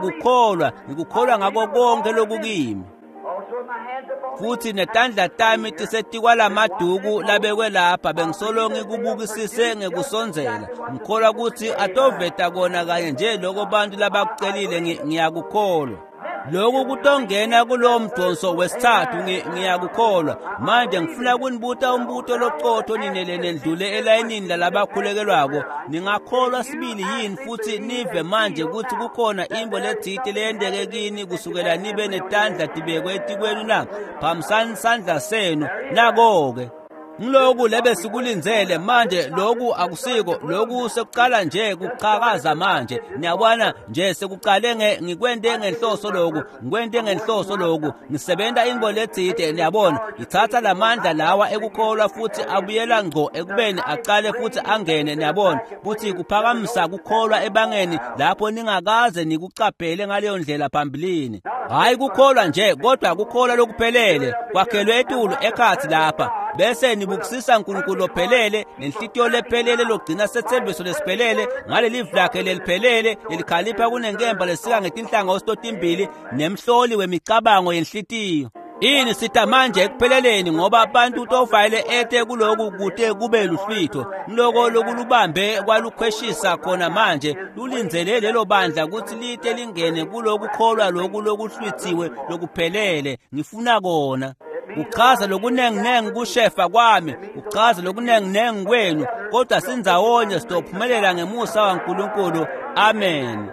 ngikukholwa ngako konke lokukimi also in my hands upon futhi netandla tami tisetikwala maduku labekwe lapha bengisolo ngikubukisise ngekusonzela ngikholwa ukuthi atoveta kona kanye nje lokho bantu labakucelile ngiyakukholwa lokhu kutongena kulowo mdonso wesithathu ngiyakukholwa manje ngifuna kunibuta umbuto loqotho ninelene ndlule elayinini lalabakhulekelwako ningakholwa sibili yini futhi nive manje ukuthi kukhona imbo lethiti leyendeke kini kusukela nibe netandla tibekwe etikweni na phamisani isandla senu nako-ke Ngiloku lebe sikulinzele manje lokhu akusiko lokhu sekuqala nje kuqhakaza manje niyabona nje sekuqale ngikwente ngenhloso lokhu ngisebenta inbo lethide niyabona ngithatha lamandla lawa ekukholwa futhi abuyela ngqo ekubeni aqale futhi angene niyabona futhi kuphakamisa kukholwa ebangeni lapho ningakaze nikucaphele ngaleyo ndlela phambilini hayi kukholwa nje kodwa kukholwa lokuphelele kwakhelwe etulo ekhathi lapha bese nibukisisa uNkulunkulu ophelele nenhlitiyo lephelele lokugcina sethembiso lesiphelele ngaleli vlakhe leliphelele elikhalipha kunenkemba lesika ngetinhlanga ositotimbili nemhloli wemicabango yenhlitiyo ini sitha manje ekupheleleni ngoba abantu utofayile ethe kuloku kude kube luhlwitho ngiloko lokulubambe kwalukhweshisa khona manje lulinzele lelo bandla ukuthi lite lingene kuloku kholwa lokhu lokuhlwithiwe lokuphelele ngifuna kona uchaza lokunenginengi kushefa kwami uchaza lokunenginengi kwenu kodwa sindzawonye sitophumelela ngemusa waNkulunkulu amen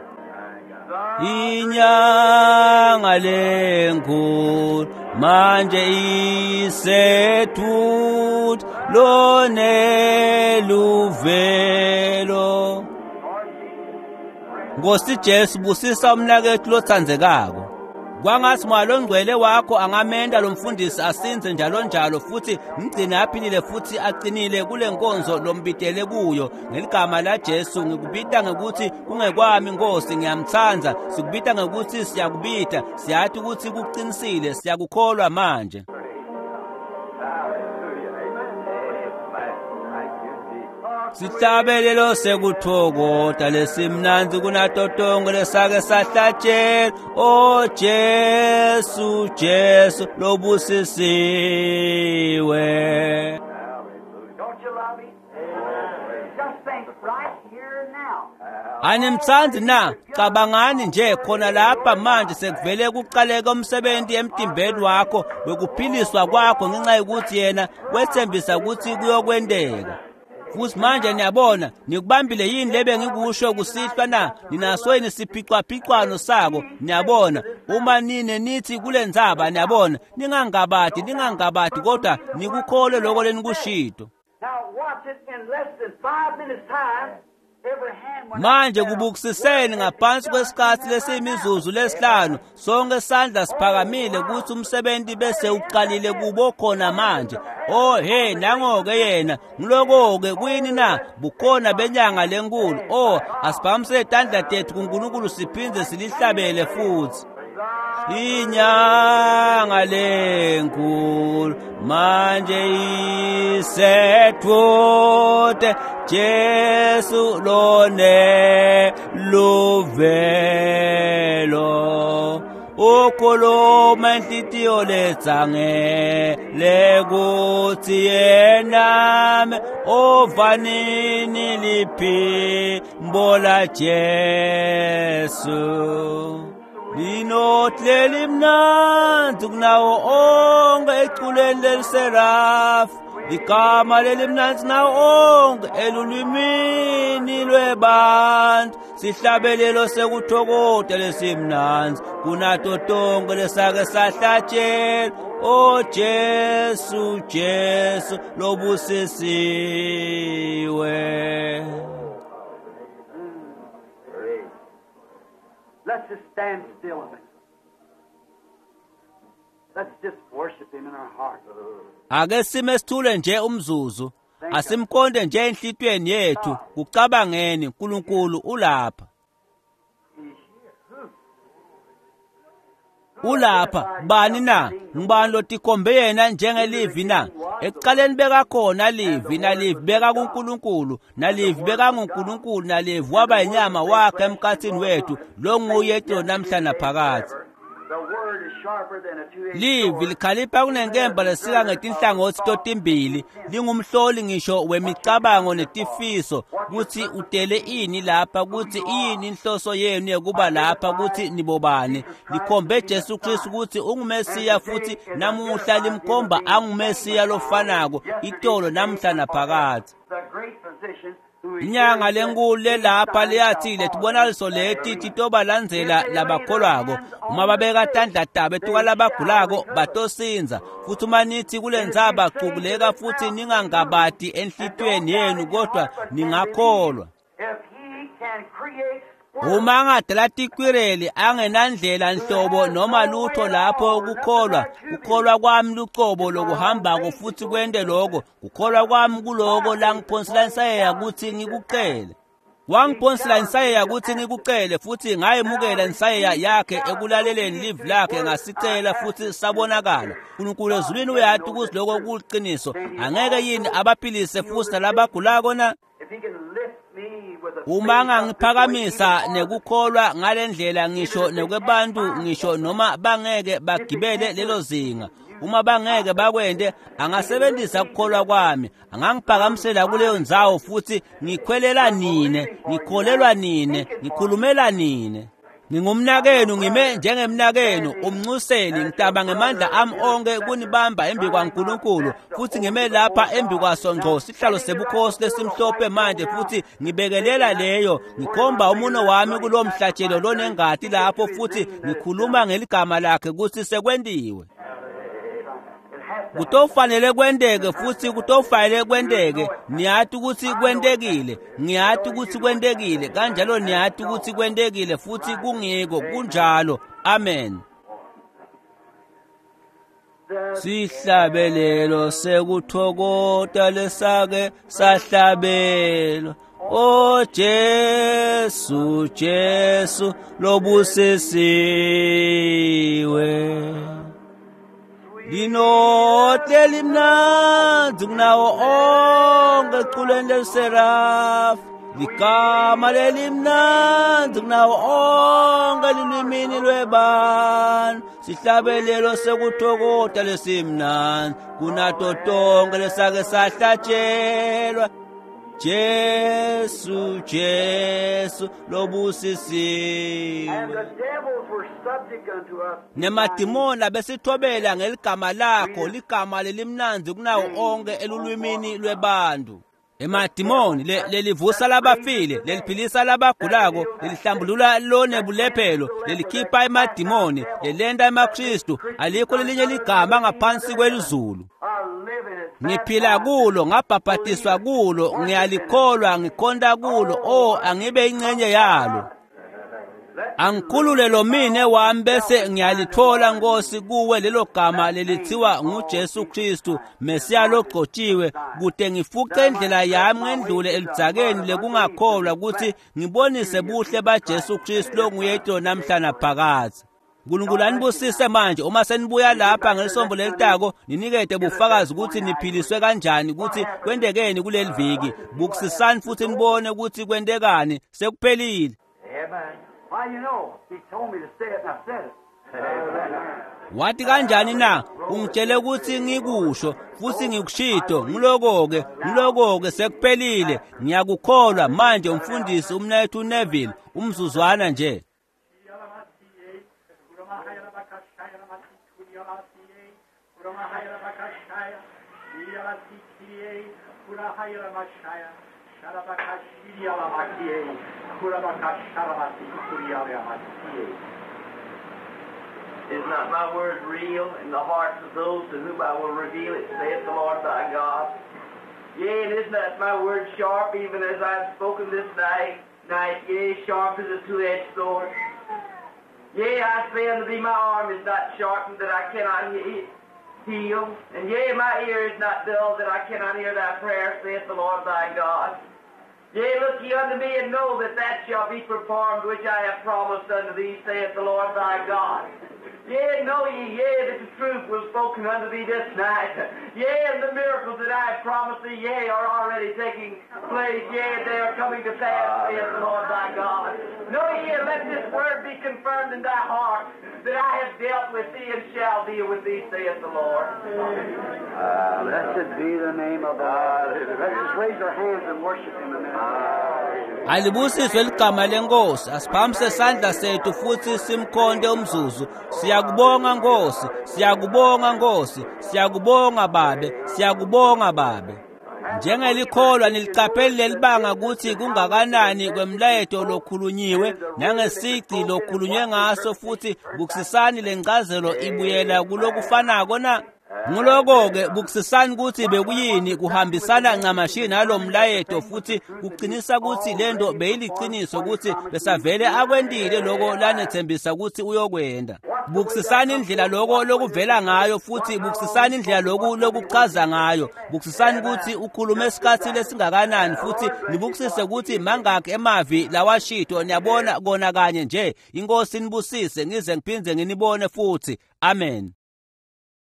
inyanga lenkulu manje isethuthi loneluvelo Nkosi Jesu busisa umnakethu lothandzekako Kwangathi mwalo ngcwele wakho angamenda lo mfundisi asinze njalo futhi ngigcine aphilile futhi aqinile kule nkonzo lombitele kuyo ngeligama la Jesu ngikubita ngekuthi kungekwami Nkosi ngiyamthanza sikubita ngekuthi siyakubita siyathi ukuthi kuqinisile siyakukholwa manje Sihlabelelo sekuthokota lesimnanzi kunatotongo lesake sahlatshela o Jesu lobusisiwe Don't you love him? Just think right here and now. Animthanzi na cabangani nje khona lapha manje sekuvele kuqaleka umsebenzi emtimbeni wakho bekuphiliswa kwakho ngenxa yokuthi yena wethembisa ukuthi kuyokwendeka Futhi manje niyabona nikubambile yini lebe ngikusho kusihlwa na ninasweni siphicwa sako niyabona uma nithi kule ndzaba niyabona ningangabati kodwa nikukhole lokho lenikushito Now watch it in less than 5 minutes time. Manje kubukisiseni ngaphansi kwesikhathi lesimizuzu lesihlanu sonke isandla siphakamile ukuthi umsebenzi bese uqalile kubo khona manje oh hey nangoke yena ngiloko-ke kwini na bukhona benyanga lenkulu oh asiphamise itandla tethu kuNkulunkulu siphindze silihlabele futhi inyanga lenkulu manje isethuthi Jesu loneluvelo ukhuluma inhlitiyo letsangele kuthi yenami ovanini liphimbo la Jesu Linotleli mnanzi kunawo onke eculeni leliserafu igama lelimnanzi nawo onke elulwimini lwebantu sihlabelelo sekuthokota lesimnanzi kunato tonke lesake sahlatshela o Jesu lobusisiwe Let's just stand still a minute. Let's just worship him in our heart. Ake sime sithule nje umzuzu asimkonde nje enhlitweni yethu kucabangeni uNkulunkulu ulapha ulapha bani na ngibani lotikhombe yena njengelivi na ekuqaleni bekakhona livi nalivi beka kuNkulunkulu nalivi beka nguNkulunkulu nalivi waba inyama wakhe emkhathini wethu lo nguye namhla naphakade livi likhalipha kunenkemba lesika ngetinhlangothi totimbili lingumhloli ngisho wemicabango netifiso kuthi utele ini lapha ukuthi yini inhloso yenu yokuba lapha ukuthi nibobani likhombe Jesu Kristu ukuthi ungumesiya futhi namuhla limkhomba angumesiya lofanako itolo namhla naphakade inyanga lenkulu lelapha liyathi letibonaliso leti titobalandzela labakholwako uma babeka tandla betuka labagulako batosinza futhi uma nithi kulendzaba cukuleka futhi ningangabati enhlitweni yenu kodwa ningakholwa uma angadala tikwireli angenandlela nhlobo noma lutho lapho kukholwa kwami lucobo lokuhambako futhi kwende lokho kukholwa kwami kuloko langiphonsela insayeka ukuthi ngikucele wangiphonsela insayeka ukuthi ngikucele futhi ngayemukela insayeka yakhe ekulaleleni live lakhe ngasicela futhi sabonakala uNkulunkulu ezulwini uyati ukuthi lokho kuliqiniso angeke yini abaphilise futhi nalabagulako na uma ngangiphakamisa nekukholwa ngalendlela ngisho nekwebantu ngisho noma bangeke bagibele lelo zinga uma bangeke bakwende angasebenzisa ukukholwa kwami angangiphakamisela kuleyo ndzawo futhi ngikhwelela nine ngikholelwa nine ngikhulumela nine ngingumnakenu ngime njengemnakenu umnxuseli ngitaba ngemandla ami onke kunibamba embi kwaNkulunkulu futhi ngime lapha embi kwaso ngqo sihlalo sebukhosi lesimhlophe manje futhi ngibekelela leyo ngikhomba umuno wami kulomhlatshelo lonengati lapho futhi ngikhuluma ngeligama lakhe ukuthi sekwendiwe kutofanele kwendeke futhi kutofanele kwendeke niyati ukuthi kwendekile ngiyati ukuthi kwendekile kanjalo niyati ukuthi kwendekile futhi kungiko kunjalo amen sihlabelelo sekuthokota lesake sahlabelwa o Jesu Jesu lobusisiwe linote limnandzi kunawo onke eculweni leliserafu ligama lelimnandzi kunawo onke lulwimini lwebantfu sihlabelelo sekuthokota lesimnandzi kunato tonke lesake sahlatshelwa Jesu Jesu lobusisiwe nemadimoni abesithobela ngeligama lakho ligama lelimnandzi kunawo onke elulwimini lwebantu emadimoni lelivusa labafile leliphilisa labagulako lelihlambulula lonebulephelo lelikhipha emadimoni lelenda emakristu alikho lelinye ligama ngaphansi kwelizulu ngiphila kulo ngabhabhatiswa kulo ngiyalikholwa ngikhonda kulo angibe ingcenye yalo angikhulule lo mine wami bese ngiyalithola Nkosi kuwe lelo gama lelithiwa nguJesu Kristu Mesiya logcotshiwe kude ngifuce indlela yami ngendlule elidzakeni lekungakholwa ukuthi ngibonise buhle baJesu Kristu lo nguyedwa namhla naphakade uNkulunkulu anibusise manje uma senibuya lapha ngelisombo lelitako ninikede bufakazi ukuthi niphiliswe kanjani ukuthi kwendekeni kuleli viki bukisisani futhi nibone ukuthi kwendekani sekuphelile Why, you know, he told me to say it and I said it. wathi kanjani na ungitshele ukuthi ngikusho futhi ngikushito ngiloko-ke sekuphelile ngiyakukholwa manje umfundisi umnethu Neville umzuzwana nje Is not my word real in the hearts of those to whom I will reveal it, saith the Lord thy God? Yea, and is not my word sharp, even as I have spoken this night, yea, sharp as a two-edged sword? Yea, I say unto thee, my arm is not sharpened that I cannot heal, and yea, my ear is not dull that I cannot hear thy prayer, saith the Lord thy God. Yea, look ye unto me, and know that that shall be performed which I have promised unto thee, saith the Lord thy God. Yea, know ye, yea, that the truth was spoken unto thee this night. Yea, and the miracles that I have promised thee, yea, are already taking place. Yea, they are coming to pass, saith the Lord thy God. Know ye, and let this word be confirmed in thy heart, that I have dealt with thee and shall deal with thee, saith the Lord. Blessed be the name of the Lord. Let's just raise our hands and worship Him a minute. Alibusiswe ligama lenkosi, asiphamise isandla sethu futhi simkhonde umzuzu. Siyakubonga Nkosi, siyakubonga Nkosi, siyakubonga Babe, siyakubonga Babe. Njengelikholwa nilicapheli lelibanga ukuthi kungakanani kwemlayetho lokhulunyiwe nangesici lokhulunywe ngaso futhi bukusisani lenkazelo ibuyela kulokufanako na. Nguloko-ke bukusisani ukuthi bekuyini kuhambisana ncamashi nalomlayetho futhi kuqinisa ukuthi lento beyiliciniso ukuthi besavele akwendile lokho lanethembisa ukuthi uyokwenda. Bukusisani indlela lokho lokuvela ngayo futhi bukusisani indlela lokho lokuchaza ngayo. Bukusisani ukuthi ukhulume isikhathi lesingakanani futhi nibukisise ukuthi mangaki emavi lawashito niyabona kona kanye nje. Inkosi nibusise ngize ngiphinde nginibone futhi. Amen.